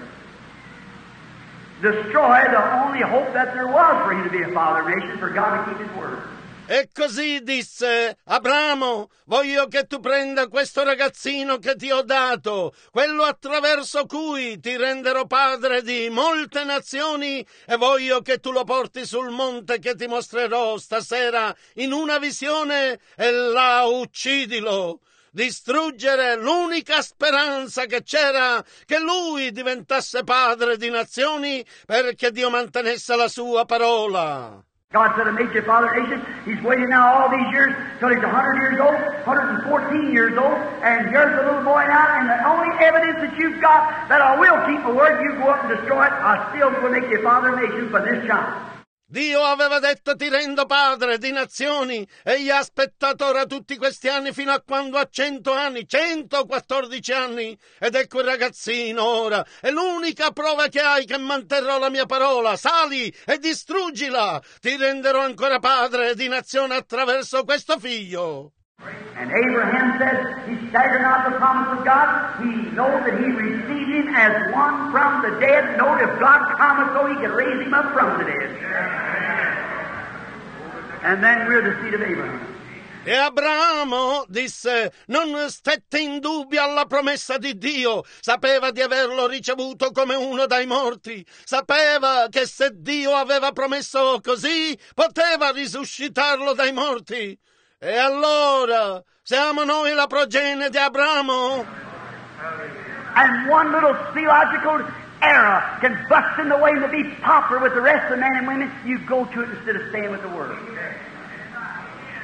Destroy the only hope that there was for him to be a father of nations, for God to keep his word. E così disse, Abramo, voglio che tu prenda questo ragazzino che ti ho dato, quello attraverso cui ti renderò padre di molte nazioni, e voglio che tu lo porti sul monte che ti mostrerò stasera in una visione e là uccidilo. Distruggere l'unica speranza che c'era, che lui diventasse padre di nazioni, perché Dio mantenesse la sua parola. God said, I made you a father of nations. He's waited now all these years till he's one hundred years old, one hundred fourteen years old, and here's the little boy now, and the only evidence that you've got that I will keep my word, you go up and destroy it, I still will make you a father of nations by this child. Dio aveva detto ti rendo padre di nazioni e gli ha aspettato ora tutti questi anni fino a quando ha cento anni, centoquattordici anni, ed ecco il ragazzino ora. È l'unica prova che hai che manterrò la mia parola. Sali e distruggila. Ti renderò ancora padre di nazione attraverso questo figlio. And Abraham said he staggered not the promise of God. He knows that he received him as one from the dead. Knowed if God promised so, he could raise him up from the dead. And then we're the seed of Abraham. E Abramo disse, non stette in dubbio alla promessa di Dio, sapeva di averlo ricevuto come uno dai morti, sapeva che se Dio aveva promesso così, poteva risuscitarlo dai morti. E allora, siamo noi la progenie di Abramo? And one little theological error can bust in the way to be popular with the rest of the men and women. You go to it instead of staying with the Word.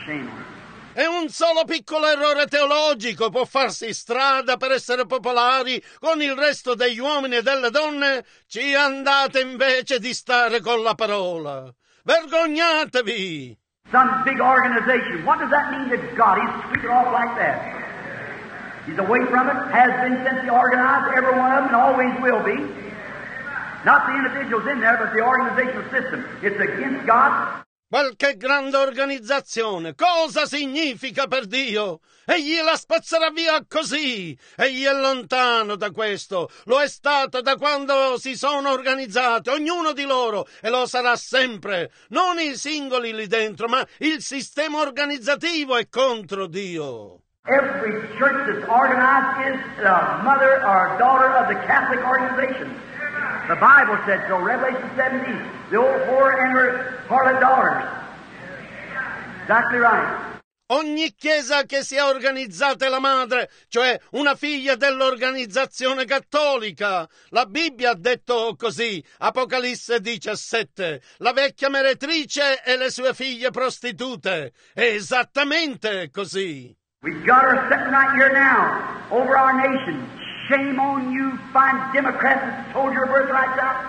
Shame on us. E un solo piccolo errore teologico può farsi strada per essere popolari con il resto degli uomini e delle donne. Ci andate invece di stare con la parola. Vergognatevi! Some big organization. What does that mean to God? He's sweeping off like that. He's away from it, has been since he organized, every one of them, and always will be. Not the individuals in there, but the organizational system. It's against God. Qualche grande organizzazione, cosa significa per Dio? Egli la spazzerà via così. Egli è lontano da questo, lo è stato da quando si sono organizzati, ognuno di loro, e lo sarà sempre. Non i singoli lì dentro, ma il sistema organizzativo è contro Dio. Every church that's organized is the mother or daughter of the Catholic organization. The Bible said so, Revelation seventeen. The old whore and her harlot daughters. Exactly right. Ogni chiesa che sia organizzata è la madre, cioè una figlia dell'organizzazione cattolica. La Bibbia ha detto così, Apocalisse diciassette, la vecchia meretrice e le sue figlie prostitute. È esattamente così. We've got her sitting right here now, over our nation. Shame on you, fine Democrats that sold your birthrights out.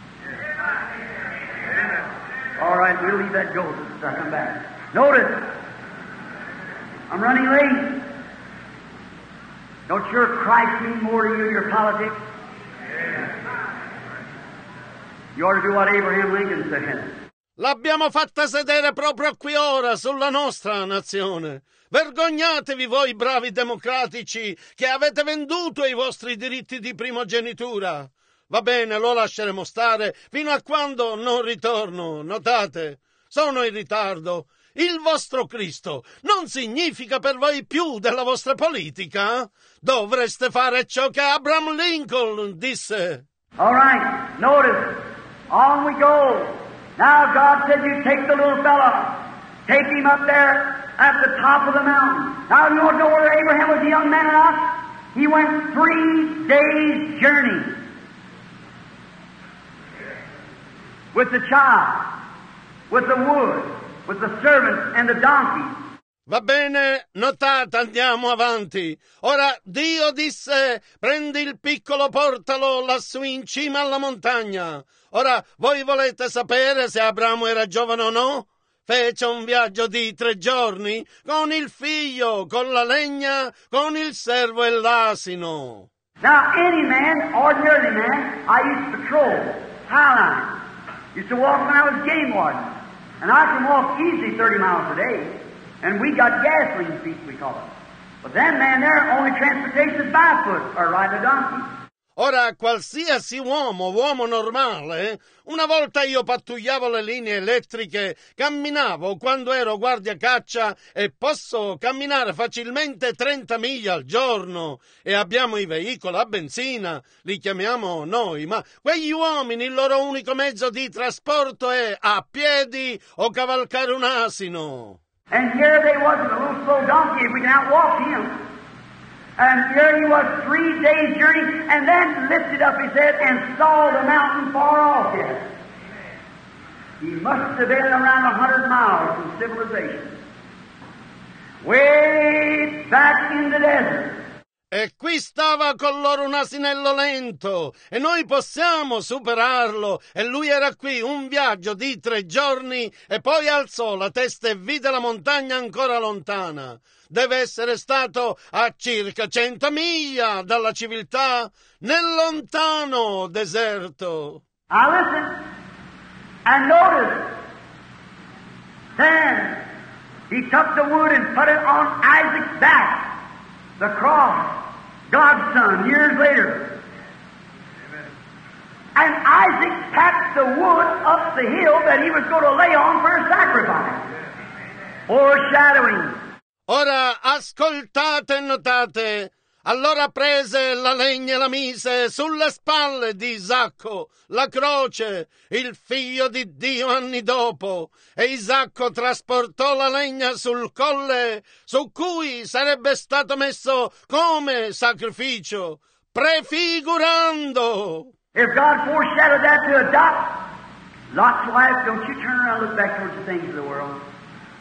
All right, we'll leave that go since I come back. Notice, I'm running late. Don't your Christ mean more to you, your politics? You ought to do what Abraham Lincoln said. L'abbiamo fatta sedere proprio qui ora, sulla nostra nazione. Vergognatevi voi, bravi democratici, che avete venduto i vostri diritti di primogenitura. Va bene, lo lasceremo stare fino a quando non ritorno. Notate, sono in ritardo. Il vostro Cristo non significa per voi più della vostra politica? Dovreste fare ciò che Abraham Lincoln disse. All right, notice, on we go. Now God said you take the little fella, take him up there at the top of the mountain. Now you want to know where Abraham was a young man or not? He went three days' journey with the child, with the wood, with the servants and the donkeys. Va bene, notate, andiamo avanti. Ora Dio disse, prendi il piccolo, portalo lassù in cima alla montagna. Ora, voi volete sapere se Abramo era giovane o no? Fece un viaggio di tre giorni con il figlio, con la legna, con il servo e l'asino. Now, any man, ordinary man, I used to patrol, highline. Used to walk when I was game warden. And I can walk easy thirty miles a day. And we got gasoline feet, we call it. But then, man, their only transportation is by foot or riding a donkey. Ora, qualsiasi uomo, uomo normale, una volta io pattugliavo le linee elettriche, camminavo quando ero guardia caccia e posso camminare facilmente trenta miglia al giorno e abbiamo i veicoli a benzina, li chiamiamo noi, ma quegli uomini il loro unico mezzo di trasporto è a piedi o cavalcare un asino. And here they was with a little slow donkey if we can outwalk him. And here he was three days' journey, and then lifted up his head and saw the mountain far off yet. He must have been around a hundred miles from civilization. Way back in the desert. E qui stava con loro un asinello lento, e noi possiamo superarlo, e lui era qui un viaggio di tre giorni, e poi alzò la testa e vide la montagna ancora lontana. Deve essere stato a circa cento miglia dalla civiltà, nel lontano deserto. Now listen, and notice, then he took the wood and put it on Isaac's back, the cross, God's son, years later. And Isaac packed the wood up the hill that he was going to lay on for a sacrifice, foreshadowing. Ora ascoltate e notate. Allora prese la legna e la mise sulle spalle di Isacco, la croce, il figlio di Dio anni dopo, e Isacco trasportò la legna sul colle su cui sarebbe stato messo come sacrificio, prefigurando. If God foreshadowed that to a dot, Lot's wife, don't you turn around and look back towards the things of the world.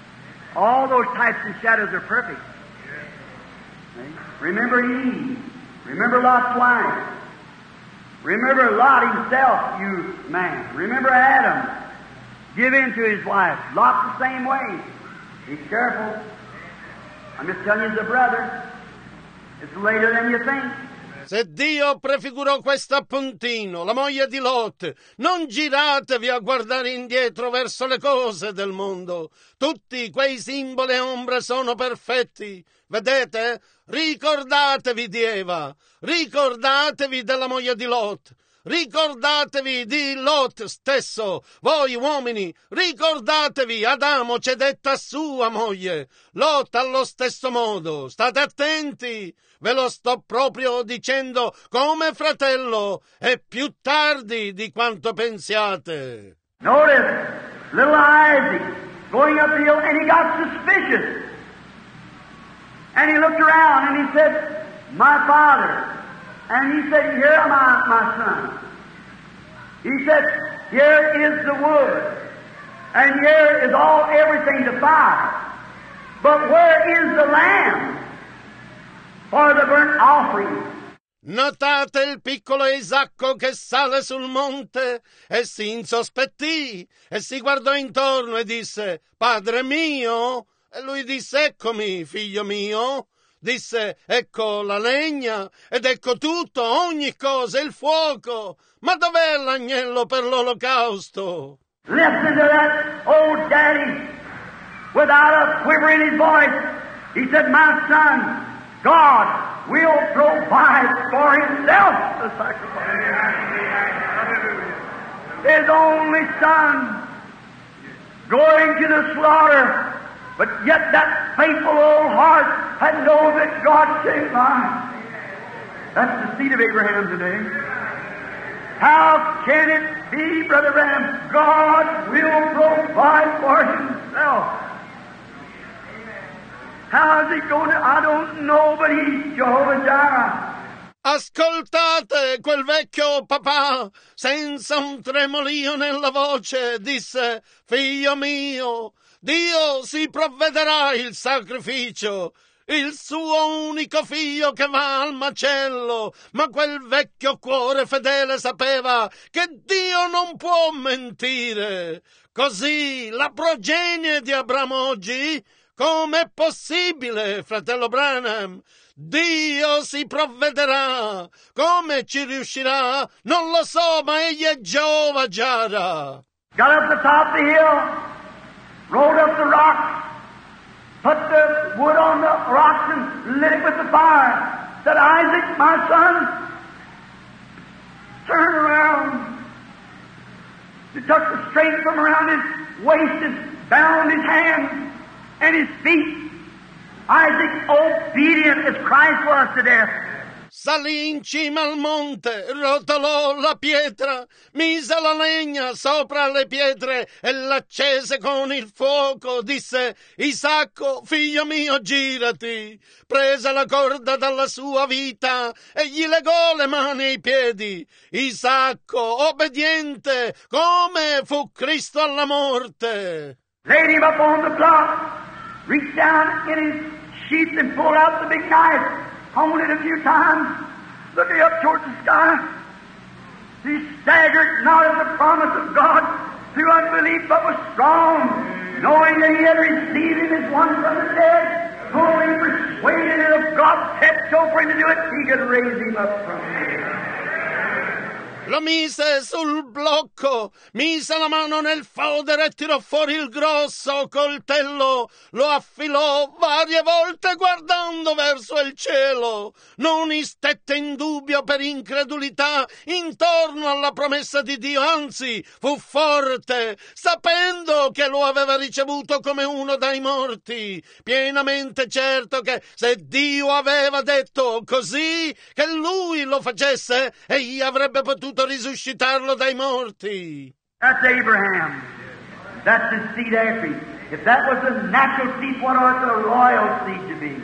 All those types and shadows are perfect. See? Remember Eve. Remember Lot's wife. Remember Lot himself, you man. Remember Adam. Give in to his wife. Lot the same way. Be careful. I'm just telling you as a brother. It's later than you think. Se Dio prefigurò questo appuntino, la moglie di Lot, non giratevi a guardare indietro verso le cose del mondo. Tutti quei simboli e ombre sono perfetti. Vedete? Ricordatevi di Eva, ricordatevi della moglie di Lot, ricordatevi di Lot stesso, voi uomini, ricordatevi, Adamo cedette a sua moglie, Lot allo stesso modo, state attenti, ve lo sto proprio dicendo come fratello, è più tardi di quanto pensiate. Notice, little Isaac going up the hill and he got suspicious. And he looked around and he said, my father. And he said, here am I, my son. He said, here is the wood. And here is all, everything to fire. But where is the lamb for the burnt offering? Notate il piccolo Isacco che sale sul monte e si insospettì e si guardò intorno e disse, Padre mio? E lui disse, eccomi, figlio mio. Disse, ecco la legna ed ecco tutto, ogni cosa, il fuoco. Ma dov'è l'agnello per l'olocausto? Listen to that old daddy without a quiver in his voice. He said, my son, God will provide for himself the sacrifice. His only son going to the slaughter. But yet that faithful old heart had known that God saved mine. That's the seed of Abraham today. How can it be, Brother Branham? God will provide for himself. How is he going to? I don't know, but he's Jehovah Jireh. Ascoltate quel vecchio papà, senza un tremolio nella voce, disse, figlio mio, Dio si provvederà il sacrificio, il suo unico figlio che va al macello, ma quel vecchio cuore fedele sapeva che Dio non può mentire. Così la progenie di Abramo oggi, com'è possibile, fratello Branham? Dio si provvederà. Come ci riuscirà? Non lo so, ma egli è Jehovah Jireh. Got up the top of the hill. Rolled up the rocks, put the wood on the rocks and lit it with the fire. Said, Isaac, my son, turn around. He took the string from around his waist and bound his hands and his feet. Isaac, obedient as Christ was to death. Salì in cima al monte, rotolò la pietra, mise la legna sopra le pietre e l'accese con il fuoco. Disse, Isacco, figlio mio, girati. Prese la corda dalla sua vita e gli legò le mani e i piedi. Isacco, obbediente, come fu Cristo alla morte. Laid him up on the block, reached down in his sheath and pulled out the big knife. Honed it a few times, looking up towards the sky. He staggered not at the promise of God through unbelief, but was strong, knowing that he had received him as one from the dead, fully persuaded that if God said so for him to do it, he could raise him up from the dead. Lo mise sul blocco, mise la mano nel fodero e tirò fuori il grosso coltello, lo affilò varie volte guardando verso il cielo. Non istette in dubbio per incredulità intorno alla promessa di Dio, anzi fu forte, sapendo che lo aveva ricevuto come uno dai morti, pienamente certo che se Dio aveva detto così, che lui lo facesse, egli avrebbe potuto risuscitarlo dai morti. That's Abraham. That's his seed after him. If that was the natural seed, what ought the royal seed to be?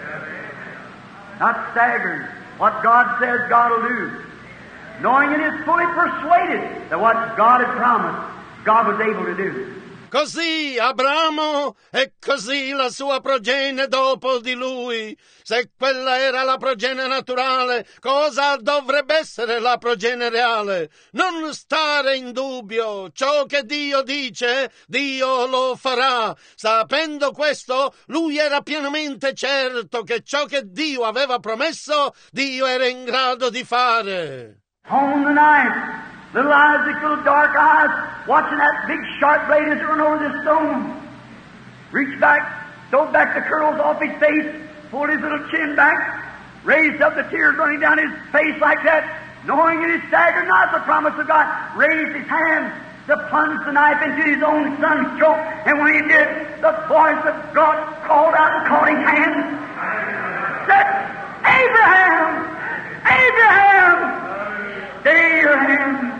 Not staggered. What God says, God will do. Knowing it is fully persuaded that what God had promised, God was able to do. Così Abramo e così la sua progenie dopo di lui. Se quella era la progenie naturale, cosa dovrebbe essere la progenie reale? Non stare in dubbio. Ciò che Dio dice, Dio lo farà. Sapendo questo, lui era pienamente certo che ciò che Dio aveva promesso, Dio era in grado di fare. On the night, little Isaac, little dark eyes, watching that big sharp blade as it run over this stone. Reached back, stole back the curls off his face, pulled his little chin back, raised up the tears running down his face like that, knowing that he staggered not the promise of God, raised his hand to plunge the knife into his own son's throat, and when he did, the voice of God called out and caught his hand, said, Abraham! Abraham! Stay your hand.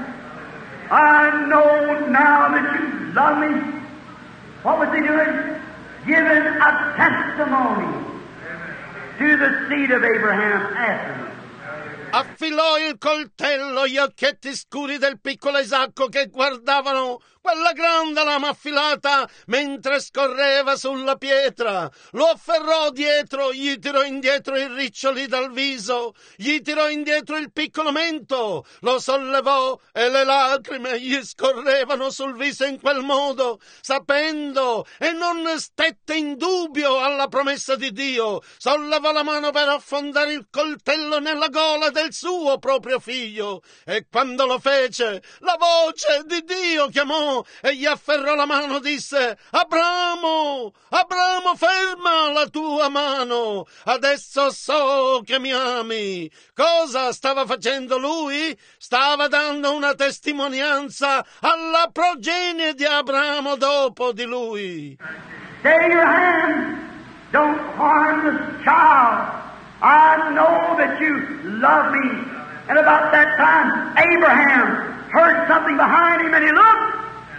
I know now that you love me. What was he doing? Giving a testimony to the seed of Abraham after him. Affilò il coltello agli occhietti scuri del piccolo Isacco che guardavano quella grande lama affilata mentre scorreva sulla pietra. Lo afferrò dietro, gli tirò indietro i riccioli dal viso, gli tirò indietro il piccolo mento, lo sollevò e le lacrime gli scorrevano sul viso in quel modo, sapendo e non stette in dubbio alla promessa di Dio. Sollevò la mano per affondare il coltello nella gola del suo proprio figlio e quando lo fece la voce di Dio chiamò e gli afferrò la mano, disse: Abramo, Abramo, ferma la tua mano, adesso so che mi ami. Cosa stava facendo lui? Stava dando una testimonianza alla progenie di Abramo dopo di lui. Stay your hand, don't harm this child. I know that you love me. And about that time, Abraham heard something behind him and he looked,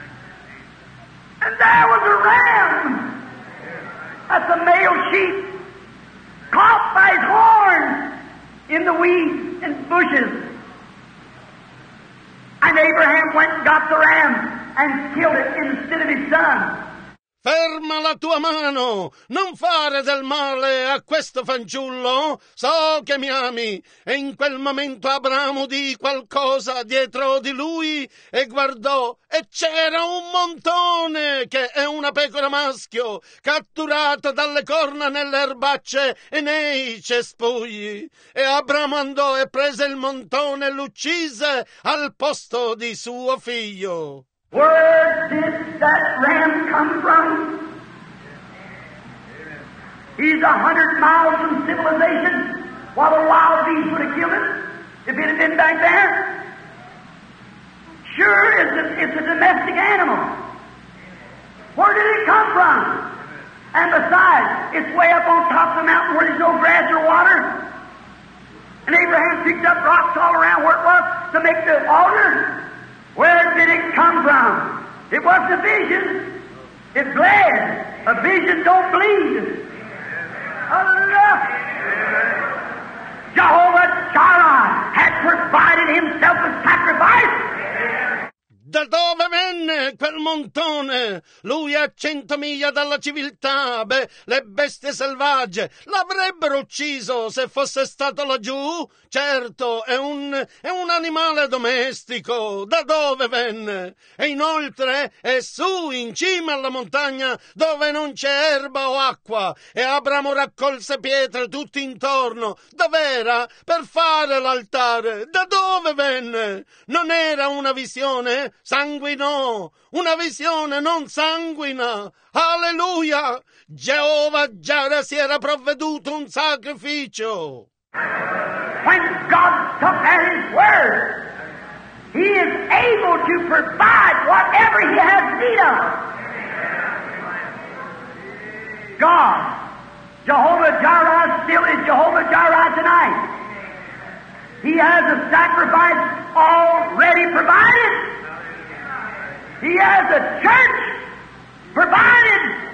and there was a ram. That's a male sheep, caught by his horns in the weeds and bushes. And Abraham went and got the ram and killed it instead of his son. Ferma la tua mano, non fare del male a questo fanciullo, so che mi ami. E in quel momento Abramo udì qualcosa dietro di lui e guardò e c'era un montone che è una pecora maschio, catturata dalle corna nelle erbacce e nei cespugli. E Abramo andò e prese il montone e l'uccise al posto di suo figlio. Where did that ram come from? He's a hundred miles from civilization. While the wild beast would have killed him if it had been back there. Sure, it's a, it's a domestic animal. Where did it come from? And besides, it's way up on top of the mountain where there's no grass or water. And Abraham picked up rocks all around where it was to make the altar. Where did it come from? It wasn't a vision. It bled. A vision don't bleed. Hallelujah. Jehovah-Jireh had provided himself a sacrifice. Da dove venne quel montone? Lui a cento miglia dalla civiltà. Beh, le bestie selvagge l'avrebbero ucciso se fosse stato laggiù? Certo, è un, è un animale domestico. Da dove venne? E inoltre è su, in cima alla montagna, dove non c'è erba o acqua. E Abramo raccolse pietre tutti intorno. Dov'era? Per fare l'altare. Da dove venne? Non era una visione? Sanguinò, una visione non sanguina. Alleluia! Geova già si era provveduto un sacrificio. When God took at His word, He is able to provide whatever He has need of. God, Jehovah-Jireh still is Jehovah-Jireh tonight. He has a sacrifice already provided. He has a church provided.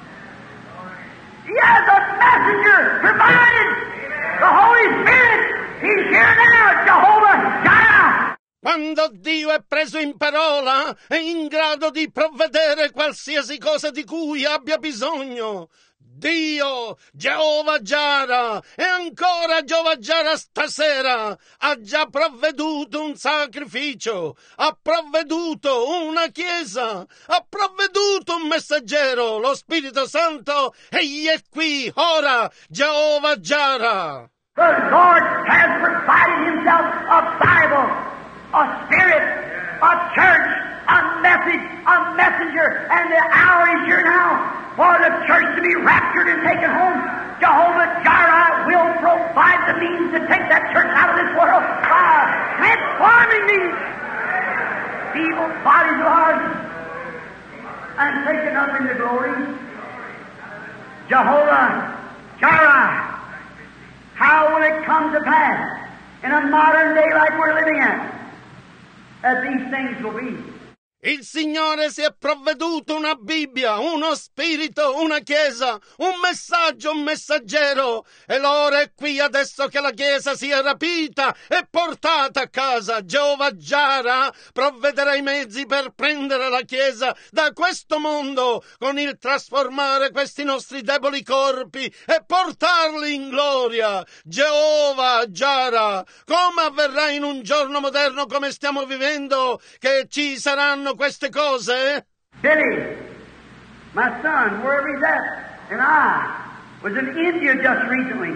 He has a messenger provided. The Holy Spirit, He's here now, Jehovah-Jireh. Quando Dio è preso in parola, è in grado di provvedere qualsiasi cosa di cui abbia bisogno. Dio, Geova Jara, e ancora Geova Jara stasera ha già provveduto un sacrificio, ha provveduto una chiesa, ha provveduto un messaggero, lo Spirito Santo, egli è qui, ora, Geova Jara. The Lord has provided himself a Bible, a Spirit, a church, a message, a messenger, and the hour is here now for the church to be raptured and taken home. Jehovah Jireh will provide the means to take that church out of this world by transforming these feeble bodies of ours and taking up into glory. Jehovah Jireh, how will it come to pass in a modern day like we're living in that these things will be? Il Signore si è provveduto una Bibbia, uno spirito, una chiesa, un messaggio, un messaggero. E l'ora è qui adesso che la chiesa sia rapita e portata a casa. Geova Jara provvederà i mezzi per prendere la chiesa da questo mondo con il trasformare questi nostri deboli corpi e portarli in gloria. Geova Jara, come avverrà in un giorno moderno come stiamo vivendo, che ci saranno queste cose? Billy, my son, wherever he's at, and I was in India just recently.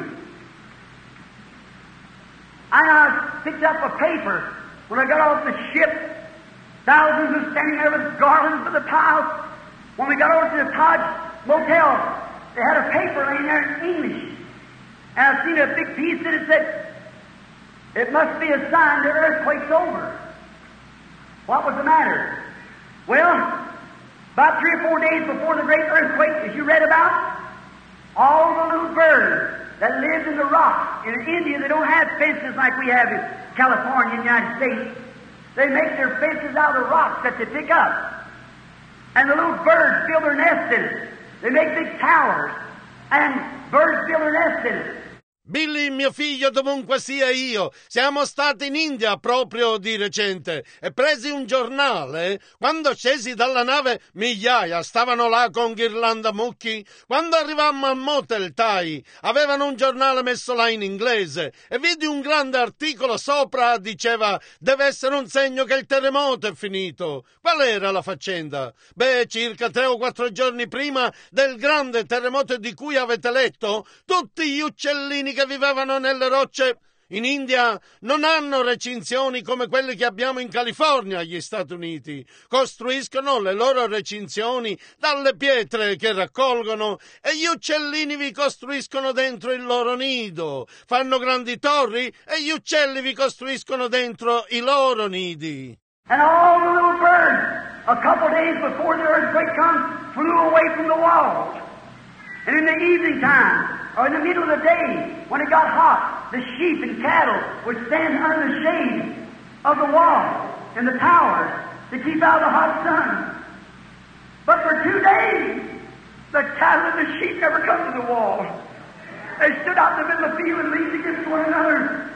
I picked up a paper when I got off the ship. Thousands were standing there with garlands for the tiles. When we got over to the Taj Motel, they had a paper laying there in English. And I seen a big piece that it said, "It must be a sign the earthquake's over." What was the matter? Well, about three or four days before the great earthquake, as you read about, all the little birds that lived in the rocks in India, they don't have fences like we have in California and the United States. They make their fences out of rocks that they pick up. And the little birds build their nests in it. They make big towers, and birds build their nests in it. Billy, mio figlio, dovunque sia io, siamo stati in India proprio di recente e presi un giornale. Quando scesi dalla nave, migliaia stavano là con ghirlanda mucchi. Quando arrivammo al Motel Thai, avevano un giornale messo là in inglese e vidi un grande articolo sopra, diceva: deve essere un segno che il terremoto è finito. Qual era la faccenda? Beh, circa tre o quattro giorni prima del grande terremoto di cui avete letto, tutti gli uccellini che vivevano nelle rocce in India non hanno recinzioni come quelle che abbiamo in California, agli Stati Uniti. Costruiscono le loro recinzioni dalle pietre che raccolgono e gli uccellini vi costruiscono dentro il loro nido. Fanno grandi torri e gli uccelli vi costruiscono dentro i loro nidi. And all the little birds, a couple days before the earthquake comes, flew away from the walls. And in the evening time, or in the middle of the day, when it got hot, the sheep and cattle would stand under the shade of the wall and the towers to keep out the hot sun. But for two days, the cattle and the sheep never come to the wall. They stood out in the middle of the field and leaned against one another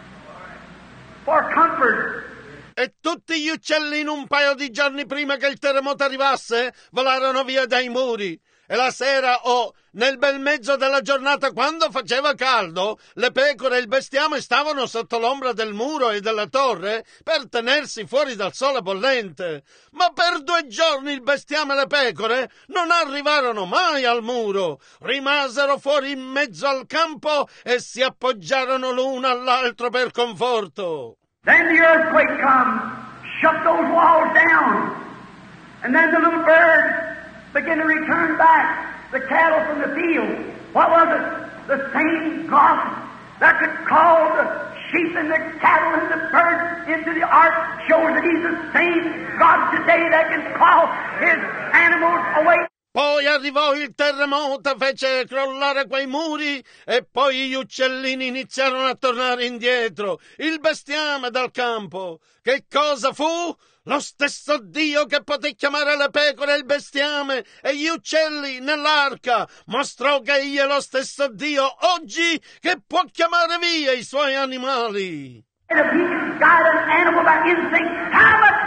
for comfort. E tutti gli uccellini un paio di giorni prima che il terremoto arrivasse volarono via dai muri. E la sera o oh, nel bel mezzo della giornata, quando faceva caldo, le pecore e il bestiame stavano sotto l'ombra del muro e della torre per tenersi fuori dal sole bollente. Ma per due giorni il bestiame e le pecore non arrivarono mai al muro. Rimasero fuori in mezzo al campo e si appoggiarono l'uno all'altro per conforto. Then the earthquake comes, shut those walls down, and then the little birds begin to return back, the cattle from the field. What was it? The same God that could call the sheep and the cattle and the birds into the ark shows that He's the same God today that can call His animals away. Poi arrivò il terremoto, fece crollare quei muri e poi gli uccellini iniziarono a tornare indietro, il bestiame dal campo. Che cosa fu? Lo stesso Dio che poté chiamare le pecore e il bestiame e gli uccelli nell'arca mostrò che egli è lo stesso Dio oggi che può chiamare via i suoi animali. And if He can guide an animal by instinct, how much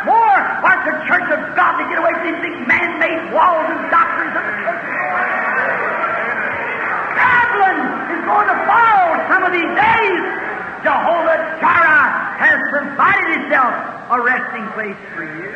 church of God to get away from these big man-made walls and doctrines of the church. Babylon is going to fall some of these days. Jehovah-Jireh has provided Himself a resting place for you.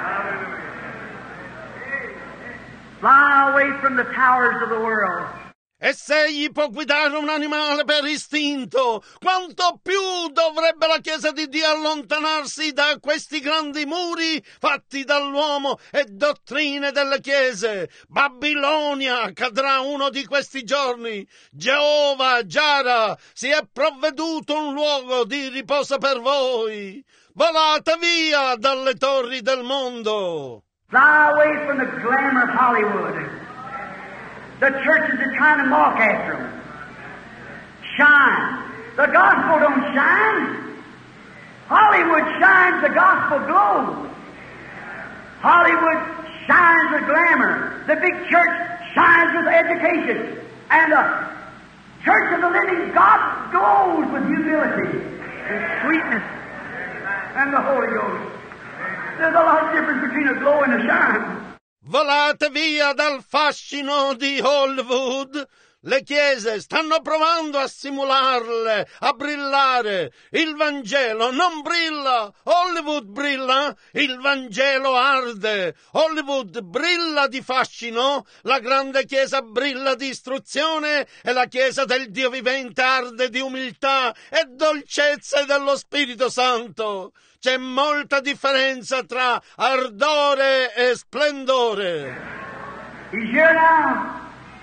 Fly away from the towers of the world. E se egli può guidare un animale per istinto, quanto più dovrebbe la Chiesa di Dio allontanarsi da questi grandi muri fatti dall'uomo e dottrine delle chiese. Babilonia cadrà uno di questi giorni. Geova Jara si è provveduto un luogo di riposo per voi. Volate via dalle torri del mondo. Fly away from the glamour of Hollywood. The churches are trying to mock after them. Shine. The gospel don't shine. Hollywood shines, the gospel glows. Hollywood shines with glamour. The big church shines with education. And the church of the living God glows with humility and sweetness and the Holy Ghost. There's a lot of difference between a glow and a shine. Volate via dal fascino di Hollywood. Le chiese stanno provando a simularle, a brillare. Il Vangelo non brilla. Hollywood brilla, il Vangelo arde. Hollywood brilla di fascino, la grande chiesa brilla di istruzione e la chiesa del Dio vivente arde di umiltà e dolcezza dello Spirito Santo. C'è molta differenza tra ardore e splendore. He's here now.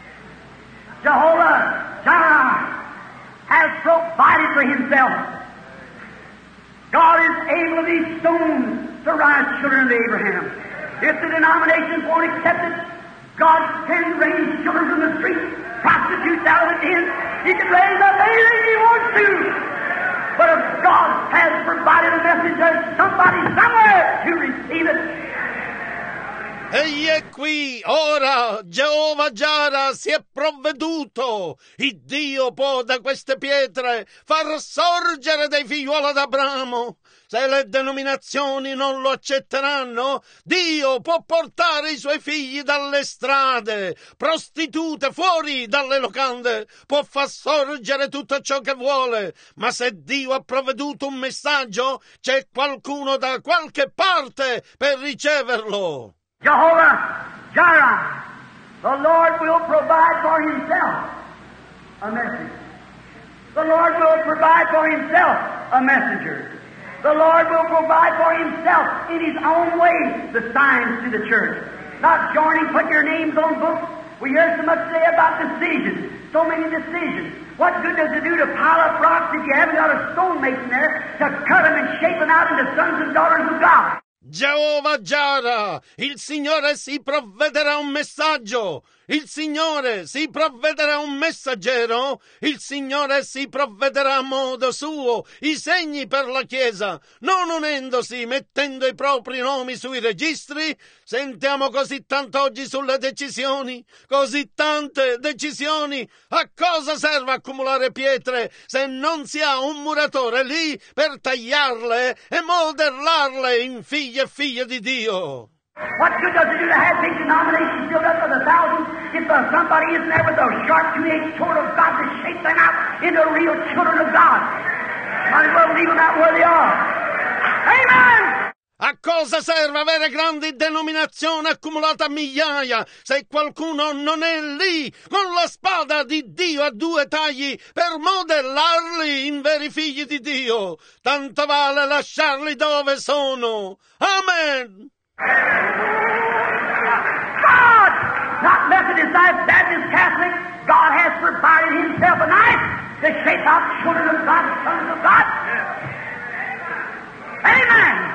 Jehovah-Jireh has provided for Himself. God is able of these stones to rise children of Abraham. If the denominations won't accept it, God can raise children from the street, prostitutes out of the den. He can raise up anything He wants to. But if God has provided a message, there's somebody somewhere to receive it. Egli è qui, ora, Geova Jara si è provveduto. Il Dio può da queste pietre far sorgere dei figliuoli d'Abramo. Se le denominazioni non lo accetteranno, Dio può portare i Suoi figli dalle strade, prostitute fuori dalle locande, può far sorgere tutto ciò che vuole. Ma se Dio ha provveduto un messaggio, c'è qualcuno da qualche parte per riceverlo. Jehovah-Jireh, the Lord will provide for Himself a message. The Lord will provide for Himself a messenger. The Lord will provide for Himself in His own way the signs to the church. Not joining, put your names on books. We hear so much today about decisions, so many decisions. What good does it do to pile up rocks if you haven't got a stonemason there to cut them and shape them out into sons and daughters of God? Geova Jara, il Signore si provvederà un messaggio, il Signore si provvederà un messaggero, il Signore si provvederà a modo suo i segni per la Chiesa, non unendosi, mettendo i propri nomi sui registri. Sentiamo così tanto oggi sulle decisioni, così tante decisioni. A cosa serve accumulare pietre se non si ha un muratore lì per tagliarle e modellarle in figli e figlie di Dio? What good does it do to have big denominations filled up with a thousand if uh, somebody isn't there with a sharp two-edged sword of God to shape them out into real children of God? Might as well leave them out where they are. Amen! A cosa serve avere grandi denominazioni accumulate a migliaia se qualcuno non è lì con la spada di Dio a due tagli per modellarli in veri figli di Dio? Tanto vale lasciarli dove sono. Amen! God, not Methodist, Baptist, Catholic, God has provided Himself a knife to shape out children of God, sons of God. Amen!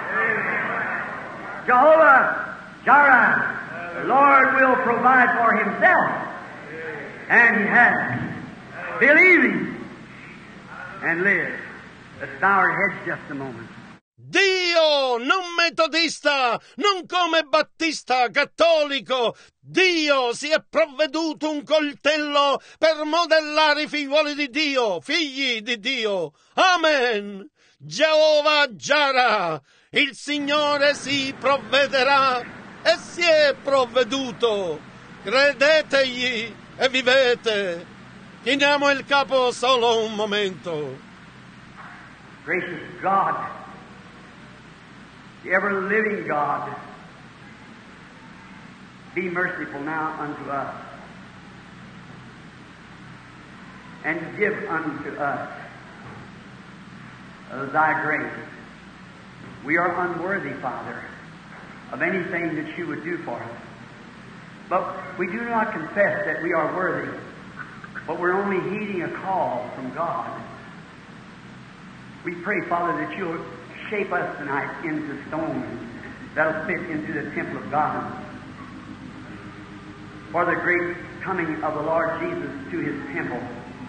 Jehovah-Jireh, the Lord will provide for Himself, and He has. Believe Him and live. Let's bow our heads just a moment. Dio, non metodista, non come battista cattolico. Dio si è provveduto un coltello per modellare i figliuoli di Dio, figli di Dio. Amen. Geova Jara, Il Signore si provvederà e si è provveduto. Credetegli e vivete. Chiniamo il capo solo un momento. Gracious God, the ever-living God, be merciful now unto us, and give unto us uh, thy grace. We are unworthy, Father, of anything that you would do for us. But we do not confess that we are worthy, but we're only heeding a call from God. We pray, Father, that you'll shape us tonight into stones that'll fit into the temple of God for the great coming of the Lord Jesus to his temple.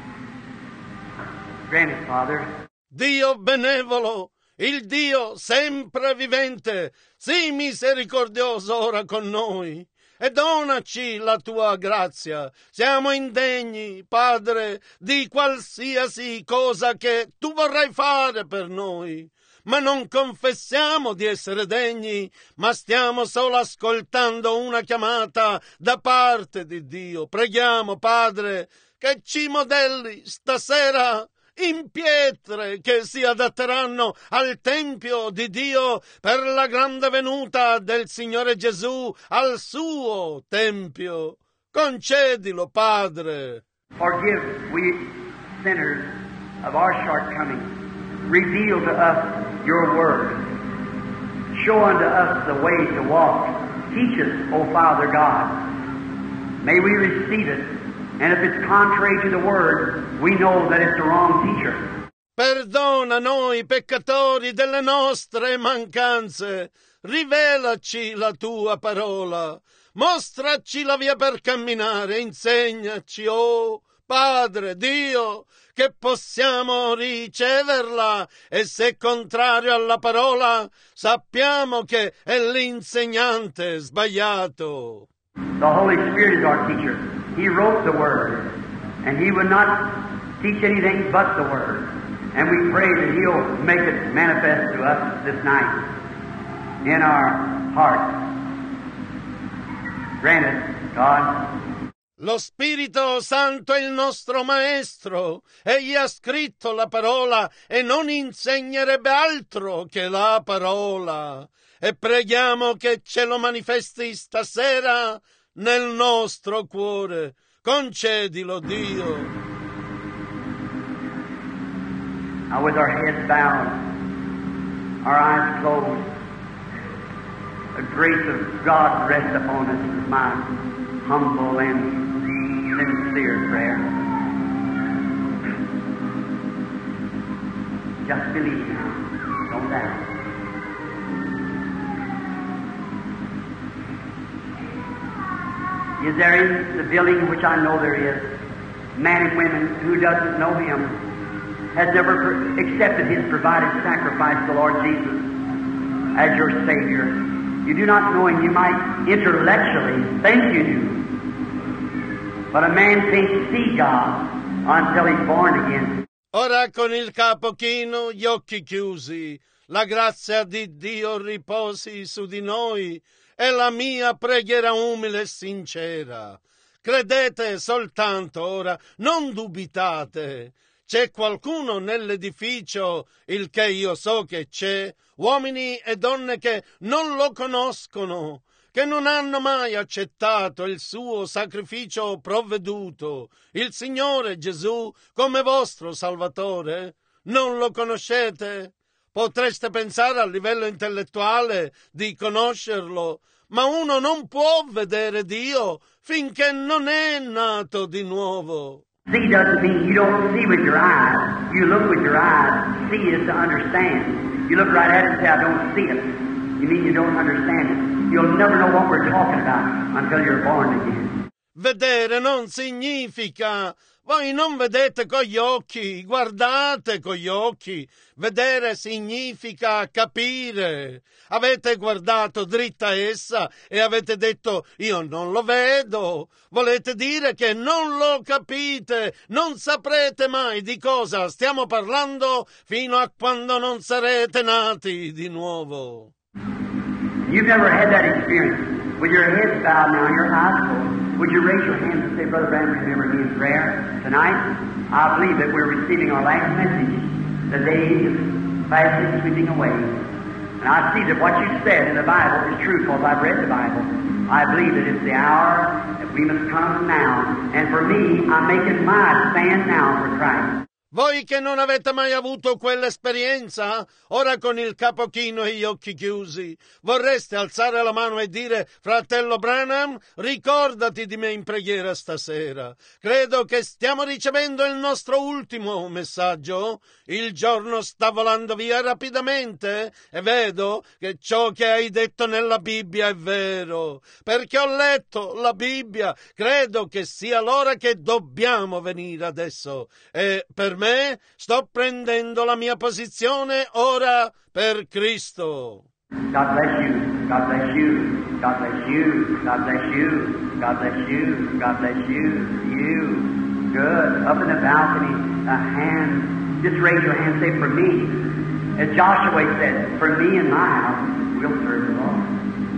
Grant it, Father. Dio benevolo, il Dio sempre vivente, sii misericordioso ora con noi e donaci la tua grazia. Siamo indegni, Padre, di qualsiasi cosa che tu vorrai fare per noi, ma non confessiamo di essere degni, ma stiamo solo ascoltando una chiamata da parte di Dio. Preghiamo, Padre, che ci modelli stasera in pietre che si adatteranno al Tempio di Dio per la grande venuta del Signore Gesù al suo Tempio. Concedilo, Padre. Forgive we sinners of our shortcomings. Reveal to us your word. Show unto us the way to walk. Teach us, O Father God. May we receive it. And if it's contrary to the word, we know that it's the wrong teacher. Perdona noi peccatori delle nostre mancanze. Rivelaci la tua parola. Mostraci la via per camminare. Insegnaci, oh Padre Dio, che possiamo riceverla, e se contrario alla parola sappiamo che è l'insegnante sbagliato. The Holy Spirit is our teacher. He wrote the Word, and He would not teach anything but the Word. And we pray that He'll make it manifest to us this night in our hearts. Grant it, God. Lo Spirito Santo è il nostro Maestro. Egli ha scritto la parola e non insegnerebbe altro che la parola. E preghiamo che ce lo manifesti stasera nel nostro cuore. Concedilo, Dio. Now with our heads bowed, our eyes closed, the grace of God rest upon us is my humble and sincere prayer. Just believe now. Don't doubt. Is there in the building, which I know there is, men and women who doesn't know Him, has never accepted His provided sacrifice, the Lord Jesus, as your Savior? You do not know Him. You might intellectually think you do, but a man can't see God until he's born again. Ora con il capo chino, gli occhi chiusi, la grazia di Dio riposi su di noi. È la mia preghiera umile e sincera. Credete soltanto ora, non dubitate. C'è qualcuno nell'edificio, il che io so che c'è, uomini e donne che non lo conoscono, che non hanno mai accettato il suo sacrificio provveduto, il Signore Gesù come vostro Salvatore. Non lo conoscete? Potreste pensare a livello intellettuale di conoscerlo, ma uno non può vedere Dio finché non è nato di nuovo. See doesn't mean you don't see with your eyes. You look with your eyes. See is to understand. You look right at it and say, I don't see it. You mean you don't understand it. You'll never know what we're talking about until you're born again. Vedere non significa... Voi non vedete con gli occhi, guardate con gli occhi. Vedere significa capire. Avete guardato dritta essa e avete detto io non lo vedo. Volete dire che non lo capite, non saprete mai di cosa stiamo parlando fino a quando non sarete nati di nuovo. You've never had that experience. With your head bowed now, your eyes closed. Would you raise your hands and say, Brother Branham, remember me in prayer tonight? I believe that we're receiving our last message. The day is fastly sweeping away. And I see that what you said in the Bible is true because I've read the Bible. I believe that it's the hour that we must come now. And for me, I'm making my stand now for Christ. Voi che non avete mai avuto quell'esperienza, ora con il capo chino e gli occhi chiusi, vorreste alzare la mano e dire, fratello Branham, ricordati di me in preghiera stasera. Credo che stiamo ricevendo il nostro ultimo messaggio. Il giorno sta volando via rapidamente e vedo che ciò che hai detto nella Bibbia è vero, perché ho letto la Bibbia. Credo che sia l'ora che dobbiamo venire adesso e per me sto prendendo la mia posizione ora per Cristo. God bless you, God bless you, God bless you, God bless you, God bless you, God bless you, you. Good. Up in the balcony, a hand. Just raise your hand and say, for me. As Joshua said, for me and my house, we'll serve the Lord.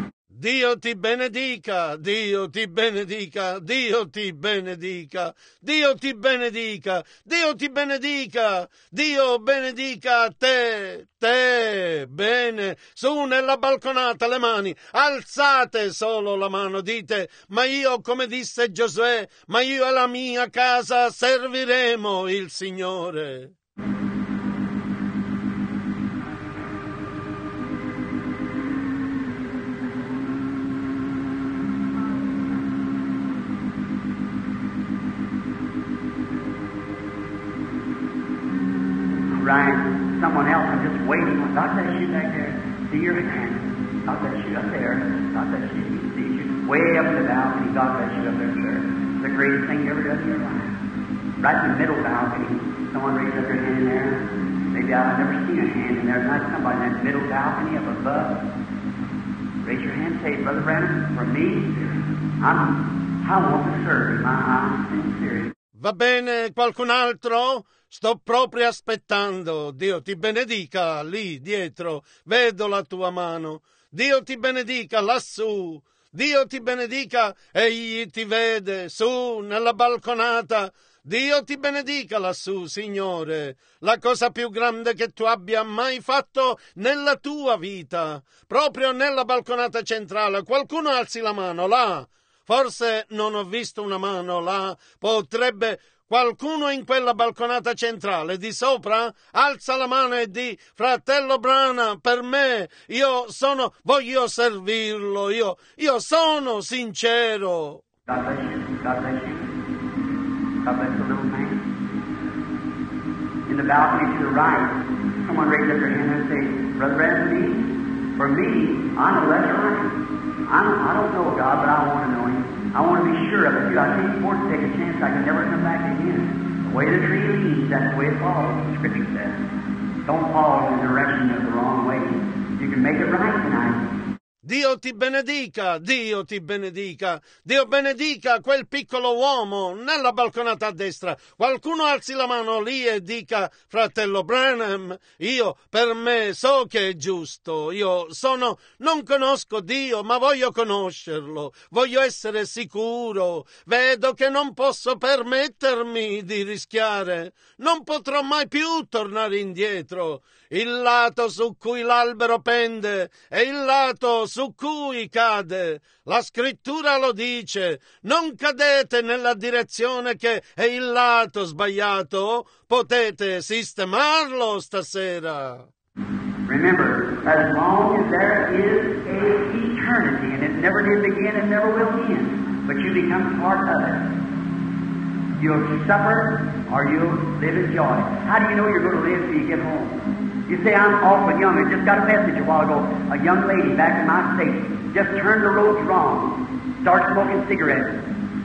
Dio ti benedica, Dio ti benedica, Dio ti benedica, Dio ti benedica, Dio ti benedica, Dio benedica te, te, bene, su nella balconata le mani, alzate solo la mano, dite, ma io come disse Giosuè, ma io e la mia casa serviremo il Signore. Right. Someone else, I'm just waiting. God bless you back there. See your hand. God bless you up there. God bless you. He sees you. Way up in the balcony. God bless you up there, sir. It's the greatest thing you ever done in your life. Right in the middle balcony. Someone raised up their hand in there. Maybe I've never seen a hand in there. Not somebody in that middle balcony up above. Raise your hand. Say, Brother Branham, for me, I'm, I want to serve you. I'm sincere. Va bene, qualcun altro? Sto proprio aspettando. Dio ti benedica lì dietro. Vedo la tua mano. Dio ti benedica lassù. Dio ti benedica, egli ti vede su nella balconata. Dio ti benedica lassù, Signore. La cosa più grande che tu abbia mai fatto nella tua vita. Proprio nella balconata centrale. Qualcuno alzi la mano là. Forse non ho visto una mano là. Potrebbe... Qualcuno in quella balconata centrale di sopra alza la mano e di fratello Branham, per me, io sono, voglio servirlo, io, io sono sincero. God bless you, God bless you. God bless the little man. In the balcony to the right, someone raised up their hand and say, Brother Branham, me, for me, I know that's right. I don't, I don't know God, but I want to know Him. I want to be sure of it, too. I can't afford to take a chance I can never come back again. The way the tree leads, that's the way it falls, the Scripture says. Don't fall in the direction of the wrong way. You can make it right tonight. Dio ti benedica, Dio ti benedica, Dio benedica quel piccolo uomo nella balconata a destra. Qualcuno alzi la mano lì e dica, fratello Branham, io per me so che è giusto, io sono, non conosco Dio, ma voglio conoscerlo, voglio essere sicuro, vedo che non posso permettermi di rischiare, non potrò mai più tornare indietro. Il lato su cui l'albero pende è il lato su cui cade. La scrittura lo dice, non cadete nella direzione che è il lato sbagliato, potete sistemarlo stasera. Remember, as long as there is a eternity, and it never did begin and never will end, but you become part of it, you'll suffer or you'll live in joy. How do you know you're going to live till you get home? You say, I'm awful young. I just got a message a while ago. A young lady back in my state just turned the roads wrong, started smoking cigarettes.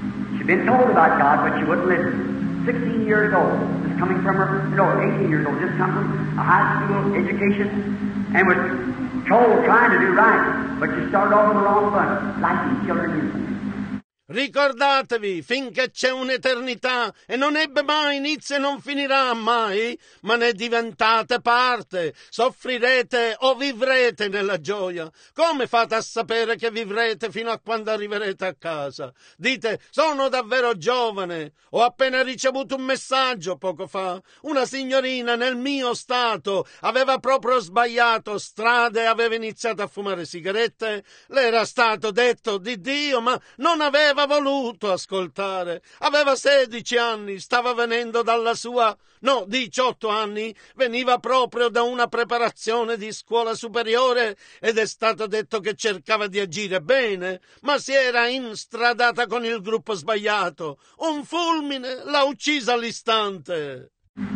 She'd been told about God, but she wouldn't listen. Sixteen years old, just coming from her, no, eighteen years old, just come from a high school education, and was told trying to do right, but she started off on the wrong foot, liking children instantly. Ricordatevi, finché c'è un'eternità e non ebbe mai inizio e non finirà mai, ma ne diventate parte, soffrirete o vivrete nella gioia. Come fate a sapere che vivrete fino a quando arriverete a casa? Dite, sono davvero giovane, ho appena ricevuto un messaggio poco fa. Una signorina nel mio stato aveva proprio sbagliato strada e aveva iniziato a fumare sigarette. Le era stato detto di Dio, ma non aveva aveva voluto ascoltare. Aveva sedici anni, stava venendo dalla sua, no, diciotto anni, veniva proprio da una preparazione di scuola superiore ed è stato detto che cercava di agire bene, ma si era instradata con il gruppo sbagliato. Un fulmine l'ha uccisa all'istante.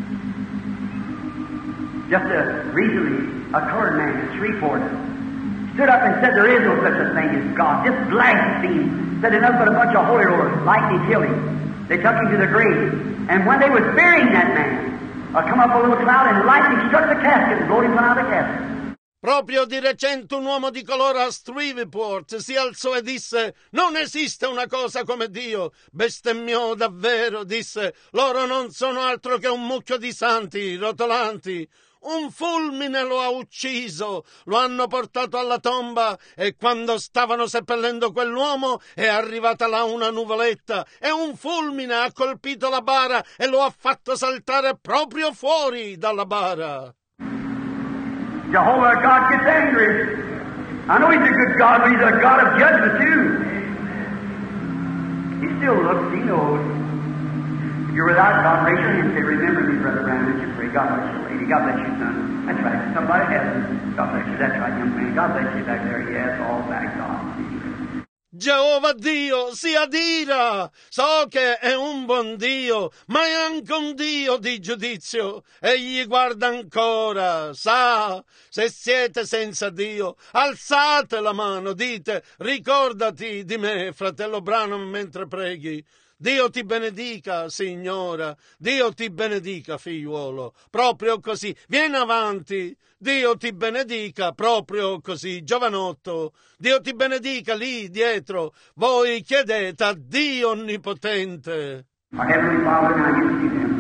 Just a, recently, a colored man in Shreveport stood up and said there is no such a thing as God. Just blasphemed. Said enough but a bunch of holy rollers. Lightning killed him. They took him to the grave. And when they was burying that man, uh, come up a little cloud and lightning struck the casket and blowed him out of the casket. Proprio di recente un uomo di colore a Shreveport si alzò e disse: non esiste una cosa come Dio. Bestemmiò davvero, disse: loro non sono altro che un mucchio di santi rotolanti. Un fulmine lo ha ucciso, lo hanno portato alla tomba e quando stavano seppellendo quell'uomo è arrivata là una nuvoletta e un fulmine ha colpito la bara e lo ha fatto saltare proprio fuori dalla bara. Jehovah God gets angry. I know he's a good God, but he's a God of judgment too. He still looks, he knows. If you're without God, raise your hand and say, remember me, Brother Brown, as you pray. God bless you, lady. God bless you, son. That's right. Somebody has. God bless you. That's right, young man. God bless you back there. Yes, all back. God. Geova Dio si adira, so che è un buon Dio, ma è anche un Dio di giudizio. Egli guarda ancora, sa, se siete senza Dio, alzate la mano, dite, ricordati di me, fratello Branham, mentre preghi. Dio ti benedica, signora, Dio ti benedica, figliuolo, proprio così, vieni avanti, Dio ti benedica, proprio così, giovanotto, Dio ti benedica lì dietro, voi chiedete a Dio Onnipotente. Our Heavenly Father, now you see them.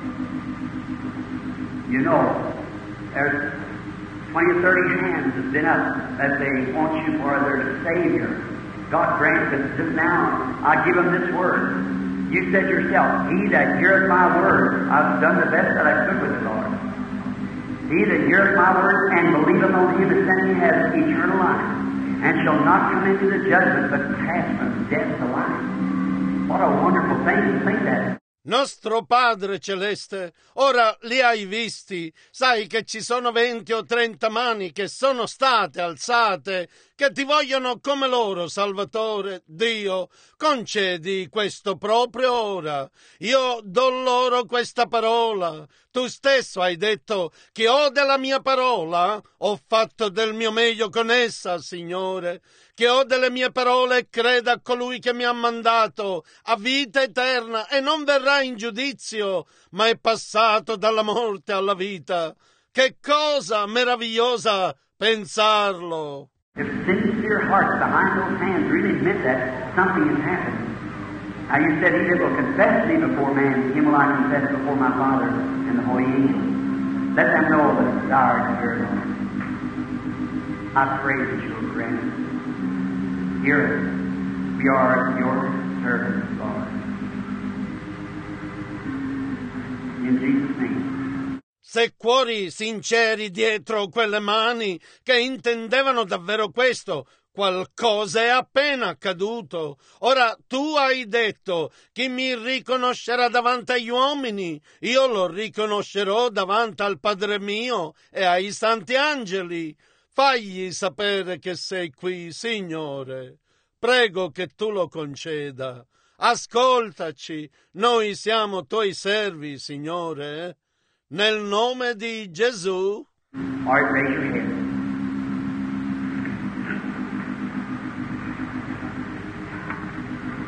You know, there's twenty or thirty hands have been up that they want you for their Savior. God grant that just now I give them this word. You said yourself, he that heareth my word, I've done the best that I could with the Lord. He that heareth my word and believeth on him that sent me has eternal life, and shall not come into the judgment, but pass from death to life. What a wonderful thing to think that. Nostro Padre Celeste, ora li hai visti, sai che ci sono venti o trenta mani che sono state alzate, che ti vogliono come loro, Salvatore, Dio, concedi questo proprio ora. Io do loro questa parola. Tu stesso hai detto che ho della mia parola, ho fatto del mio meglio con essa, Signore, che ho delle mie parole e creda a colui che mi ha mandato a vita eterna e non verrà in giudizio, ma è passato dalla morte alla vita. Che cosa meravigliosa pensarlo! If sincere hearts behind those hands really admit that something has happened. Now you said, he that will confess me before man, him will I confess before my Father and the holy angels. Let them know that thou art here, Lord. I pray that you will grant it. Hear us. We are your servants, Lord. In Jesus' name. Se cuori sinceri dietro quelle mani che intendevano davvero questo, qualcosa è appena accaduto. Ora tu hai detto: chi mi riconoscerà davanti agli uomini, io lo riconoscerò davanti al Padre mio e ai santi angeli. Fagli sapere che sei qui, Signore. Prego che tu lo conceda. Ascoltaci, noi siamo tuoi servi, Signore. Nel nome di Gesù. All right, raise your head.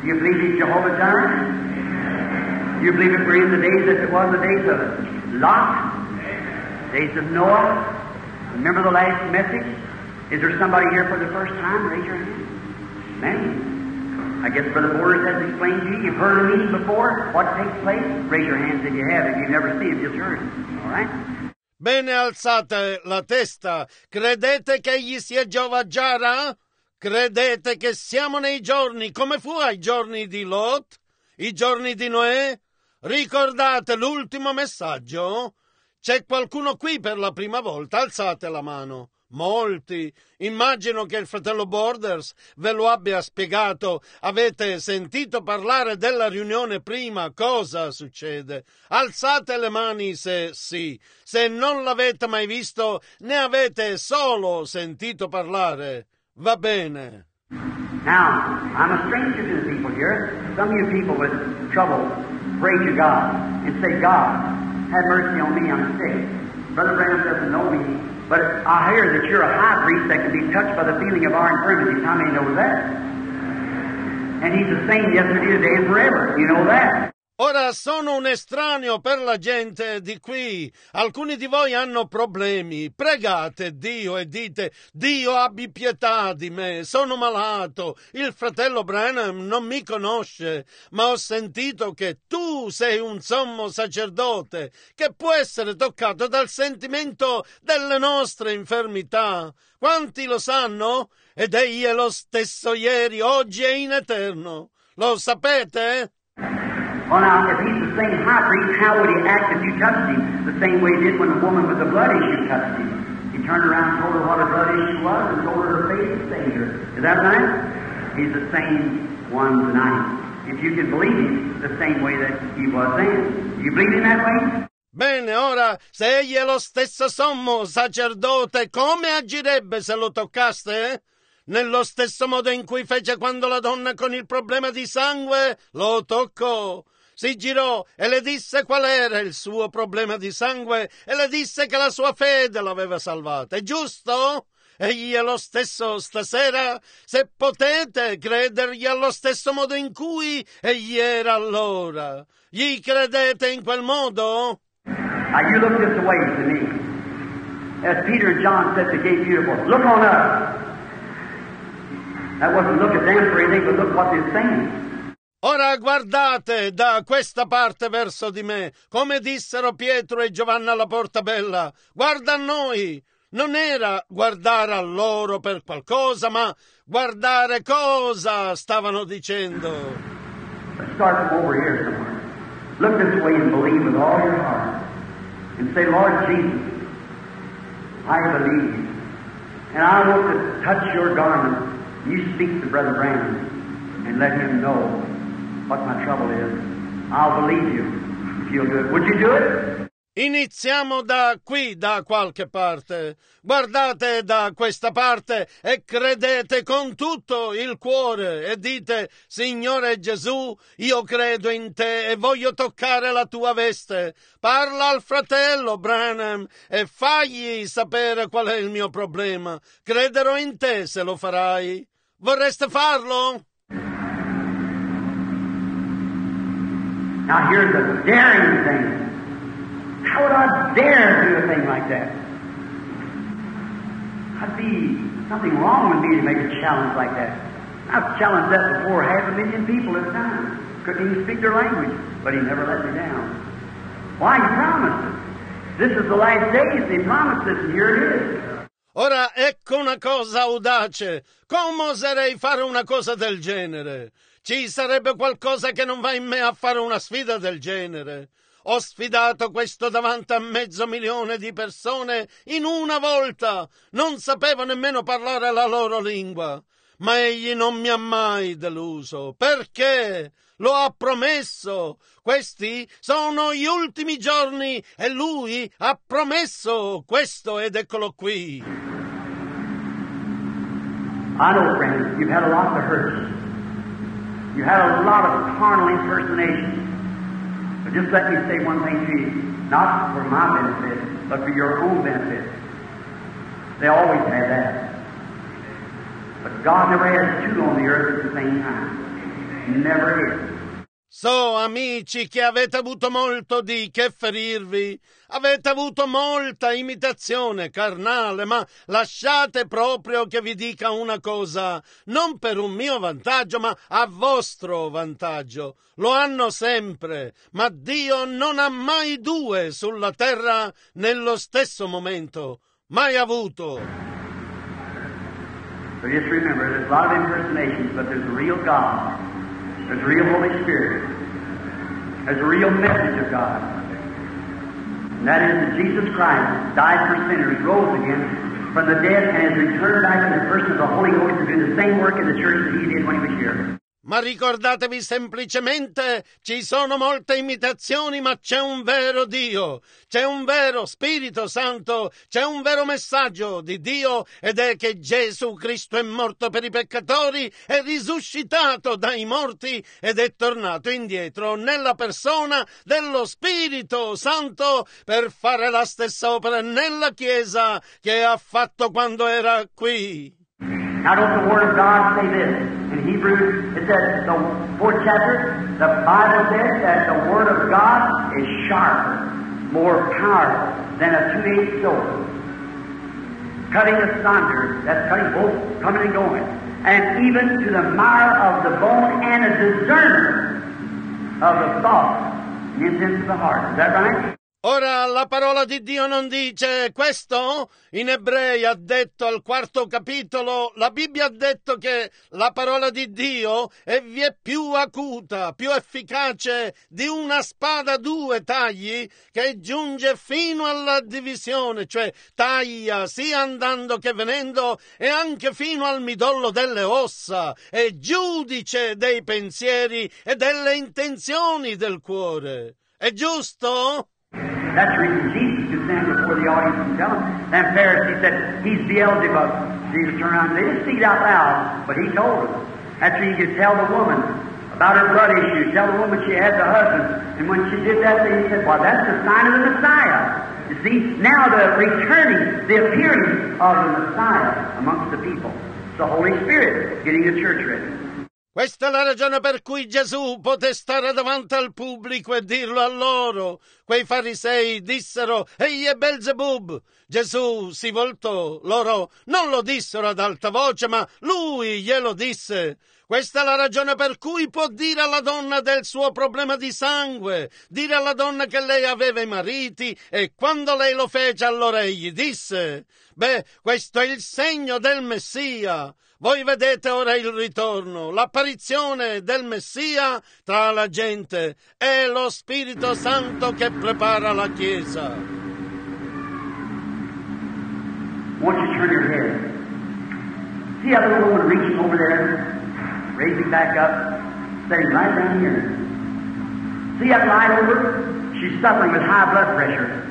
Do you believe He's Jehovah Jireh? Do you believe that we're in the days as it was the days of Lot? Days of Noah? Remember the last message? Is there somebody here for the first time? Raise your hand. Many. I guess Brother Borders has explained to you. You've heard of me before. What takes place? Raise your hands if you have. If you've never seen it, just heard it. All right? Bene, alzate la testa. Credete che egli sia Jehovah Jireh? Credete che siamo nei giorni, come fu ai giorni di Lot? I giorni di Noè? Ricordate l'ultimo messaggio? C'è qualcuno qui per la prima volta? Alzate la mano. Molti. Immagino che il fratello Borders ve lo abbia spiegato. Avete sentito parlare della riunione prima? Cosa succede? Alzate le mani se sì. Se non l'avete mai visto, ne avete solo sentito parlare. Va bene. Now, I'm a stranger to the people here. Some of you people with trouble, pray to God and say, God, have mercy on me, I'm sick. Brother Branham doesn't know me, but I hear that you're a high priest that can be touched by the feeling of our infirmities. How many know that? And He's the same yesterday, today, and forever. You know that. Ora sono un estraneo per la gente di qui. Alcuni di voi hanno problemi. Pregate Dio e dite: Dio, abbi pietà di me, sono malato. Il fratello Branham non mi conosce, ma ho sentito che tu sei un sommo sacerdote che può essere toccato dal sentimento delle nostre infermità. Quanti lo sanno? Ed egli è lo stesso ieri, oggi e in eterno. Lo sapete? Well, now, if He's the same high priest, how would He act if you touched Him? The same way He did when the woman with the blood issue touched Him. He turned around and told her what her blood issue was and told her her faith and saved her. Is that right? He's the same one tonight. If you can believe Him the same way that He was then. Do you believe Him that way? Bene, ora, se egli è lo stesso sommo sacerdote, come agirebbe se lo toccaste? Nello stesso modo in cui fece quando la donna con il problema di sangue lo toccò. Si girò e le disse qual era il suo problema di sangue e le disse che la sua fede l'aveva salvata. È giusto? Egli è lo stesso stasera. Se potete credergli allo stesso modo in cui egli era allora. Gli credete in quel modo? Now you look this way to me. As Peter and John said to Gay Beautiful, look on us. That wasn't look at them for anything, but look what they're saying. Ora guardate da questa parte verso di me, come dissero Pietro e Giovanna alla Portabella. Guarda a noi! Non era guardare a loro per qualcosa, ma guardare cosa stavano dicendo. Let's start from over here somewhere. Look this way and believe with all your heart. And say, Lord Jesus, I believe you. And I want to touch your garment. You speak to Brother Branham and let him know what my trouble is. I'll believe you if you'll do it. Would you do it? Iniziamo da qui, da qualche parte. Guardate da questa parte e credete con tutto il cuore e dite: Signore Gesù, io credo in te e voglio toccare la tua veste. Parla al fratello Branham e fagli sapere qual è il mio problema. Crederò in te se lo farai. Vorreste farlo? Now here's a daring thing. How would I dare do a thing like that? I'd be something wrong with me to make a challenge like that. I've challenged that before half a million people at a time. Couldn't even speak their language, but He never let me down. Why? He promised it. This is the last days. He promised this, and here it is. Ora, ecco una cosa audace. Come oserei fare una cosa del genere? Ci sarebbe qualcosa che non va in me a fare una sfida del genere. Ho sfidato questo davanti a mezzo milione di persone in una volta. Non sapevo nemmeno parlare la loro lingua. Ma egli non mi ha mai deluso. Perché? Lo ha promesso. Questi sono gli ultimi giorni e lui ha promesso questo ed eccolo qui. I know, friends, you've had a lot of hurts. You've had a lot of carnal impersonations. But just let me say one thing to you, not for my benefit, but for your own benefit. They always had that. But God never has two on the earth at the same time. Never is. So, amici, che avete avuto molto di che ferirvi, avete avuto molta imitazione carnale, ma lasciate proprio che vi dica una cosa, non per un mio vantaggio, ma a vostro vantaggio. Lo hanno sempre, ma Dio non ha mai due sulla terra nello stesso momento, mai avuto. So just remember, there's a lot of impersonations, but there's a real God. There's a real Holy Spirit. There's a real message of God. And that is that Jesus Christ died for sinners, rose again from the dead, and has returned back in the person of the Holy Ghost to do the same work in the church that He did when He was here. Ma ricordatevi semplicemente, ci sono molte imitazioni, ma c'è un vero Dio, c'è un vero Spirito Santo, c'è un vero messaggio di Dio, ed è che Gesù Cristo è morto per i peccatori, è risuscitato dai morti ed è tornato indietro nella persona dello Spirito Santo per fare la stessa opera nella Chiesa che ha fatto quando era qui. Now don't the Word of God say this? In Hebrews, it says, the fourth chapter, the Bible says that the Word of God is sharper, more powerful than a two-edged sword, cutting asunder, that's cutting both coming and going, and even to the marrow of the bone, and a discerner of the thoughts and intents of the heart. Is that right? Ora la parola di Dio non dice questo? In Ebrei ha detto al quarto capitolo, la Bibbia ha detto che la parola di Dio è vie più acuta, più efficace di una spada a due tagli che giunge fino alla divisione, cioè taglia sia andando che venendo e anche fino al midollo delle ossa, è giudice dei pensieri e delle intenzioni del cuore. È giusto? That's the reason Jesus could stand before the audience and tell them. And Pharisees said, He's Beelzebub. Jesus turned around and they didn't see it out loud, but He told them. That's where you could tell the woman about her blood issue, tell the woman she had the husband. And when she did that, they said, well, that's the sign of the Messiah. You see, now the returning, the appearing of the Messiah amongst the people. It's the Holy Spirit getting the church ready. Questa è la ragione per cui Gesù poté stare davanti al pubblico e dirlo a loro. Quei farisei dissero, egli è Beelzebub. Gesù si voltò, loro non lo dissero ad alta voce, ma lui glielo disse. Questa è la ragione per cui può dire alla donna del suo problema di sangue, dire alla donna che lei aveva i mariti, e quando lei lo fece allora egli disse, beh, questo è il segno del Messia. Voi vedete ora il ritorno, l'apparizione del Messia tra la gente, è lo Spirito Santo che prepara la Chiesa. Won't you turn your head? See that little woman reaching over there, raising back up, sitting right down here. See that light over? She's suffering with high blood pressure.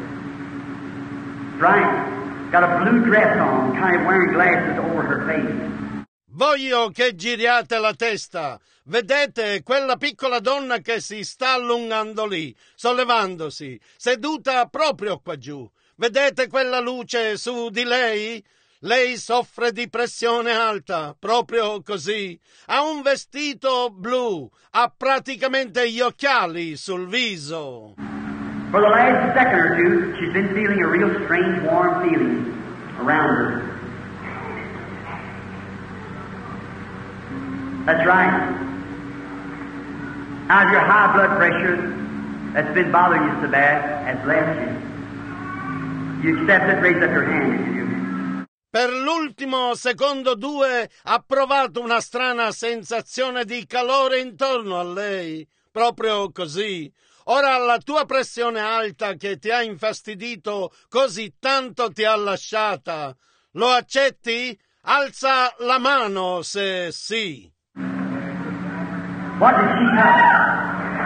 Right? Got a blue dress on, kind of wearing glasses over her face. Voglio che giriate la testa. Vedete quella piccola donna che si sta allungando lì, sollevandosi, seduta proprio qua giù. Vedete quella luce su di lei? Lei soffre di pressione alta, proprio così. Ha un vestito blu, ha praticamente gli occhiali sul viso. For the last second or two, she's been feeling a real strange, warm feeling around her. That's right. Now, your high blood pressure that's been bothering you so bad has left you. You accept it, raise up your hand if you do. Per l'ultimo secondo due ha provato una strana sensazione di calore intorno a lei, proprio così. Ora la tua pressione alta che ti ha infastidito così tanto ti ha lasciata. Lo accetti? Alza la mano se sì. What did she have?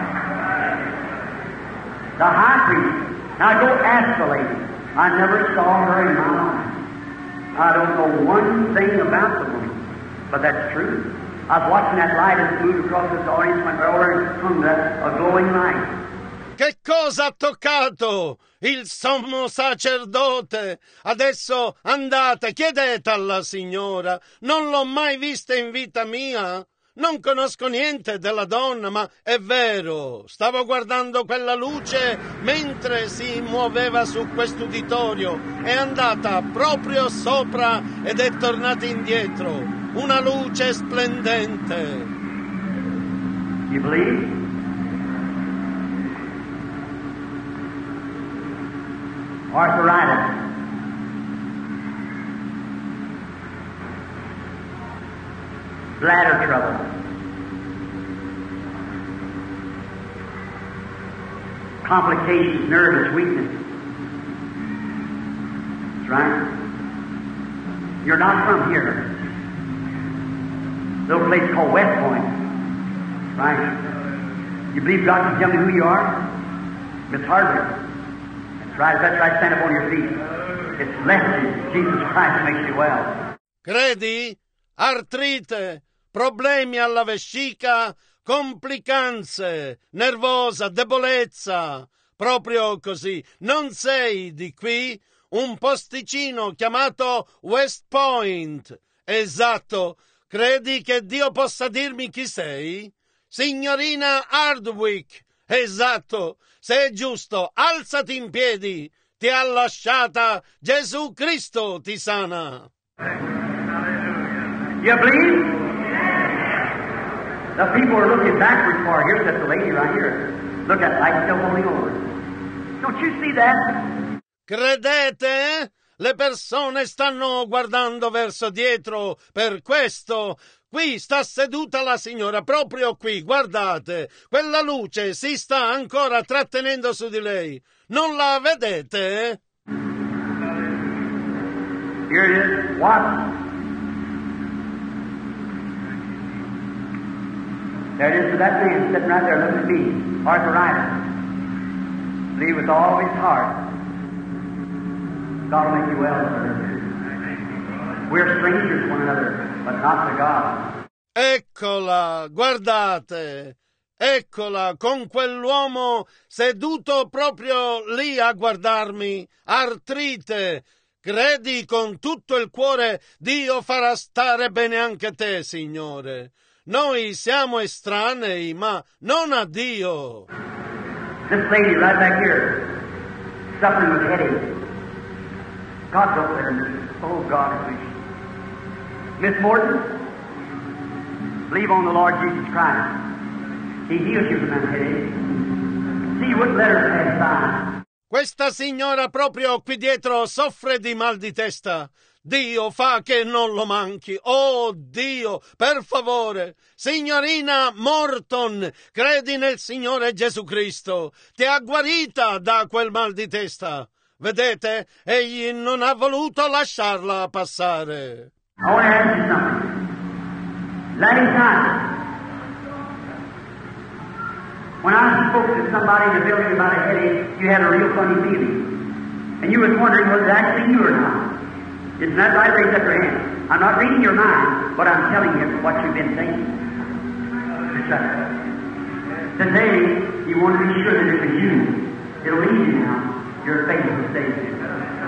The high priest. Now go ask the lady. I never saw her in my life. I don't know one thing about the woman, but that's true. I was watching that light as it moved across this audience, went over and hung a glowing light. Che cosa ha toccato il sommo sacerdote? Adesso andate, chiedete alla signora. Non l'ho mai vista in vita mia. non conosco niente della donna, ma è vero, stavo guardando quella luce mentre si muoveva su quest'uditorio, è andata proprio sopra ed è tornata indietro, una luce splendente. You believe? Arthritis. Bladder trouble. Complications, nervous weakness. That's right. You're not from here. Little place called West Point. That's right. You believe God can tell me who you are? Miss Hardwick. That's right. That's right. Stand up on your feet. It's blessed. Jesus Christ makes you well. Credi? Artrite, problemi alla vescica, complicanze, nervosa, debolezza. Proprio così. Non sei di qui? Un posticino chiamato West Point. Esatto. Credi che Dio possa dirmi chi sei? Signorina Hardwick. Esatto. Se è giusto, alzati in piedi. Ti ha lasciata Gesù Cristo, ti sana. You believe? The people are looking backwards for her. Here's that lady right here. Look at light still holding over. Don't you see that? Credete? Le persone stanno guardando verso dietro per questo. Qui sta seduta la signora, proprio qui, guardate. Quella luce si sta ancora trattenendo su di lei. Non la vedete? Here it is. What? There it is for that man sitting right there looking at me. Arthritis. Believe with all his heart. God will make you well, sir. We're strangers to one another, but not to God. Eccola, guardate. Eccola, con quell'uomo seduto proprio lì a guardarmi. Artrite. Credi con tutto il cuore, Dio farà stare bene anche te, Signore. Noi siamo estranei, ma non a Dio. This lady right back here, suffering with headache. God don't let her. Oh, God, please. Miss Morton, believe on the Lord Jesus Christ. He heals you from that headache. See, you wouldn't let her pass by. Questa signora proprio qui dietro soffre di mal di testa. Dio fa che non lo manchi. Oh Dio, per favore. Signorina Morton, credi nel Signore Gesù Cristo. Ti ha guarita da quel mal di testa. Vedete? Egli non ha voluto lasciarla passare. I want to ask you something. Last time, when I spoke to somebody in the building about a headache, you had a real funny feeling. And you was wondering was it actually you or not. Isn't that right? Raise up your hand. I'm not reading your mind, but I'm telling you what you've been thinking. Today, you want to be sure that it was you. It'll be easy now. Your faith will save you.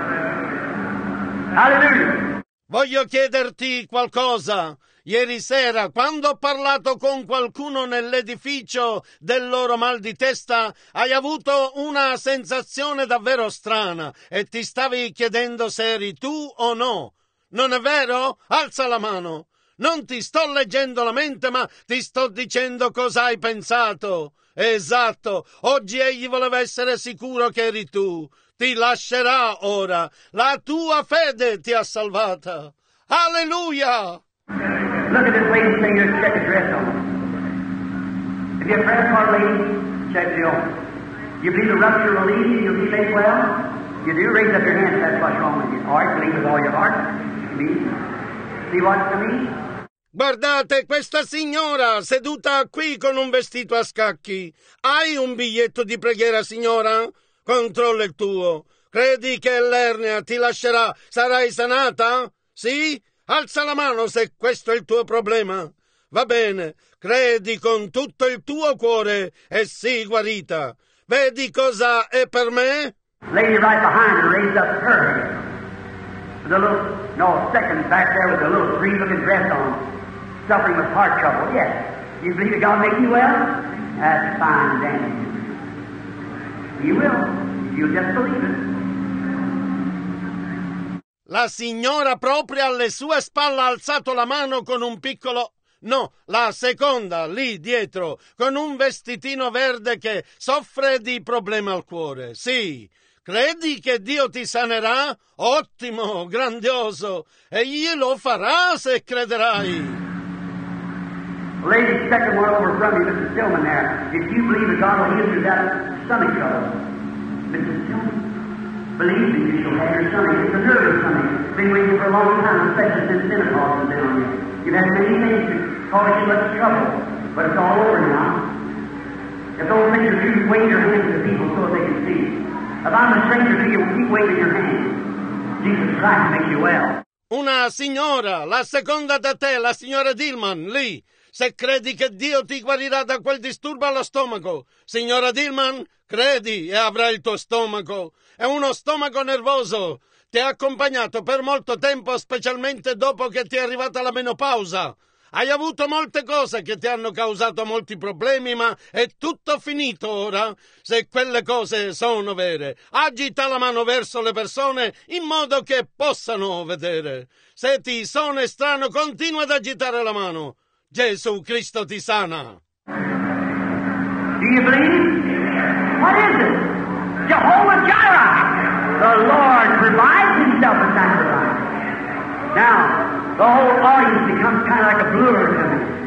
Hallelujah! Voglio chiederti qualcosa. Ieri sera, quando ho parlato con qualcuno nell'edificio del loro mal di testa, hai avuto una sensazione davvero strana e ti stavi chiedendo se eri tu o no. Non è vero? Alza la mano. Non ti sto leggendo la mente, ma ti sto dicendo cosa hai pensato. Esatto. Oggi egli voleva essere sicuro che eri tu. Ti lascerà ora. La tua fede ti ha salvata. Alleluia! Look at this lady sitting here, check a dress on. If you're a prayer card lady, check it on. You believe the rupture will leave you, you'll be made well? You do? Raise up your hand if that's what's wrong with you. All right, believe with all your heart. Believe. See what's to me? Guardate questa signora seduta qui con un vestito a scacchi. Hai un biglietto di preghiera, signora? Controlla il tuo. Credi che l'ernia ti lascerà? Sarai sanata? Sì? Alza la mano se questo è il tuo problema. Va bene, credi con tutto il tuo cuore e sii guarita. Vedi cosa è per me? Lady right behind her raised up her. With a little, no, second back there with a little green-looking dress on. suffering with heart trouble. Yes. You believe that God make you well? That's fine, then. You will. You just believe it. La signora proprio alle sue spalle ha alzato la mano con un piccolo... No, la seconda, lì dietro, con un vestitino verde che soffre di problemi al cuore. Sì, credi che Dio ti sanerà? Ottimo, grandioso, e glielo farà se crederai. Lady, second one over from you, Missus Tillman there. If you believe that God will heal you that stomach trouble, Missus Tillman, believe me, you shall have your stomach. It's a nervous stomach. Been waiting for a long time, especially since Pentecost has been on you. You've had many things to cause you much trouble, but it's all over now. If those things are true, wave your hands to the people so that they can see. If I'm a stranger to you, keep waving your hands. Jesus Christ makes you well. Una signora, la seconda da te, la signora Dillman, lì. Se credi che Dio ti guarirà da quel disturbo allo stomaco, signora Dillman, credi e avrai il tuo stomaco. È uno stomaco nervoso. Ti ha accompagnato per molto tempo, specialmente dopo che ti è arrivata la menopausa. Hai avuto molte cose che ti hanno causato molti problemi, ma è tutto finito ora. Se quelle cose sono vere, agita la mano verso le persone in modo che possano vedere. Se ti sono strano, continua ad agitare la mano. Gesù Cristo ti sana. Do you believe? What is it? Jehovah Jireh. The Lord provides himself a sacrifice. Now, the whole audience becomes kind of like a blur to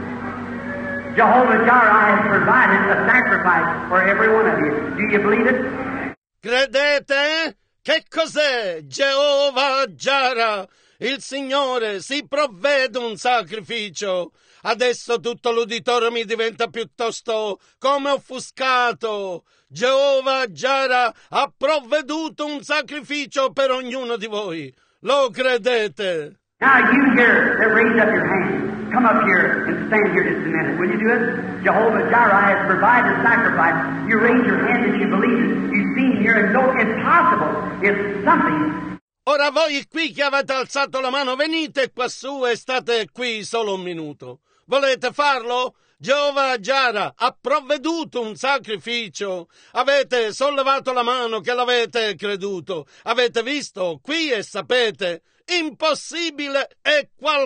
me. Jehovah Jireh has provided a sacrifice for every one of you. Do you believe it? Credete? Che cos'è? Jehovah Jireh. Il Signore si provvede un sacrificio. Adesso tutto l'uditorio mi diventa piuttosto come offuscato. Jehovah Jireh ha provveduto un sacrificio per ognuno di voi. Lo credete? Now you here that raise up your hand, come up here and stand here just a minute. Will you do it? Jehovah Jireh has provided a sacrifice. You raise your hand that you believe it. You've seen here and know it's possible. It's something. Ora voi qui che avete alzato la mano, venite qua su e state qui solo un minuto. Volete farlo? Jehovah Jireh ha provveduto un sacrificio. Avete sollevato la mano che l'avete creduto. Avete visto qui e sapete. Impossibile è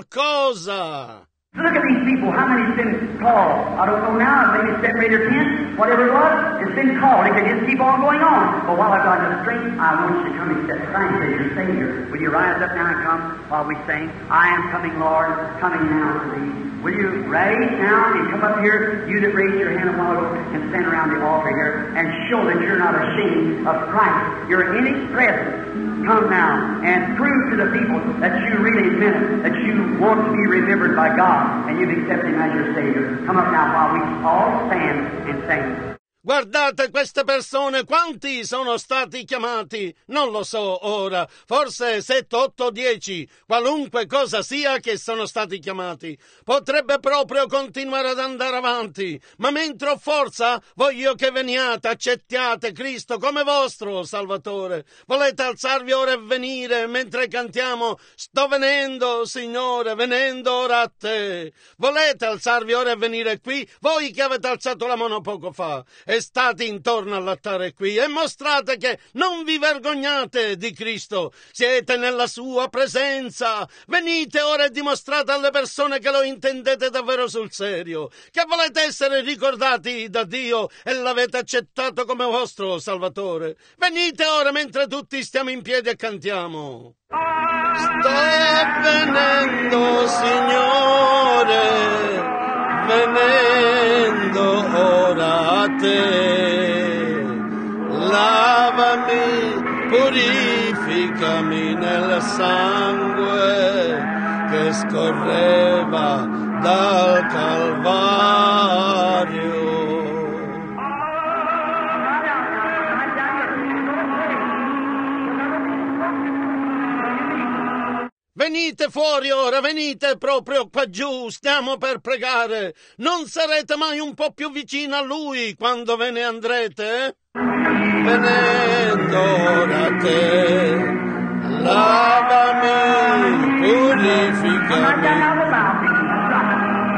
qualcosa. Look at these people. How many's been called? I don't know now. Maybe seven, eight, or ten. Whatever it was, it's been called. It can just keep on going on. But while I've got the strength, I want you to come and sit beside me, your Savior. Will you rise up now and come while we sing? I am coming, Lord, coming now to thee. Will you rise now and come up here, you that raised your hand a while ago, and stand around the altar here and show that you're not ashamed of Christ. You're in His presence. Come now and prove to the people that you really meant it, that you want to be remembered by God, and you've accepted Him as your Savior. Come up now while we all stand and sing. Guardate queste persone, quanti sono stati chiamati? Non lo so ora, forse sette, otto, dieci, qualunque cosa sia che sono stati chiamati. Potrebbe proprio continuare ad andare avanti, ma mentre ho forza voglio che veniate, accettiate Cristo come vostro Salvatore. Volete alzarvi ora e venire mentre cantiamo sto venendo, Signore, venendo ora a te. Volete alzarvi ora e venire qui, voi che avete alzato la mano poco fa, e state intorno all'altare qui e mostrate che non vi vergognate di Cristo, siete nella sua presenza. Venite ora e dimostrate alle persone che lo intendete davvero sul serio, che volete essere ricordati da Dio e l'avete accettato come vostro Salvatore. Venite ora mentre tutti stiamo in piedi e cantiamo. Sto venendo, Signore, venendo ora a te, lavami, purificami nel sangue che scorreva dal Calvario. Venite fuori ora, venite proprio qua giù, stiamo per pregare. Non sarete mai un po' più vicino a Lui quando ve ne andrete? Eh? Venendo ora a te, lavami, purificami.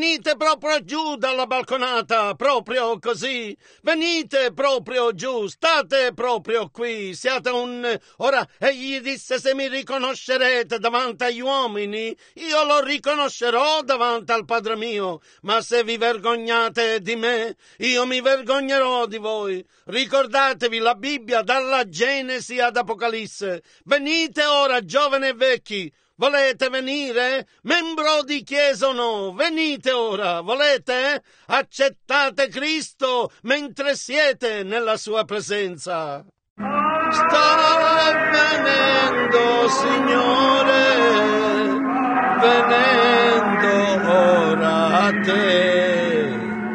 Venite proprio giù dalla balconata, proprio così. Venite proprio giù, state proprio qui, siate un... Ora, egli disse, se mi riconoscerete davanti agli uomini, io lo riconoscerò davanti al Padre mio. Ma se vi vergognate di me, io mi vergognerò di voi. Ricordatevi la Bibbia dalla Genesi ad Apocalisse. Venite ora, giovani e vecchi. Volete venire? Membro di chiesa o no? Venite ora, volete? Accettate Cristo mentre siete nella sua presenza. Sta venendo, Signore, venendo ora a te.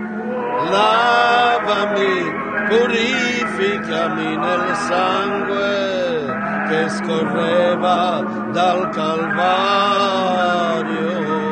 Lavami, purificami nel sangue che scorreva dal Calvario.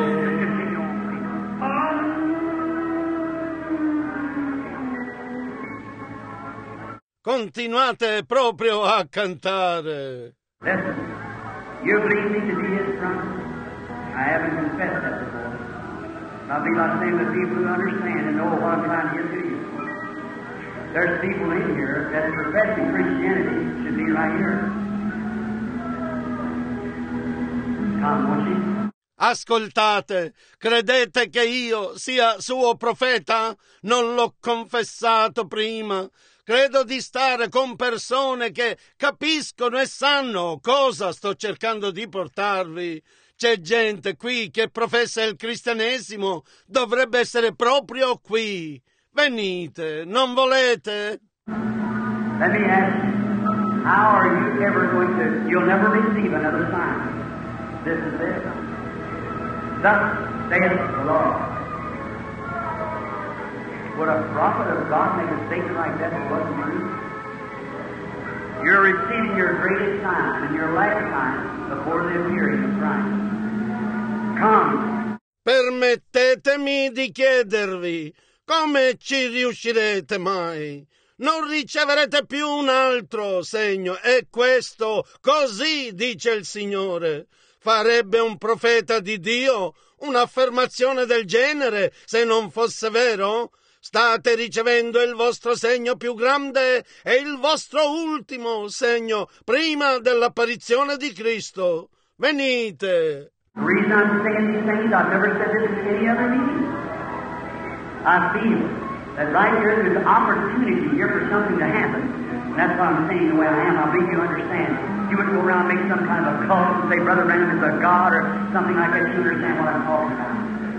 Continuate proprio a cantare. Listen, you believe me to be his son? I haven't confessed that before. I'll be like saying to people who understand and know what I'm trying to get to you. There's people in here that professing Christianity should be right here. Ascoltate, credete che io sia suo profeta? Non l'ho confessato prima. Credo di stare con persone che capiscono e sanno cosa sto cercando di portarvi. C'è gente qui che professa il cristianesimo, dovrebbe essere proprio qui. Venite, non volete? Let me ask you, how are you ever going to, you'll never receive another sign. This is it. Thus saith the Lord. Would a prophet of God make a statement like that that wasn't true? You're receiving your greatest sign and your last sign before the appearing of Christ. Come. Permettetemi di chiedervi, come ci riuscirete mai? Non riceverete più un altro segno, e questo così dice il Signore. Farebbe un profeta di Dio un'affermazione del genere se non fosse vero? State ricevendo il vostro segno più grande e il vostro ultimo segno prima dell'apparizione di Cristo. Venite. The reason I'm saying these things, I've never said this in any other meeting. I feel that right here there's an opportunity here for something to happen. And that's why I'm saying the way I am. I believe you understand. You wouldn't go around and make some kind of a cult and say Brother Branham is a God or something like that. You understand what I'm talking about.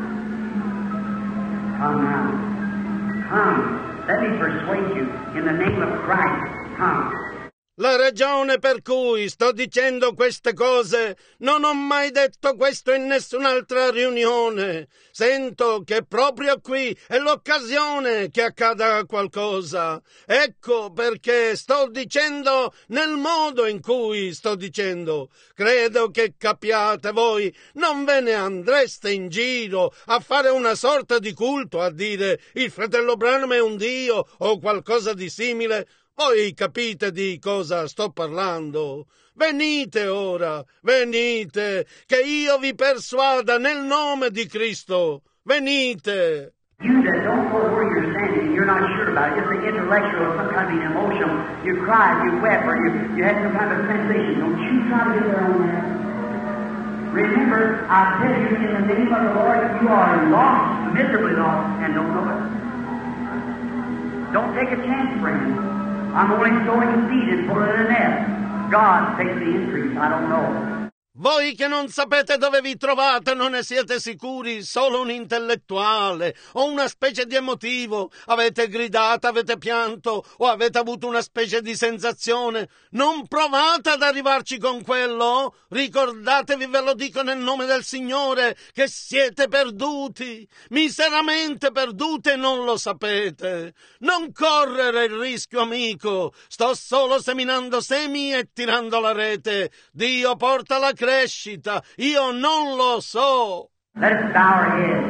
Come now. Come. Let me persuade you in the name of Christ. Come. La ragione per cui sto dicendo queste cose, non ho mai detto questo in nessun'altra riunione. Sento che proprio qui è l'occasione che accada qualcosa. Ecco perché sto dicendo nel modo in cui sto dicendo. Credo che capiate voi, non ve ne andreste in giro a fare una sorta di culto, a dire il fratello Branham è un dio o qualcosa di simile. Voi capite di cosa sto parlando? Venite ora, venite, che io vi persuada nel nome di Cristo. Venite. You that don't know where you're standing, you're not sure about it, just an intellectual, some kind of an emotion. You cried, you wept, or you, you had some kind of sensation. Don't you try to get there on that. Remember, I tell you, in the name of the Lord, you are lost, miserably lost, and don't know it. Don't take a chance, friend. I'm only sowing seed and pulling in a net. God takes the increase. I don't know. Voi che non sapete dove vi trovate, non ne siete sicuri, solo un intellettuale o una specie di emotivo, avete gridato, avete pianto o avete avuto una specie di sensazione, non provate ad arrivarci con quello, ricordatevi, ve lo dico nel nome del Signore, che siete perduti, miseramente perduti e non lo sapete. Non correre il rischio, amico, sto solo seminando semi e tirando la rete, Dio porta la crescita, io non lo so. Let us bow our heads.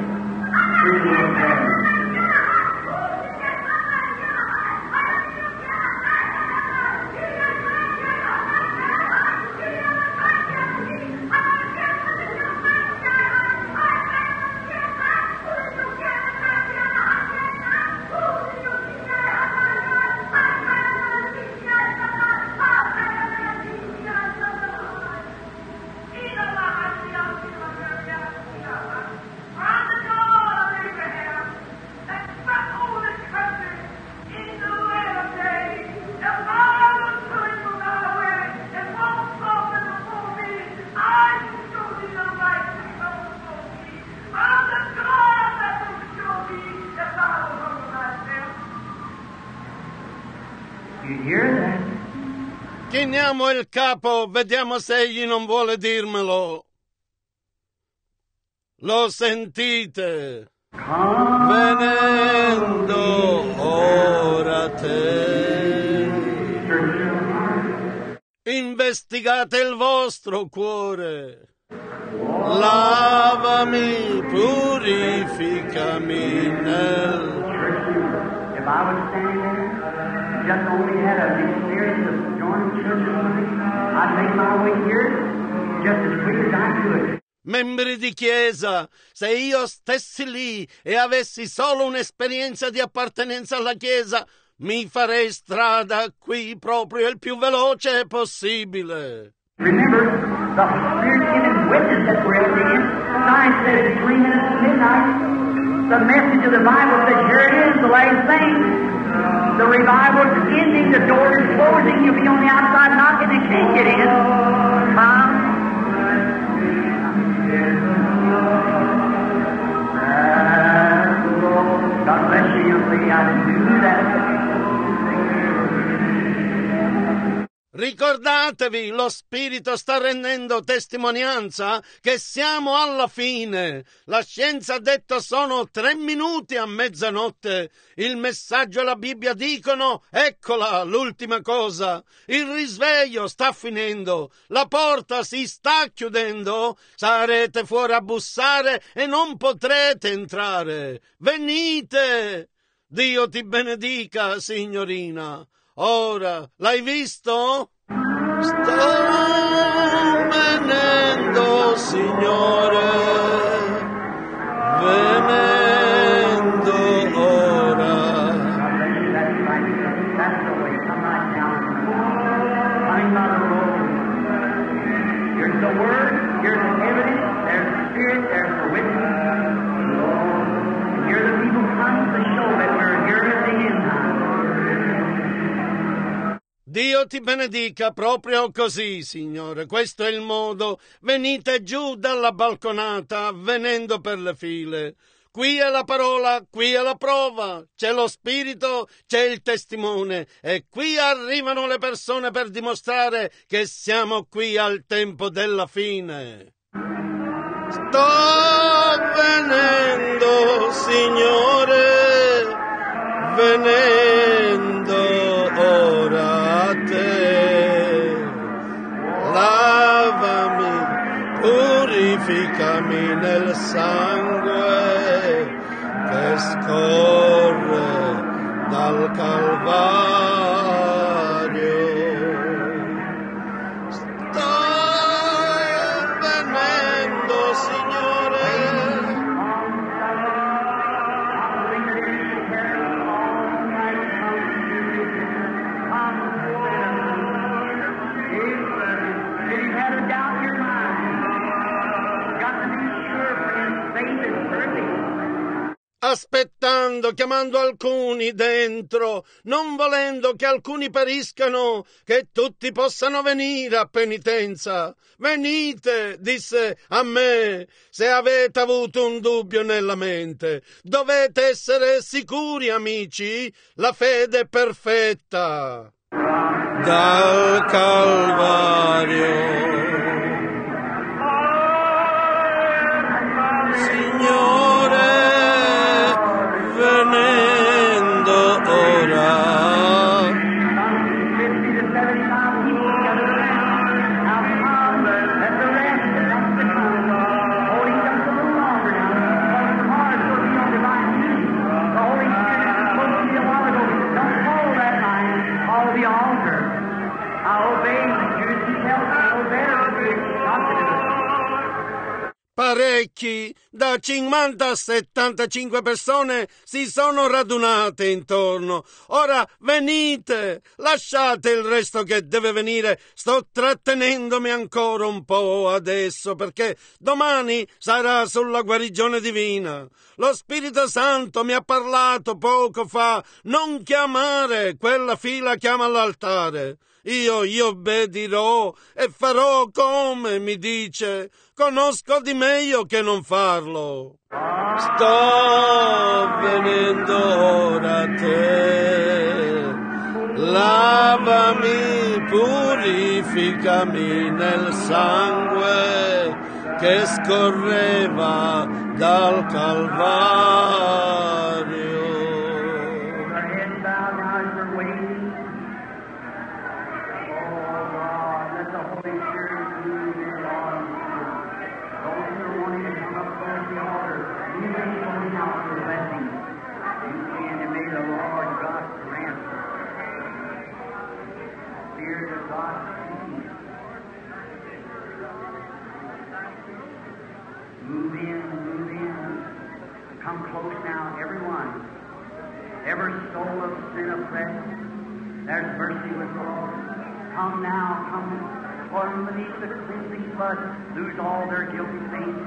You hear that? Chiniamo il capo, vediamo se egli non vuole dirmelo. Lo sentite? Venendo ora a te, investigate il vostro cuore, lavami, purificami nel... If I was standing there, just only had an experience of joining church, I'd make my way here just as quick as I could. Membri di chiesa, se io stessi lì e avessi solo un'esperienza di appartenenza alla chiesa, mi farei strada qui proprio il più veloce possibile. Remember, the spirit-given witness that we're in, science says three minutes to midnight. The message of the Bible says, here it is, the last thing. The revival is ending, the door is closing, you'll be on the outside knocking and can't get in. Huh? God bless you, young lady. I didn't do that. Ricordatevi, lo Spirito sta rendendo testimonianza che siamo alla fine. La scienza ha detto sono tre minuti a mezzanotte. Il messaggio e la Bibbia dicono, eccola l'ultima cosa. Il risveglio sta finendo. La porta si sta chiudendo. Sarete fuori a bussare e non potrete entrare. Venite! Dio ti benedica, signorina. Ora, l'hai visto? Sto venendo, Signore, venendo ora. That's the way. Come right down. Coming by the road. Here's the Word, here's the evidence, there's the Spirit, there's the witness. And here the people come to show that we're here at the end time. Dio ti benedica proprio così, Signore. Questo è il modo. Venite giù dalla balconata, venendo per le file. Qui è la parola, qui è la prova. C'è lo Spirito, c'è il testimone. E qui arrivano le persone per dimostrare che siamo qui al tempo della fine. Sto venendo, Signore, venendo ora a te, lavami, purificami nel sangue che scorre dal Calvario. Sto venendo, Signore. Aspettando, chiamando alcuni dentro, non volendo che alcuni periscano, che tutti possano venire a penitenza. Venite, disse a me, se avete avuto un dubbio nella mente. Dovete essere sicuri, amici, la fede è perfetta. Dal Calvario. Signore, venendo ora. Parecchi, da cinquanta a settantacinque persone si sono radunate intorno. Ora venite, lasciate il resto che deve venire. Sto trattenendomi ancora un po' adesso perché domani sarà sulla guarigione divina. Lo Spirito Santo mi ha parlato poco fa. Non chiamare quella fila, chiama all'altare. Io gli obbedirò e farò come mi dice. Conosco di meglio che non farlo. Sto venendo ora a te. La lavami, purificami nel sangue che scorreva dal Calvario. Move in, move in. Come close now, everyone. Every soul of sin oppressed, there's mercy with the Lord. Come now, come from beneath the cleansing flood, lose all their guilty stains.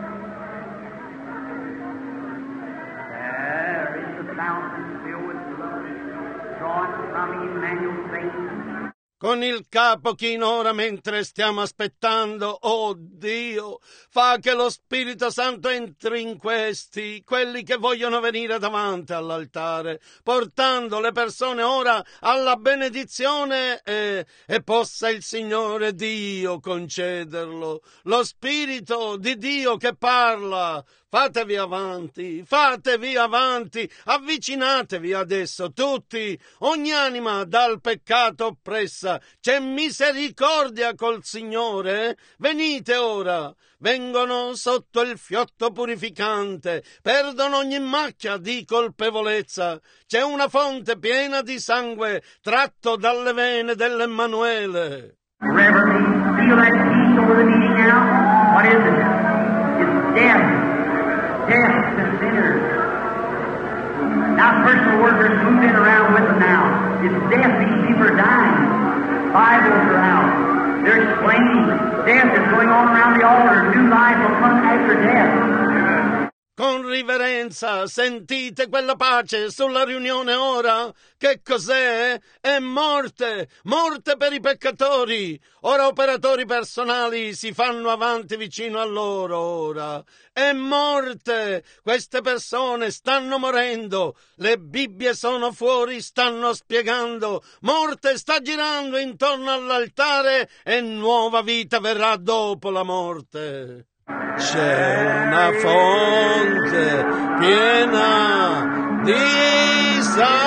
There is the fountain filled with blood, drawn from Emmanuel's veins. Con il capo chino ora mentre stiamo aspettando, oh Dio, fa che lo Spirito Santo entri in questi, quelli che vogliono venire davanti all'altare, portando le persone ora alla benedizione e, e possa il Signore Dio concederlo. Lo Spirito di Dio che parla. Fatevi avanti, fatevi avanti, avvicinatevi adesso tutti, ogni anima dal peccato oppressa, c'è misericordia col Signore, venite ora, vengono sotto il fiotto purificante, perdono ogni macchia di colpevolezza, c'è una fonte piena di sangue tratto dalle vene dell'Emmanuele. Reverently, feel that peace over the meeting now. What is it? It's death. Death to sinners. Now personal workers moving around with them now. It's death. These people are dying. Bibles are out. They're explaining. Death is going on around the altar. New life will come after death. Con riverenza, sentite quella pace sulla riunione ora? Che cos'è? È morte, morte per i peccatori. Ora operatori personali si fanno avanti vicino a loro ora. È morte, queste persone stanno morendo, le Bibbie sono fuori, stanno spiegando. Morte sta girando intorno all'altare e nuova vita verrà dopo la morte. C'è una fonte piena di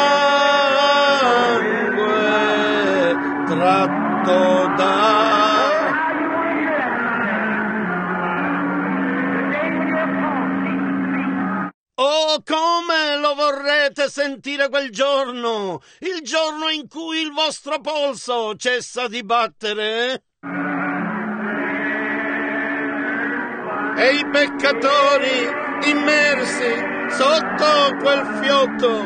sangue tratto da... Oh, come lo vorrete sentire quel giorno, il giorno in cui il vostro polso cessa di battere? E i peccatori immersi sotto quel fiotto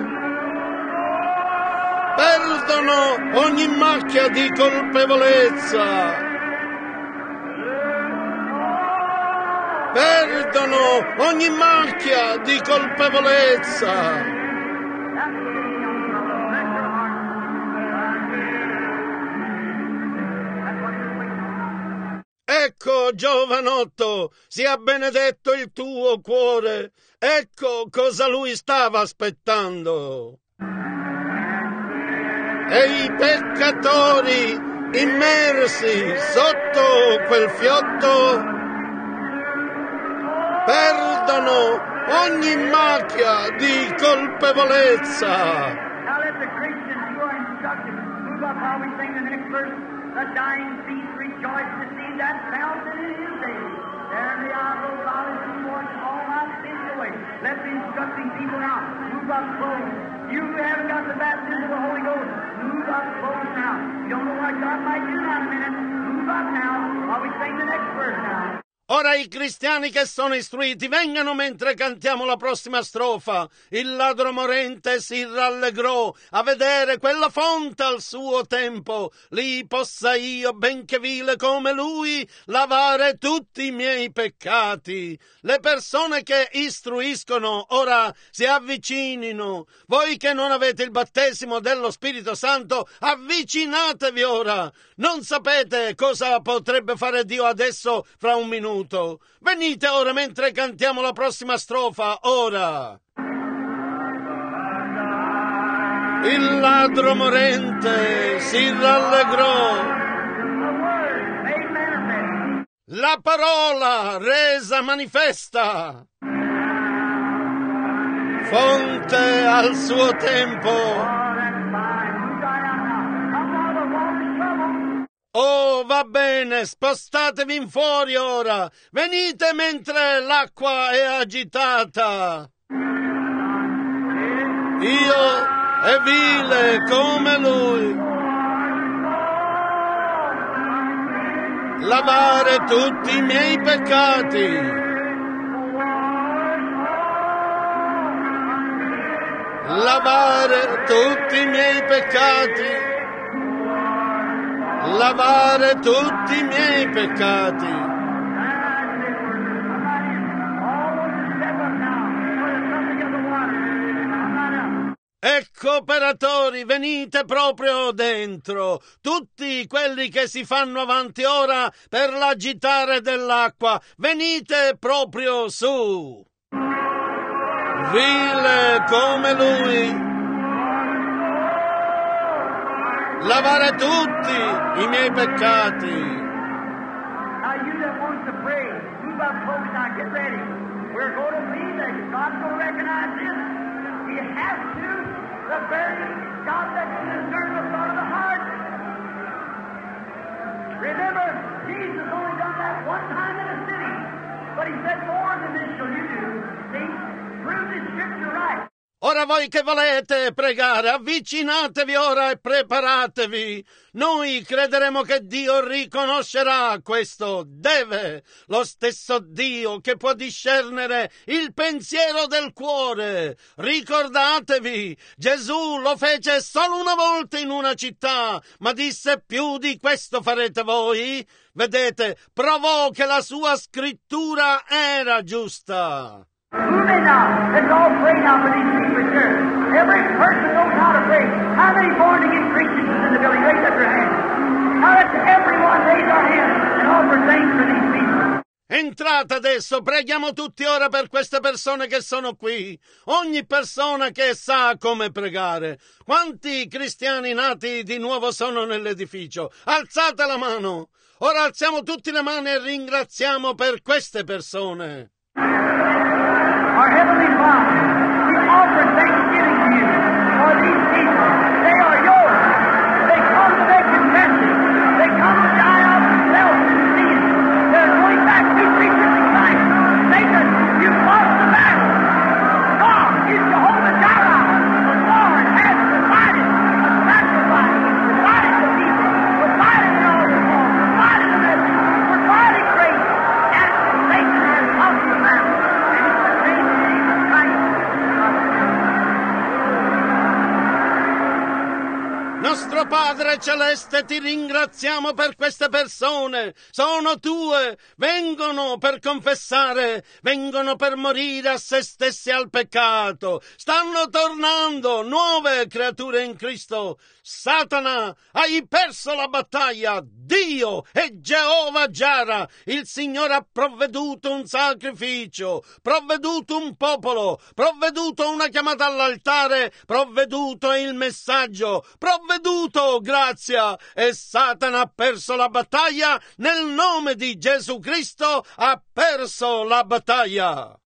perdono ogni macchia di colpevolezza, perdono ogni macchia di colpevolezza. Ecco, giovanotto, sia benedetto il tuo cuore. Ecco cosa lui stava aspettando. E i peccatori immersi sotto quel fiotto perdono ogni macchia di colpevolezza. Now let the Christians who are instructed move up while we sing the next verse. The dying thief rejoiced to see that fountain in his day. There in the eye of God is the Lord, all my sins away. Let the instructing people now move up close. You who haven't got the baptism of the Holy Ghost, move up close now. You don't know what God might do now in a minute. Move up now while we sing the next verse now. Ora i cristiani che sono istruiti vengano mentre cantiamo la prossima strofa. Il ladro morente si rallegrò a vedere quella fonte al suo tempo. Lì possa io, benché vile come lui, lavare tutti i miei peccati. Le persone che istruiscono ora si avvicinino. Voi che non avete il battesimo dello Spirito Santo, avvicinatevi ora. Non sapete cosa potrebbe fare Dio adesso fra un minuto. Venite ora mentre cantiamo la prossima strofa, ora. Il ladro morente si rallegrò. La parola resa manifesta. Fonte al suo tempo. Oh, va bene, spostatevi in fuori ora. Venite mentre l'acqua è agitata. Io è vile come lui. Lavare tutti i miei peccati. Lavare tutti i miei peccati. Lavare tutti i miei peccati. Ecco, operatori, venite proprio dentro, tutti quelli che si fanno avanti ora per l'agitare dell'acqua, venite proprio su. Vile come lui, lavare tutti i miei peccati. Now you that wants to pray, move up close now, get ready. We're going to be there. God's going to recognize this. He has to. The very God that can discern the thought of the heart. Remember, Jesus only done that one time in a city. But he said, more than this shall you do. See? Prove this scripture right. Ora voi che volete pregare, avvicinatevi ora e preparatevi. Noi crederemo che Dio riconoscerà questo. Deve, lo stesso Dio che può discernere il pensiero del cuore. Ricordatevi, Gesù lo fece solo una volta in una città, ma disse: più di questo farete voi. Vedete, provò che la sua scrittura era giusta. Move in now. Let's all pray now for these people here. Every person knows how to pray. How many born again Christians is in the building? Raise up your hands. Now let everyone raise our hands and offer thanks for these people. Entrate adesso, preghiamo tutti ora per queste persone che sono qui. Ogni persona che sa come pregare. Quanti cristiani nati di nuovo sono nell'edificio? Alzate la mano. Ora alziamo tutti le mani e ringraziamo per queste persone. Our Heavenly Father, we offer thanksgiving to you for these people. They are yours. They come to make confession. They come to die out themselves in sin. They're going back to preachers in Christ. Satan, you've lost the battle. God is Jehovah Jireh. The Lord has provided a sacrifice, provided the people, provided the altar call, provided the message, provided grace, and Satan has lost the battle. Nostro Padre Celeste, ti ringraziamo per queste persone. Sono tue, vengono per confessare, vengono per morire a se stessi al peccato. Stanno tornando nuove creature in Cristo. Satana, hai perso la battaglia. Dio è Jehovah Jireh. Il Signore ha provveduto un sacrificio, provveduto un popolo, provveduto una chiamata all'altare, provveduto il messaggio, provveduto grazia, e Satana ha perso la battaglia. Nel nome di Gesù Cristo ha perso la battaglia.